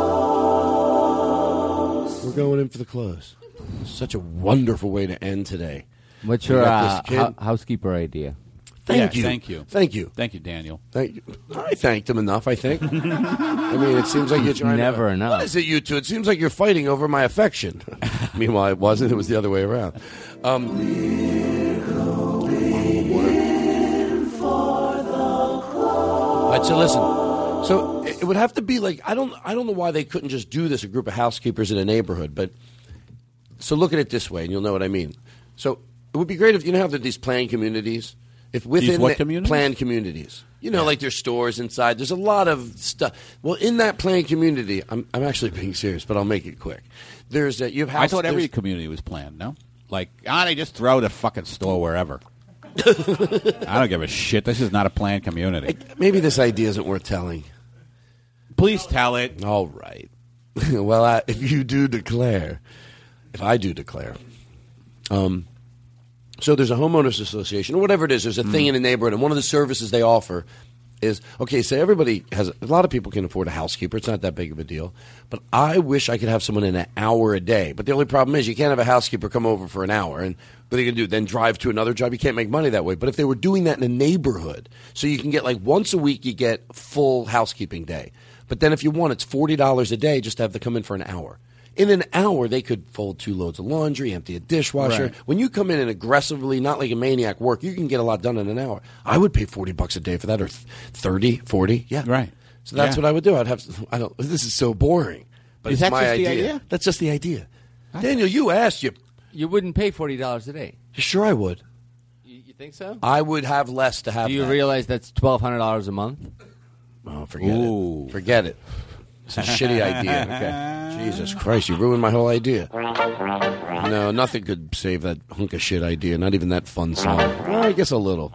close. We're going in for the close. Such a wonderful way to end today. What's We your got uh, this kid- hou- housekeeper idea? Thank Yeah, you. thank you. Thank you. Thank you, Daniel. Thank you. I thanked him enough, I think. I mean, it seems like you're trying Never to... enough. What is it, you two? It seems like you're fighting over my affection. Meanwhile, it wasn't. It was the other way around. Um, all right, so listen. So it would have to be like, I don't, I don't know why they couldn't just do this, a group of housekeepers in a neighborhood, but... So look at it this way, and you'll know what I mean. So it would be great if, you know how there are these planned communities? If within These what the communities? planned communities. You know, like there's stores inside. There's a lot of stuff. Well, in that planned community, I'm, I'm actually being serious, but I'll make it quick. There's a, you have I house, thought every there's- community was planned, no? Like, ah, they just throw the fucking store wherever. I don't give a shit. This is not a planned community. Maybe this idea isn't worth telling. Please tell it. All right. Well, I, if you do declare, if I do declare, um, so there's a homeowners association or whatever it is. There's a Mm. thing in the neighborhood, and one of the services they offer is, okay, so everybody has, a lot of people can afford a housekeeper. It's not that big of a deal. But I wish I could have someone in an hour a day. But the only problem is you can't have a housekeeper come over for an hour. And what are you going to do? Then drive to another job? You can't make money that way. But if they were doing that in a neighborhood, so you can get like once a week, you get full housekeeping day. But then if you want, it's forty dollars a day just to have them come in for an hour. In an hour, they could fold two loads of laundry, empty a dishwasher. Right. When you come in and aggressively, not like a maniac work, you can get a lot done in an hour. I would pay forty bucks a day for that, or thirty, forty. Yeah. Right. So that's Yeah. what I would do. I'd have, I don't, this is so boring. But Is it's that my just the idea. idea? That's just the idea. Daniel, you asked. You, You wouldn't pay forty dollars a day. sure I would. You, you think so? I would have less to have Do you that. realize that's twelve hundred dollars a month? Oh, forget Ooh. it. Forget it. It's a shitty idea. Okay. Jesus Christ, you ruined my whole idea. No, nothing could save that hunk of shit idea. Not even that fun song. Well, I guess a little.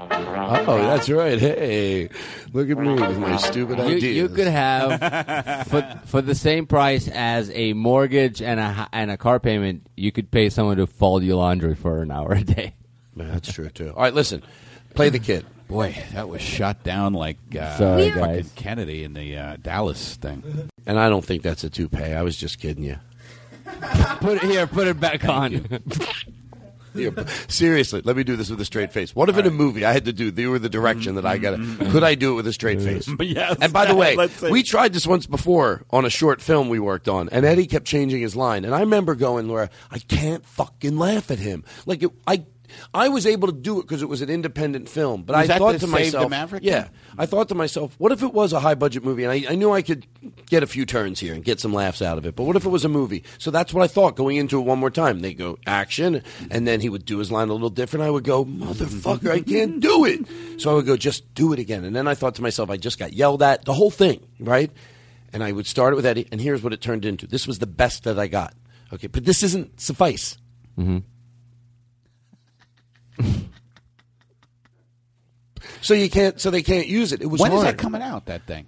Oh, that's right. Hey, look at me with my stupid You, ideas. you could have for for the same price as a mortgage and a and a car payment. You could pay someone to fold your laundry for an hour a day. Man, that's true too. All right, listen, play the kid. Boy, that was shot down like uh, Sorry, fucking guys. Kennedy in the uh, Dallas thing. And I don't think that's a toupee. I was just kidding you. Put it here. Put it back on. Here, seriously, let me do this with a straight face. What if in a movie I had to do, they were the direction that I got to, could I do it with a straight face? Yes. And by the way, Let's see. we tried this once before on a short film we worked on, and Eddie kept changing his line. And I remember going, Laura, I can't fucking laugh at him. Like, it, I I was able to do it because it was an independent film. But Was I that thought the to Save the myself, Maverick yeah, thing? I thought to myself, what if it was a high budget movie? And I, I knew I could get a few turns here and get some laughs out of it. But what if it was a movie? So that's what I thought going into it one more time. They go action, and then he would do his line a little different. I would go, motherfucker, I can't do it. So I would go, just do it again. And then I thought to myself, I just got yelled at, the whole thing, right? And I would start it with Eddie, and here's what it turned into. This was the best that I got. Okay, but this isn't suffice. Mm-hmm. So you can't. So they can't use it. It was When is hard. that coming out, that thing?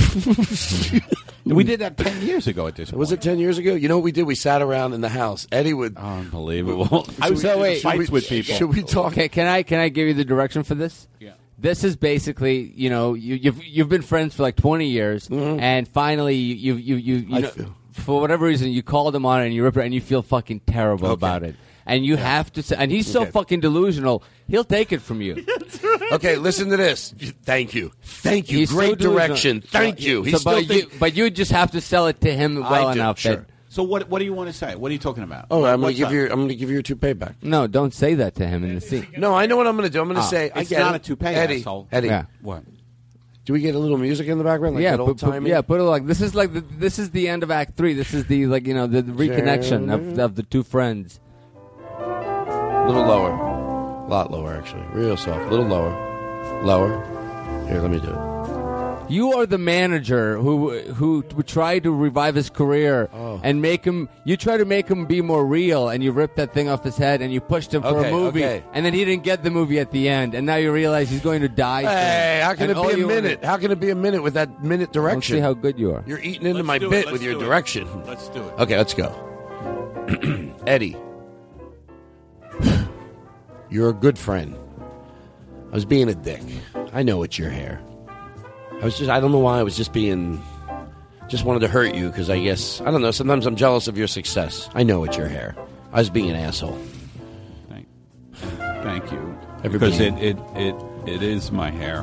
We did that ten years ago at this point. Was it ten years ago? You know what we did? We sat around in the house. Eddie would. Unbelievable. I was So in wait, fights should with people. Should we talk? Okay, can I can I give you the direction for this? Yeah. This is basically, you know, you, you've you've been friends for like twenty years, and finally you you you, you I know, feel- for whatever reason you called him on it and you rip it and you feel fucking terrible Okay. about it, and you have to say, and he's so Okay. fucking delusional, he'll take it from you. Okay, listen to this. Thank you. Thank you. He's so Great delusional. direction. Thank you. He's So, still but, you, think- but you just have to sell it to him well I do, enough sure. that. So what what do you want to say? What are you talking about? Oh, I'm going What's to give up? you. I'm going to give you your toupee back. No, don't say that to him in the scene. No, I know what I'm going to do. I'm going to Ah, say. I it's get not it. a toupee, Eddie. asshole. Eddie. Yeah. What? Do we get a little music in the background, like yeah, that put, old put, timey? yeah, put it like this is like the, this is the end of Act Three. This is the like you know the, the reconnection of of the two friends. A little lower. A lot lower, actually. Real soft. A little lower. Lower. Here, let me do it. You are the manager who who would try to revive his career Oh. and make him. You try to make him be more real, and you ripped that thing off his head, and you pushed him for Okay, a movie, okay. and then he didn't get the movie at the end, and now you realize he's going to die. Hey, soon. how can And it all be a you wanna- minute? How can it be a minute with that minute Let's direction? see how good you are. You're eating into Let's my do it, bit let's with your do it. direction. Let's do it. Okay, let's go. Eddie, you're a good friend. I was being a dick. I know it's your hair. I was just, I don't know why I was just being, just wanted to hurt you because I guess, I don't know, sometimes I'm jealous of your success. I know it's your hair. I was being an asshole. Thank, thank you. Everybody- Because it, it, it, it is my hair.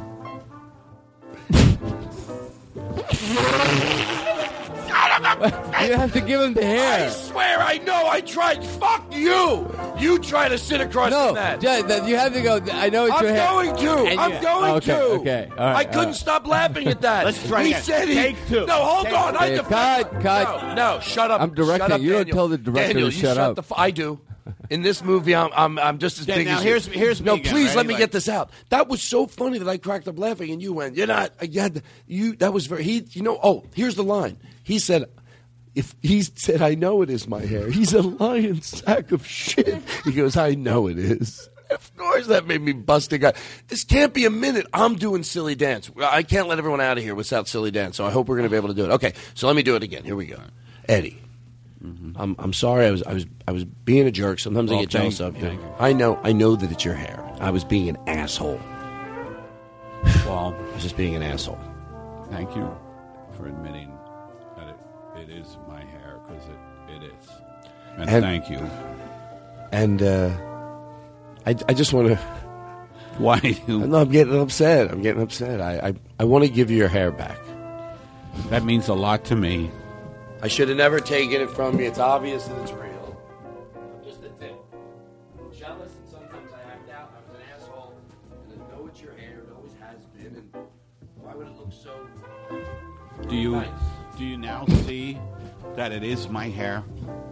You have to give him the I hair. swear, I know, I tried. Fuck you! You try to sit across No, from that. yeah, that- you have to go. I know it's I'm your hair. going to. And I'm you- going okay, to. Okay, all right. I all couldn't right. stop laughing at that. Let's try He again. said he. Take two. No, hold Take on. I Okay, defend- cut, cut. No, no, shut up. I'm directing. Shut up, You don't Daniel. tell the director Daniel, to you shut shut up. The f- I do. In this movie, I'm I'm, I'm just as Yeah, big now as here's- you. here's me no, again, please right? let me Like- get this out. That was so funny that I cracked up laughing, and you went, "You're not." Yeah, you. That was very. He. You know. Oh, here's the line. He said. If he said, I know it is my hair. He's a lying sack of shit. He goes, I know it is. Of course, that made me bust a guy. This can't be a minute. I'm doing silly dance. I can't let everyone out of here without silly dance. So I hope we're going to be able to do it. Okay, so let me do it again. Here we go. Eddie, Mm-hmm. I'm I'm sorry. I was I was I was being a jerk. Sometimes I Well, get jealous thank- of you. thank you. I know. I know that it's your hair. I was being an asshole. Well, I was just being an asshole. thank you for admitting that it, it is my hair, because it, it is. And, And- thank you. And uh, I I just want to. Why you? No, I'm getting upset. I'm getting upset. I I, I want to give you your hair back. That means a lot to me. I should have never taken it from you. It's obvious that it's real. I'm just a dick. I'm jealous, and sometimes I act out. I was an asshole. And I know it's your hair. It always has been. And why would it look so Do you nice? do you now see that it is my hair?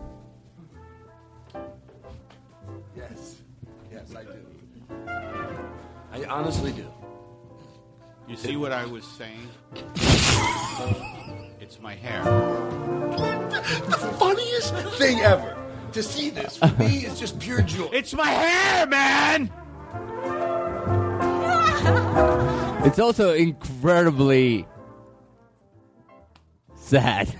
Yes. Yes, I do. I honestly do. You see what I was saying? It's my hair. The funniest thing ever. To see this, for me, is just pure joy. It's my hair, man! It's also incredibly sad.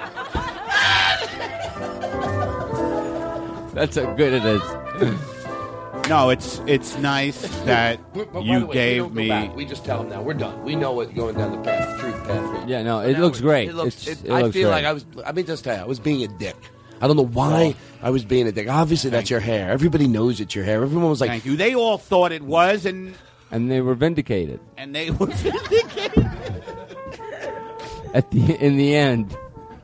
That's how good it is. No, it's it's nice that But by you the way, we gave don't go me. back. We just tell them now. We're done. We know what going down the path, truth path. Yeah, no, But it now looks great. It looks, It's- it, it I looks feel great. like I was. I mean, just tell you, I was being a dick. I don't know why I was being a dick. Obviously, that's your hair. Everybody knows it's your hair. Everyone was like, Thank you. They all thought it was, and And they were vindicated. and they were vindicated. At the in the end.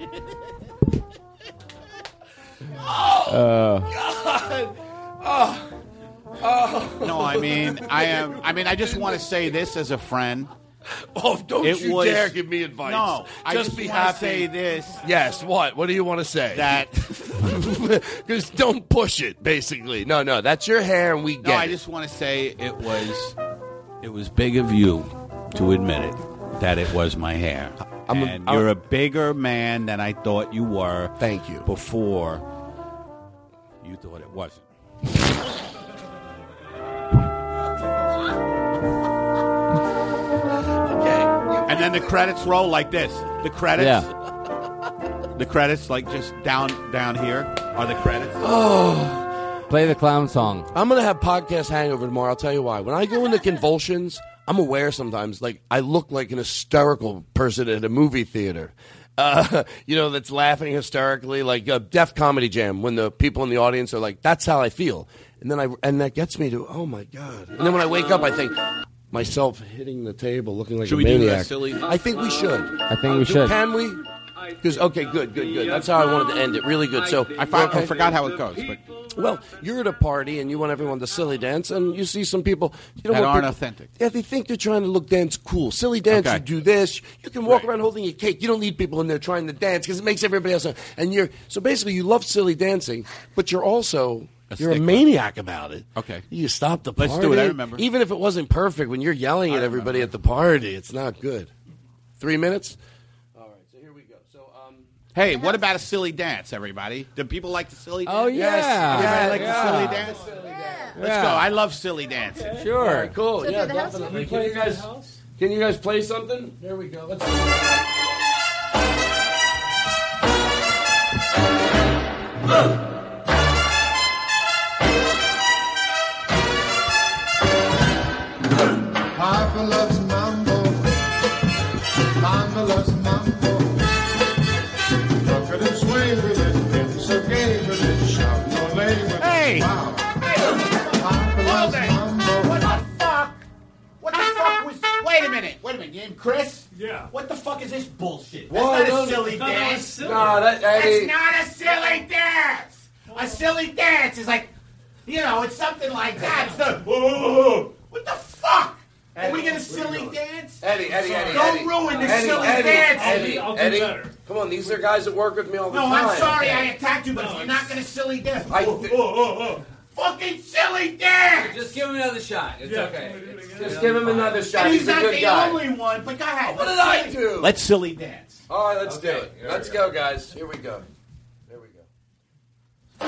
"Oh Uh, God, oh, oh." No, I mean, I am. I mean, I just want to say this as a friend. Oh, don't It you was- dare give me advice. No, I just, just be wanna happy. say this. Yes. What? What do you want to say? That Because don't push it. Basically, no, no. That's your hair, and we get No, I it. just want to say it was it was big of you to admit it that it was my hair. I'm a- and I'm- you're a bigger man than I thought you were. Thank you. Before you thought it wasn't. And then the credits roll like this. The credits. Yeah. The credits, like just down down here, are the credits. Oh. Play the clown song. I'm gonna have podcast hangover tomorrow. I'll tell you why. When I go into convulsions, I'm aware sometimes, like I look like an hysterical person at a movie theater. Uh, you know, that's laughing hysterically, like a Def Comedy Jam. When the people in the audience are like, "That's how I feel," and then I and that gets me to, "Oh my God!" And then when I wake up, I think myself hitting the table, looking like Should a we do maniac. that silly- I think we should. I think we should. Can we? Because okay, good, good, good. That's how I wanted to end it. Really good. So I, fi- okay. I forgot how it goes, but Well, you're at a party and you want everyone to silly dance, and you see some people you know That what aren't people- authentic. Yeah, they think they're trying to look dance cool. Silly dance, Okay. you do this. You can walk around holding your cake. You don't need people in there trying to dance because it makes everybody else. And you're so basically you love silly dancing, but you're also A you're a stickler. maniac about it. Okay. You stop the party. Let's do it. I remember. Even if it wasn't perfect, when you're yelling at everybody at the party, it's not good. Three minutes. All right. So here we go. So um. hey, what about a silly dance, everybody? Do people like the silly dance? Oh, yeah. Everybody Yeah, like yeah. the silly dance? Let's Yeah. go. I love silly dancing. Sure. All right, cool. So yeah, do the house definitely. music. Can you guys can you guys play something? Here we go. Let's see. Papa loves mambo. Mama loves mambo. Look at him sway with it. It's so gay with it. Shout no lay with it. Hey! Wow. Papa loves mambo. What the fuck? What the fuck was... Wait a minute. Wait a minute. You named Chris? Yeah. What the fuck is this bullshit? Whoa, That's not no, a silly no, no, dance. it's silly. No, that, that It's ain't- not a silly dance. A silly dance is like, you know, it's something like that. It's the... Whoa, what the fuck? Are we gonna silly dance? Eddie, Eddie, Eddie, Don't Eddie. ruin the Eddie, silly Eddie, dance. Eddie, I'll do Eddie, better. come on, these are guys that work with me all the No, time. I'm sorry I attacked you, but you're not gonna silly dance. I- Whoa, whoa, whoa, whoa. Fucking silly dance! Just give him another shot. It's Yeah. okay. Just give him another shot. And He's, he's a not good the guy. only one, but go ahead. What did Let's I silly- do? Let's silly dance. All right, let's do Okay, it. here Let's we go, guys. Here we go. There we go.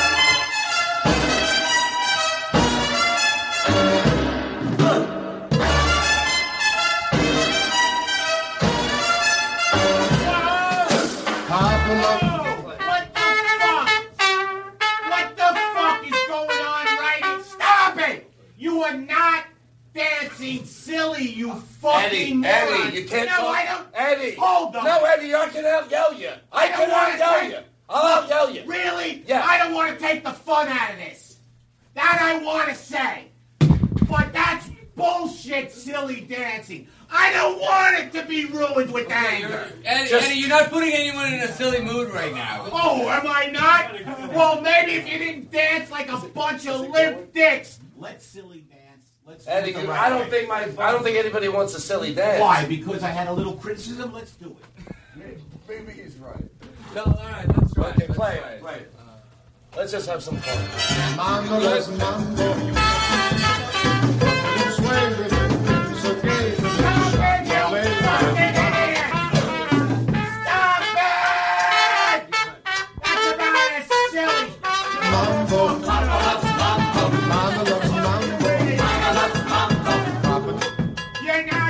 Papa loves What the fuck? What the fuck is going on right now? Stop it! You are not dancing silly, you fucking Eddie, moron. Eddie, you can't No, talk. I don't. Eddie. Hold on. No, Eddie, I can out yell you. I, I don't can wanna out yell take- you. I'll out yell you. Really? Yeah. I don't want to take the fun out of this. That I want to say. But that's bullshit silly dancing. I don't want it to be ruined with anger. Eddie, Just- Eddie, you're not putting anyone in a silly mood right now. Oh, am I not? Well, maybe if you didn't dance like a bunch of limp dicks. Let's silly dance. Let's do Eddie, it the you- right I don't way. think my I don't think anybody wants a silly dance. Why? Because I had a little criticism? Let's do it. Maybe he's right. No, all right, let's try. Okay, Let's play try it. Play it. Let's just have some fun. Mama loves mambo. Look at him sway with it. It's so gay with it. Stop it, you Shout no lay with fucking it. idiot! Stop it! That's about as silly. Mambo. Mama loves mambo. Papa. You're not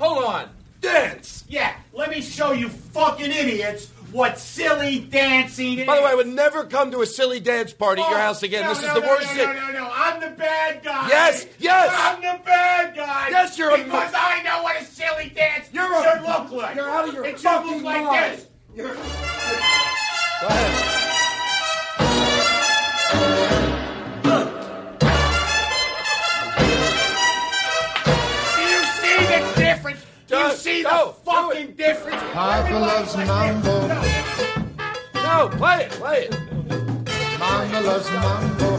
Hold on. Dance. Yeah, let me show you fucking idiots what silly dancing is. By the way, I would never come to a silly dance party at your house again. No, this no, is the no, worst no, thing. No, no, no, I'm the bad guy. Yes, yes. I'm the bad guy. Yes, you're a- Because I know what a silly dance You're a- should look like. you're out of your It should fucking look like mind. this. You're... Go ahead. Do you see the difference? Do you Just see go. the fucking difference? Papa loves mambo. No, play it, play it. Mama loves mambo.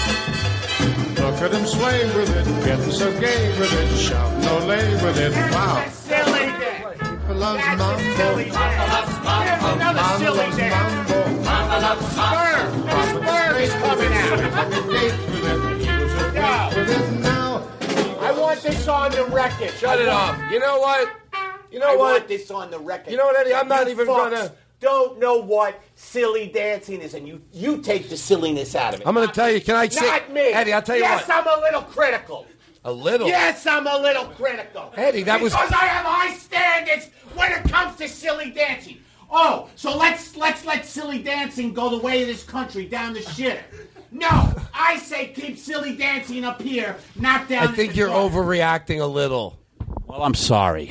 Look at him sway with it, getting so gay with it, shout no lay with it. Wow. Silly dance. Papa loves That's mambo. a silly dance. Here's another Mama silly loves dance. mambo. Mama loves sperm. Sperm is coming out. Date with it, he was a date with it now. I want this on the record. Shut it off. You know what? You know I what? want this on the record. You know what, Eddie? I'm not You even fucks gonna- Don't know what silly dancing is, and you you take the silliness out of it. I'm going to tell you. Can I say, Not me. Eddie? I'll tell you yes, what. I'm a little critical. A little. Yes, I'm a little critical. Eddie, that was- because I have high standards when it comes to silly dancing. Oh, so let's let's let silly dancing go the way of this country down the shitter. No, I say keep silly dancing up here, not down. I think you're overreacting a little. Well, I'm sorry.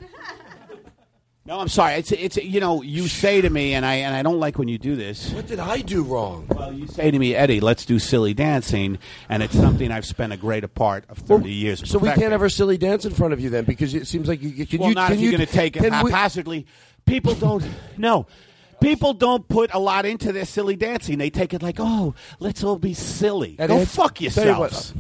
No, I'm sorry. It's it's you know you say to me, and I and I don't like when you do this. What did I do wrong? Well, you say to me, Eddie, let's do silly dancing, and it's something I've spent a greater part of thirty years. So we perfecting. can't ever silly dance in front of you then, because it seems like you can Well, you not can if you you're going to take it can we- haphazardly. People don't. No. People don't put a lot into their silly dancing. They take it like, oh, let's all be silly. Eddie, Go I- fuck tell you what, yourselves.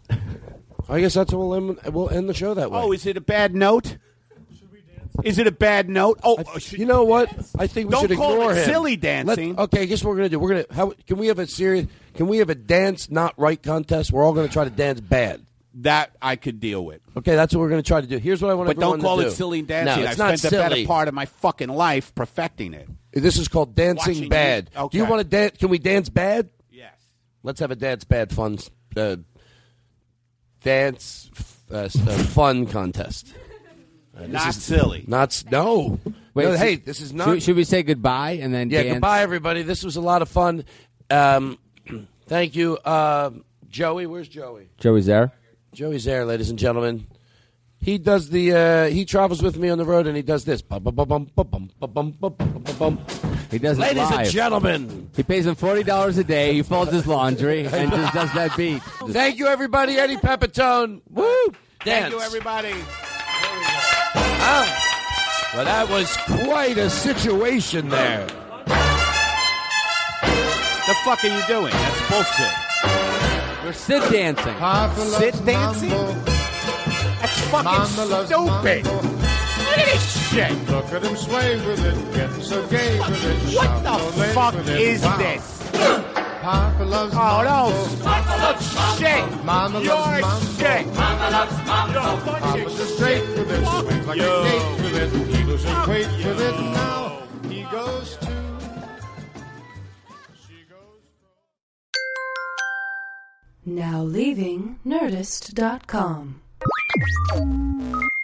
I guess that's what we'll end, we'll end the show that way. Oh, is it a bad note? Is it a bad note? Oh, I- you know what? I think we Don't should call ignore it him. silly dancing. Let- okay, I guess what we're gonna do. We're gonna how can we have a serious? Can we have a dance not right contest? We're all gonna try to dance bad. That I could deal with. Okay, that's what we're gonna try to do. Here's what I want But everyone don't call to do. it silly dancing. No, I've it's not spent the silly. better part of my fucking life perfecting it. This is called dancing Watching you- bad. Okay. Do you want to dance? Can we dance bad? Yes. Let's have a dance bad fun uh, dance uh, s- uh, fun contest. Uh, this Not is- silly. Not s- no. Wait, No, so- hey, this is not. Should, should we say goodbye and then Yeah, dance? goodbye, everybody. This was a lot of fun. Um, thank you, uh, Joey. Where's Joey? Joey's there. Joey's there, ladies and gentlemen. He does the. Uh, he travels with me on the road, and he does this. Bum, bum, bum, bum, bum, bum, bum, bum, bum, bum. He does it Ladies and live. gentlemen. He pays him forty dollars a day. He folds his laundry and just does that beat. Thank you, everybody. Eddie Pepitone. Woo! Thank Dance. you, everybody. Ah. Well, that was quite a situation there. The fuck are you doing? That's bullshit. We're sit dancing. Papa loves Sit dancing? mambo. That's fucking Mama loves stupid. mambo. Look at this shit. Look at him sway with it, getting so gay with it. What shout the no lay fuck with it. is Wow. this? Papa loves Oh, mambo. no. Such shit. Mama You're loves mambo. shit. Mama loves mambo. Papa's a straight with it, swings like Yo. a date with it. He loses weight with it. Now he goes to. Now leaving Nerdist dot com.